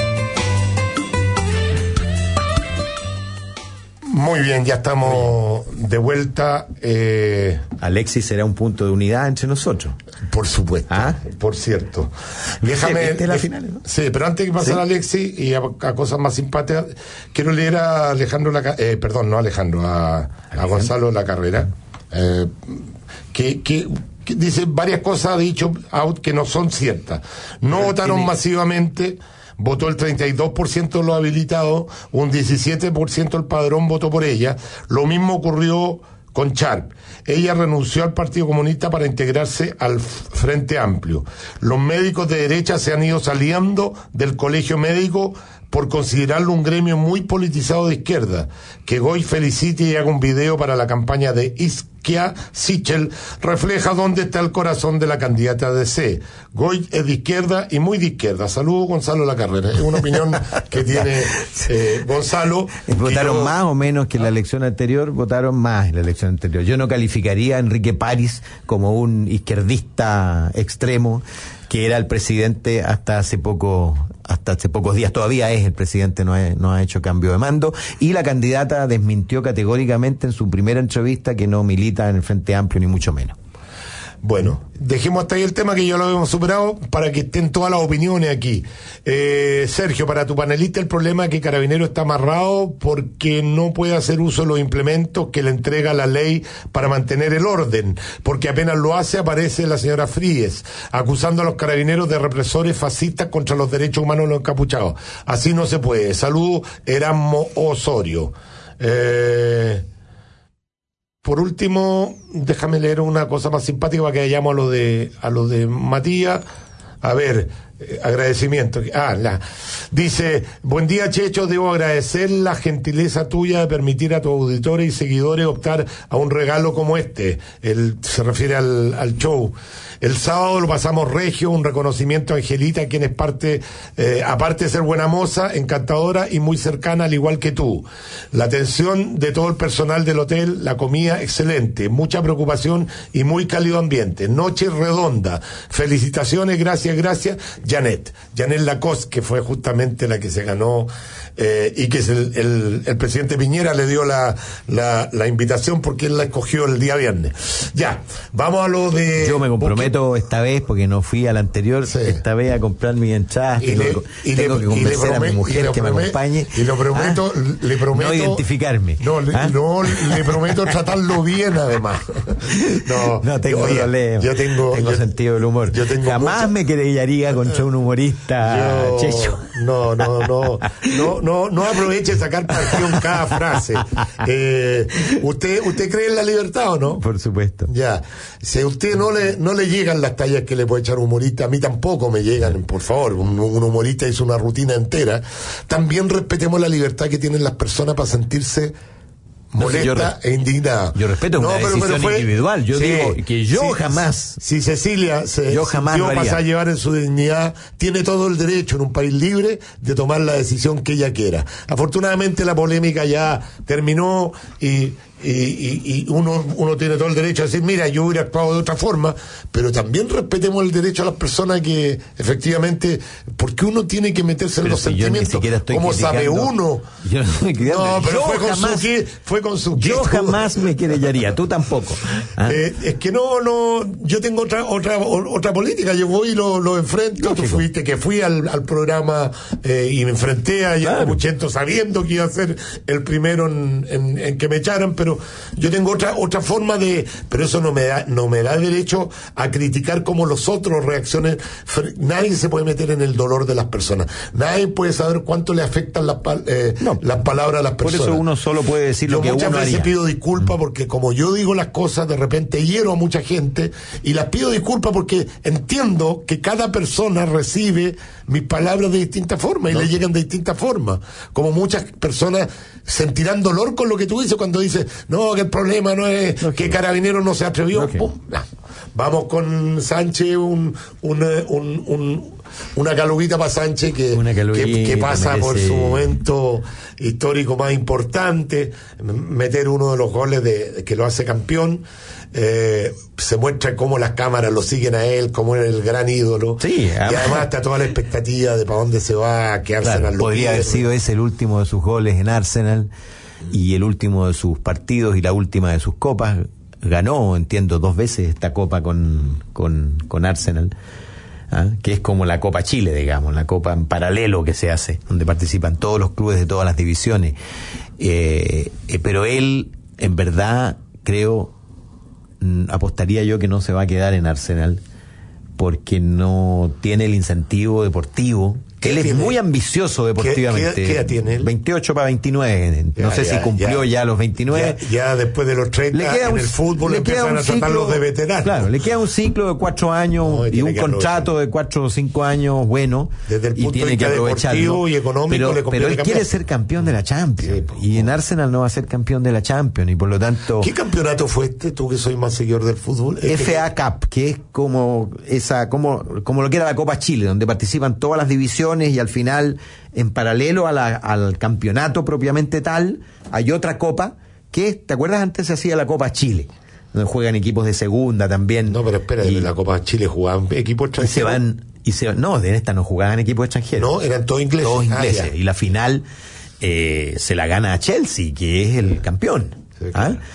Muy bien, ya estamos de vuelta. Eh... Alexis será un punto de unidad entre nosotros. Por supuesto, ¿ah? Por cierto. Déjame. ¿Viste la final, no? Sí, pero antes de pasar ¿Sí? a Alexis y a, a cosas más simpáticas, quiero leer a Alejandro, la, eh, perdón, no a Alejandro, a, a Gonzalo La Carrera, eh, que. que dice varias cosas, ha dicho out que no son ciertas. No Pero votaron tiene... masivamente, votó el treinta y dos por ciento de los habilitados, un diecisiete por ciento el padrón votó por ella. Lo mismo ocurrió con Sharp. Ella renunció al Partido Comunista para integrarse al Frente Amplio. Los médicos de derecha se han ido saliendo del colegio médico por considerarlo un gremio muy politizado de izquierda. Que Goy felicite y haga un video para la campaña de Isquia Sichel refleja dónde está el corazón de la candidata de C. Goy es de izquierda y muy de izquierda. Saludos, Gonzalo La Carrera. Es una opinión que tiene eh, Gonzalo. ¿Votaron yo... más o menos que en la elección anterior? Votaron más en la elección anterior. Yo no calificaría a Enrique París como un izquierdista extremo, que era el presidente hasta hace poco, hasta hace pocos días. Todavía es el presidente, no ha, no ha hecho cambio de mando. Y la candidata desmintió categóricamente en su primera entrevista que no milita en el Frente Amplio, ni mucho menos. Bueno, dejemos hasta ahí el tema que ya lo habíamos superado para que estén todas las opiniones aquí. Eh, Sergio, para tu panelista el problema es que Carabinero está amarrado porque no puede hacer uso de los implementos que le entrega la ley para mantener el orden, porque apenas lo hace aparece la señora Fríes acusando a los carabineros de represores fascistas contra los derechos humanos de los encapuchados. Así no se puede. Saludos, Erasmo Osorio. Eh... Por último, déjame leer una cosa más simpática para que vayamos a lo de a lo de Matías. A ver, eh, agradecimiento. Ah, la, dice, buen día Checho, debo agradecer la gentileza tuya de permitir a tus auditores y seguidores optar a un regalo como este. Él se refiere al, al show. El sábado lo pasamos regio, un reconocimiento a Angelita, quien es parte, eh, aparte de ser buena moza, encantadora y muy cercana, al igual que tú. La atención de todo el personal del hotel, la comida excelente, mucha preocupación y muy cálido ambiente. Noche redonda. Felicitaciones, gracias, gracias. Janet. Janet Lacoste, que fue justamente la que se ganó, eh, y que es el, el, el presidente Piñera le dio la, la, la invitación porque él la escogió el día viernes. Ya, vamos a lo de... Yo me comprometo esta vez, porque no fui a la anterior, sí. Esta vez a comprar mis entradas, y tengo, le, tengo le, que convencer a mi mujer que me acompañe. Y lo prometo, ¿ah? le prometo... No identificarme. No, le, ¿ah? no, le prometo tratarlo bien, además. No, no tengo yo, problema. Yo tengo, tengo yo, sentido del humor. Yo tengo Jamás mucho... me querellaría contra un humorista, yo, Checho. No, no, no, no, no, no aproveche de sacar partido en cada frase. Eh, ¿usted, ¿Usted cree en la libertad o no? Por supuesto. Ya. Si a usted no le, no le llegan las tallas que le puede echar un humorista, a mí tampoco me llegan, por favor. Un, un humorista hizo una rutina entera. También respetemos la libertad que tienen las personas para sentirse molesta no, e indignada. Yo respeto no, una pero, decisión pero fue, individual. Yo sí, digo que yo sí, jamás. Si Cecilia se yo jamás dio pasa a llevar en su dignidad, tiene todo el derecho en un país libre de tomar la decisión que ella quiera. Afortunadamente la polémica ya terminó y Y, y, y uno, uno tiene todo el derecho a decir, mira, yo hubiera actuado de otra forma, pero también respetemos el derecho a las personas que efectivamente, porque uno tiene que meterse pero en los si sentimientos. ¿Cómo sabe uno? Yo no, me no pero yo fue, con jamás, su, fue con su yo jamás me querellaría, tú tampoco. ¿Ah? Eh, es que no, no, yo tengo otra otra otra política, yo voy y lo, lo enfrento. Lógico. Tú fuiste, que fui al, al programa eh, y me enfrenté a Guillermo Puchento sabiendo que iba a ser el primero en, en, en que me echaran, pero pero yo tengo otra otra forma de, pero eso no me da no me da derecho a criticar cómo los otros reaccionen. Nadie se puede meter en el dolor de las personas, nadie puede saber cuánto le afectan las, eh, no, las palabras a las personas. Por eso uno solo puede decir yo lo que uno haría. Muchas veces pido disculpas porque como yo digo las cosas, de repente hiero a mucha gente, y las pido disculpas porque entiendo que cada persona recibe mis palabras de distintas formas y no. le llegan de distintas formas. Como muchas personas sentirán dolor con lo que tú dices cuando dices, no, que el problema no es no, que Carabineros no se atrevió. Okay. Pum, nah. Vamos con Sánchez, un, un, un, un, una calubita para Sánchez que, que, que pasa por su momento histórico más importante, meter uno de los goles de, que lo hace campeón. Eh, se muestra cómo las cámaras lo siguen a él, como es el gran ídolo. Sí, además, y además está toda la expectativa de para dónde se va, que Arsenal claro, lo podría quiere. haber sido ese el último de sus goles en Arsenal y el último de sus partidos y la última de sus copas. Ganó, entiendo, dos veces esta copa con, con, con Arsenal, ¿ah? Que es como la Copa Chile, digamos, la copa en paralelo que se hace, donde participan todos los clubes de todas las divisiones. Eh, eh, pero él, en verdad, creo, apostaría yo que no se va a quedar en Arsenal porque no tiene el incentivo deportivo. Él es muy ambicioso deportivamente. ¿Qué, qué, qué edad tiene él? veintiocho para veintinueve. Ya, no sé ya, si cumplió ya, ya los veintinueve. Ya, ya después de los treinta, le queda en un, el fútbol le empiezan a tratarlos de veteranos. Claro, le queda un ciclo de cuatro años no, y, y un contrato aprovechar. de cuatro o cinco años bueno. Desde el punto y tiene que aprovecharlo. Y económico pero, le pero él cambiar. quiere ser campeón de la Champions. Sí, pues, y en Arsenal no va a ser campeón de la Champions. Y por lo tanto. ¿Qué campeonato fue este? Tú que soy más seguidor del fútbol. F A Cup, que es como esa, como, como lo que era la Copa Chile, donde participan todas las divisiones y al final, en paralelo a la, al campeonato propiamente tal, hay otra copa que, ¿te acuerdas? Antes se hacía la Copa Chile, donde juegan equipos de segunda también. No, pero espera, en la Copa Chile jugaban equipos extranjeros. Y se van, y se no, en esta no jugaban equipos extranjeros. No, eran todos ingleses. Todos ingleses. Ah, y la final eh, se la gana a Chelsea, que es el campeón. Sí, claro. ¿Ah?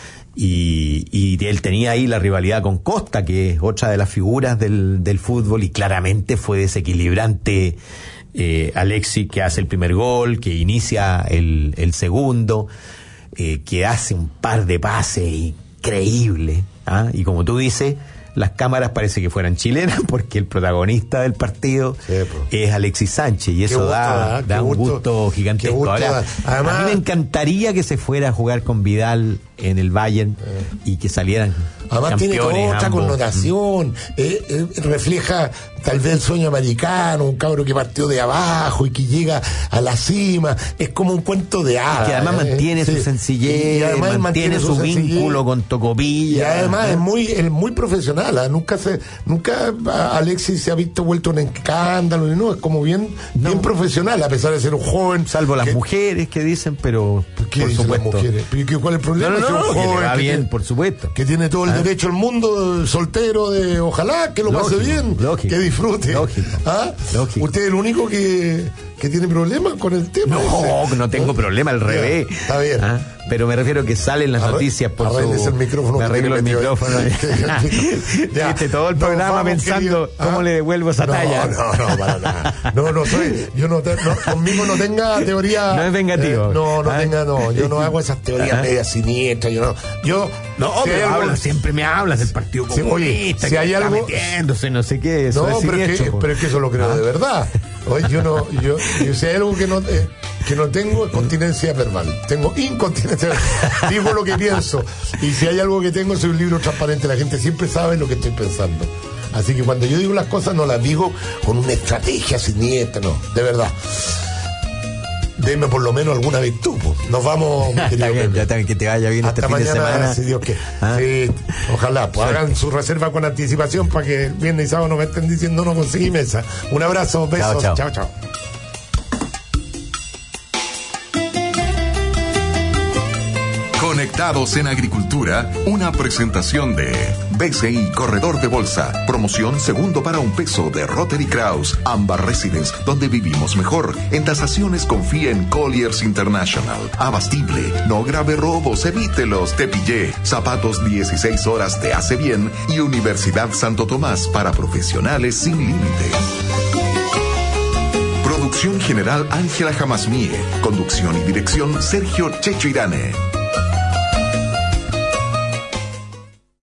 Y, y él tenía ahí la rivalidad con Costa, que es otra de las figuras del, del fútbol, y claramente fue desequilibrante. Eh, Alexis, que hace el primer gol, que inicia el, el segundo, eh, que hace un par de pases increíbles, ¿ah? Y como tú dices, las cámaras parece que fueran chilenas porque el protagonista del partido sí, es Alexis Sánchez, y eso gusto, da, da un gusto, gusto gigantesco. Gusto, Ahora, además, a mí me encantaría que se fuera a jugar con Vidal en el Bayern eh. y que salieran además tiene otra ambos. connotación, eh, eh, refleja tal vez el sueño americano, un cabro que partió de abajo y que llega a la cima, es como un cuento de hadas. Y que además eh, mantiene sí. su sencillez, y además mantiene, mantiene su, su vínculo con Tocopilla. Y además ¿eh? es muy es muy profesional, ¿eh? nunca se nunca Alexis se ha visto vuelto un escándalo, no, es como bien no. bien profesional, a pesar de ser un joven. Salvo las que, mujeres que dicen, pero ¿qué por dicen supuesto. Las mujeres? ¿Cuál es el problema? No, no, no, es un no, joven que le va que bien, tiene, por supuesto. Que tiene todo el ¿Ah? derecho al mundo, soltero, de ojalá que lo lógico, pase bien, lógico, que disfrute. Lógico. ¿Ah? Lógico. Usted es el único que, que tiene problemas con el tema. No, ese. no tengo ¿no? problema, al revés. Ya, está bien. ¿Ah? Pero me refiero que salen las Arre, noticias por su... el micrófono. Me arreglo el micrófono. Ya. Viste todo el programa no, pensando querido, cómo ¿ah? le devuelvo esa no, talla. No, no, para nada. No, no soy... Yo no, te, no conmigo no tenga teoría... No es vengativo. Eh, no, no ¿Ah? tenga, no. Yo no hago esas teorías ¿Ah? medias siniestras. Yo no... Yo... No, si pero algo, habla, siempre me hablas del Partido Comunista, oye, si que hay está algo, metiéndose, no sé qué. Eso no, es pero, es que, pero es que eso lo creo ¿Ah? de verdad. Oye, yo no, yo, yo si hay algo que no, eh, que no tengo es continencia verbal. Tengo incontinencia verbal. Digo lo que pienso. Y si hay algo que tengo, soy un libro transparente. La gente siempre sabe lo que estoy pensando. Así que cuando yo digo las cosas, no las digo con una estrategia siniestra, no, de verdad. Deme por lo menos alguna virtud. Nos vamos, mi querido bien, ya también que te vaya bien hasta este fin mañana, de semana. Si Dios quiere. ¿Ah? Sí, ojalá, pues hagan su reserva con anticipación para que el viernes y sábado no me estén diciendo no conseguí mesa. Un abrazo, besos, chao, chao. chao. Conectados en Agricultura, una presentación de B C I Corredor de Bolsa, promoción segundo para un peso de Rotary Kraus, Ambar Residence, donde vivimos mejor. En tasaciones confía en Colliers International. Abastible, no grave robos, evítelos, te pillé. Zapatos dieciséis horas te hace bien y Universidad Santo Tomás para profesionales sin límites. Producción general Ángela Jamasmie, conducción y dirección Sergio Checho Irane.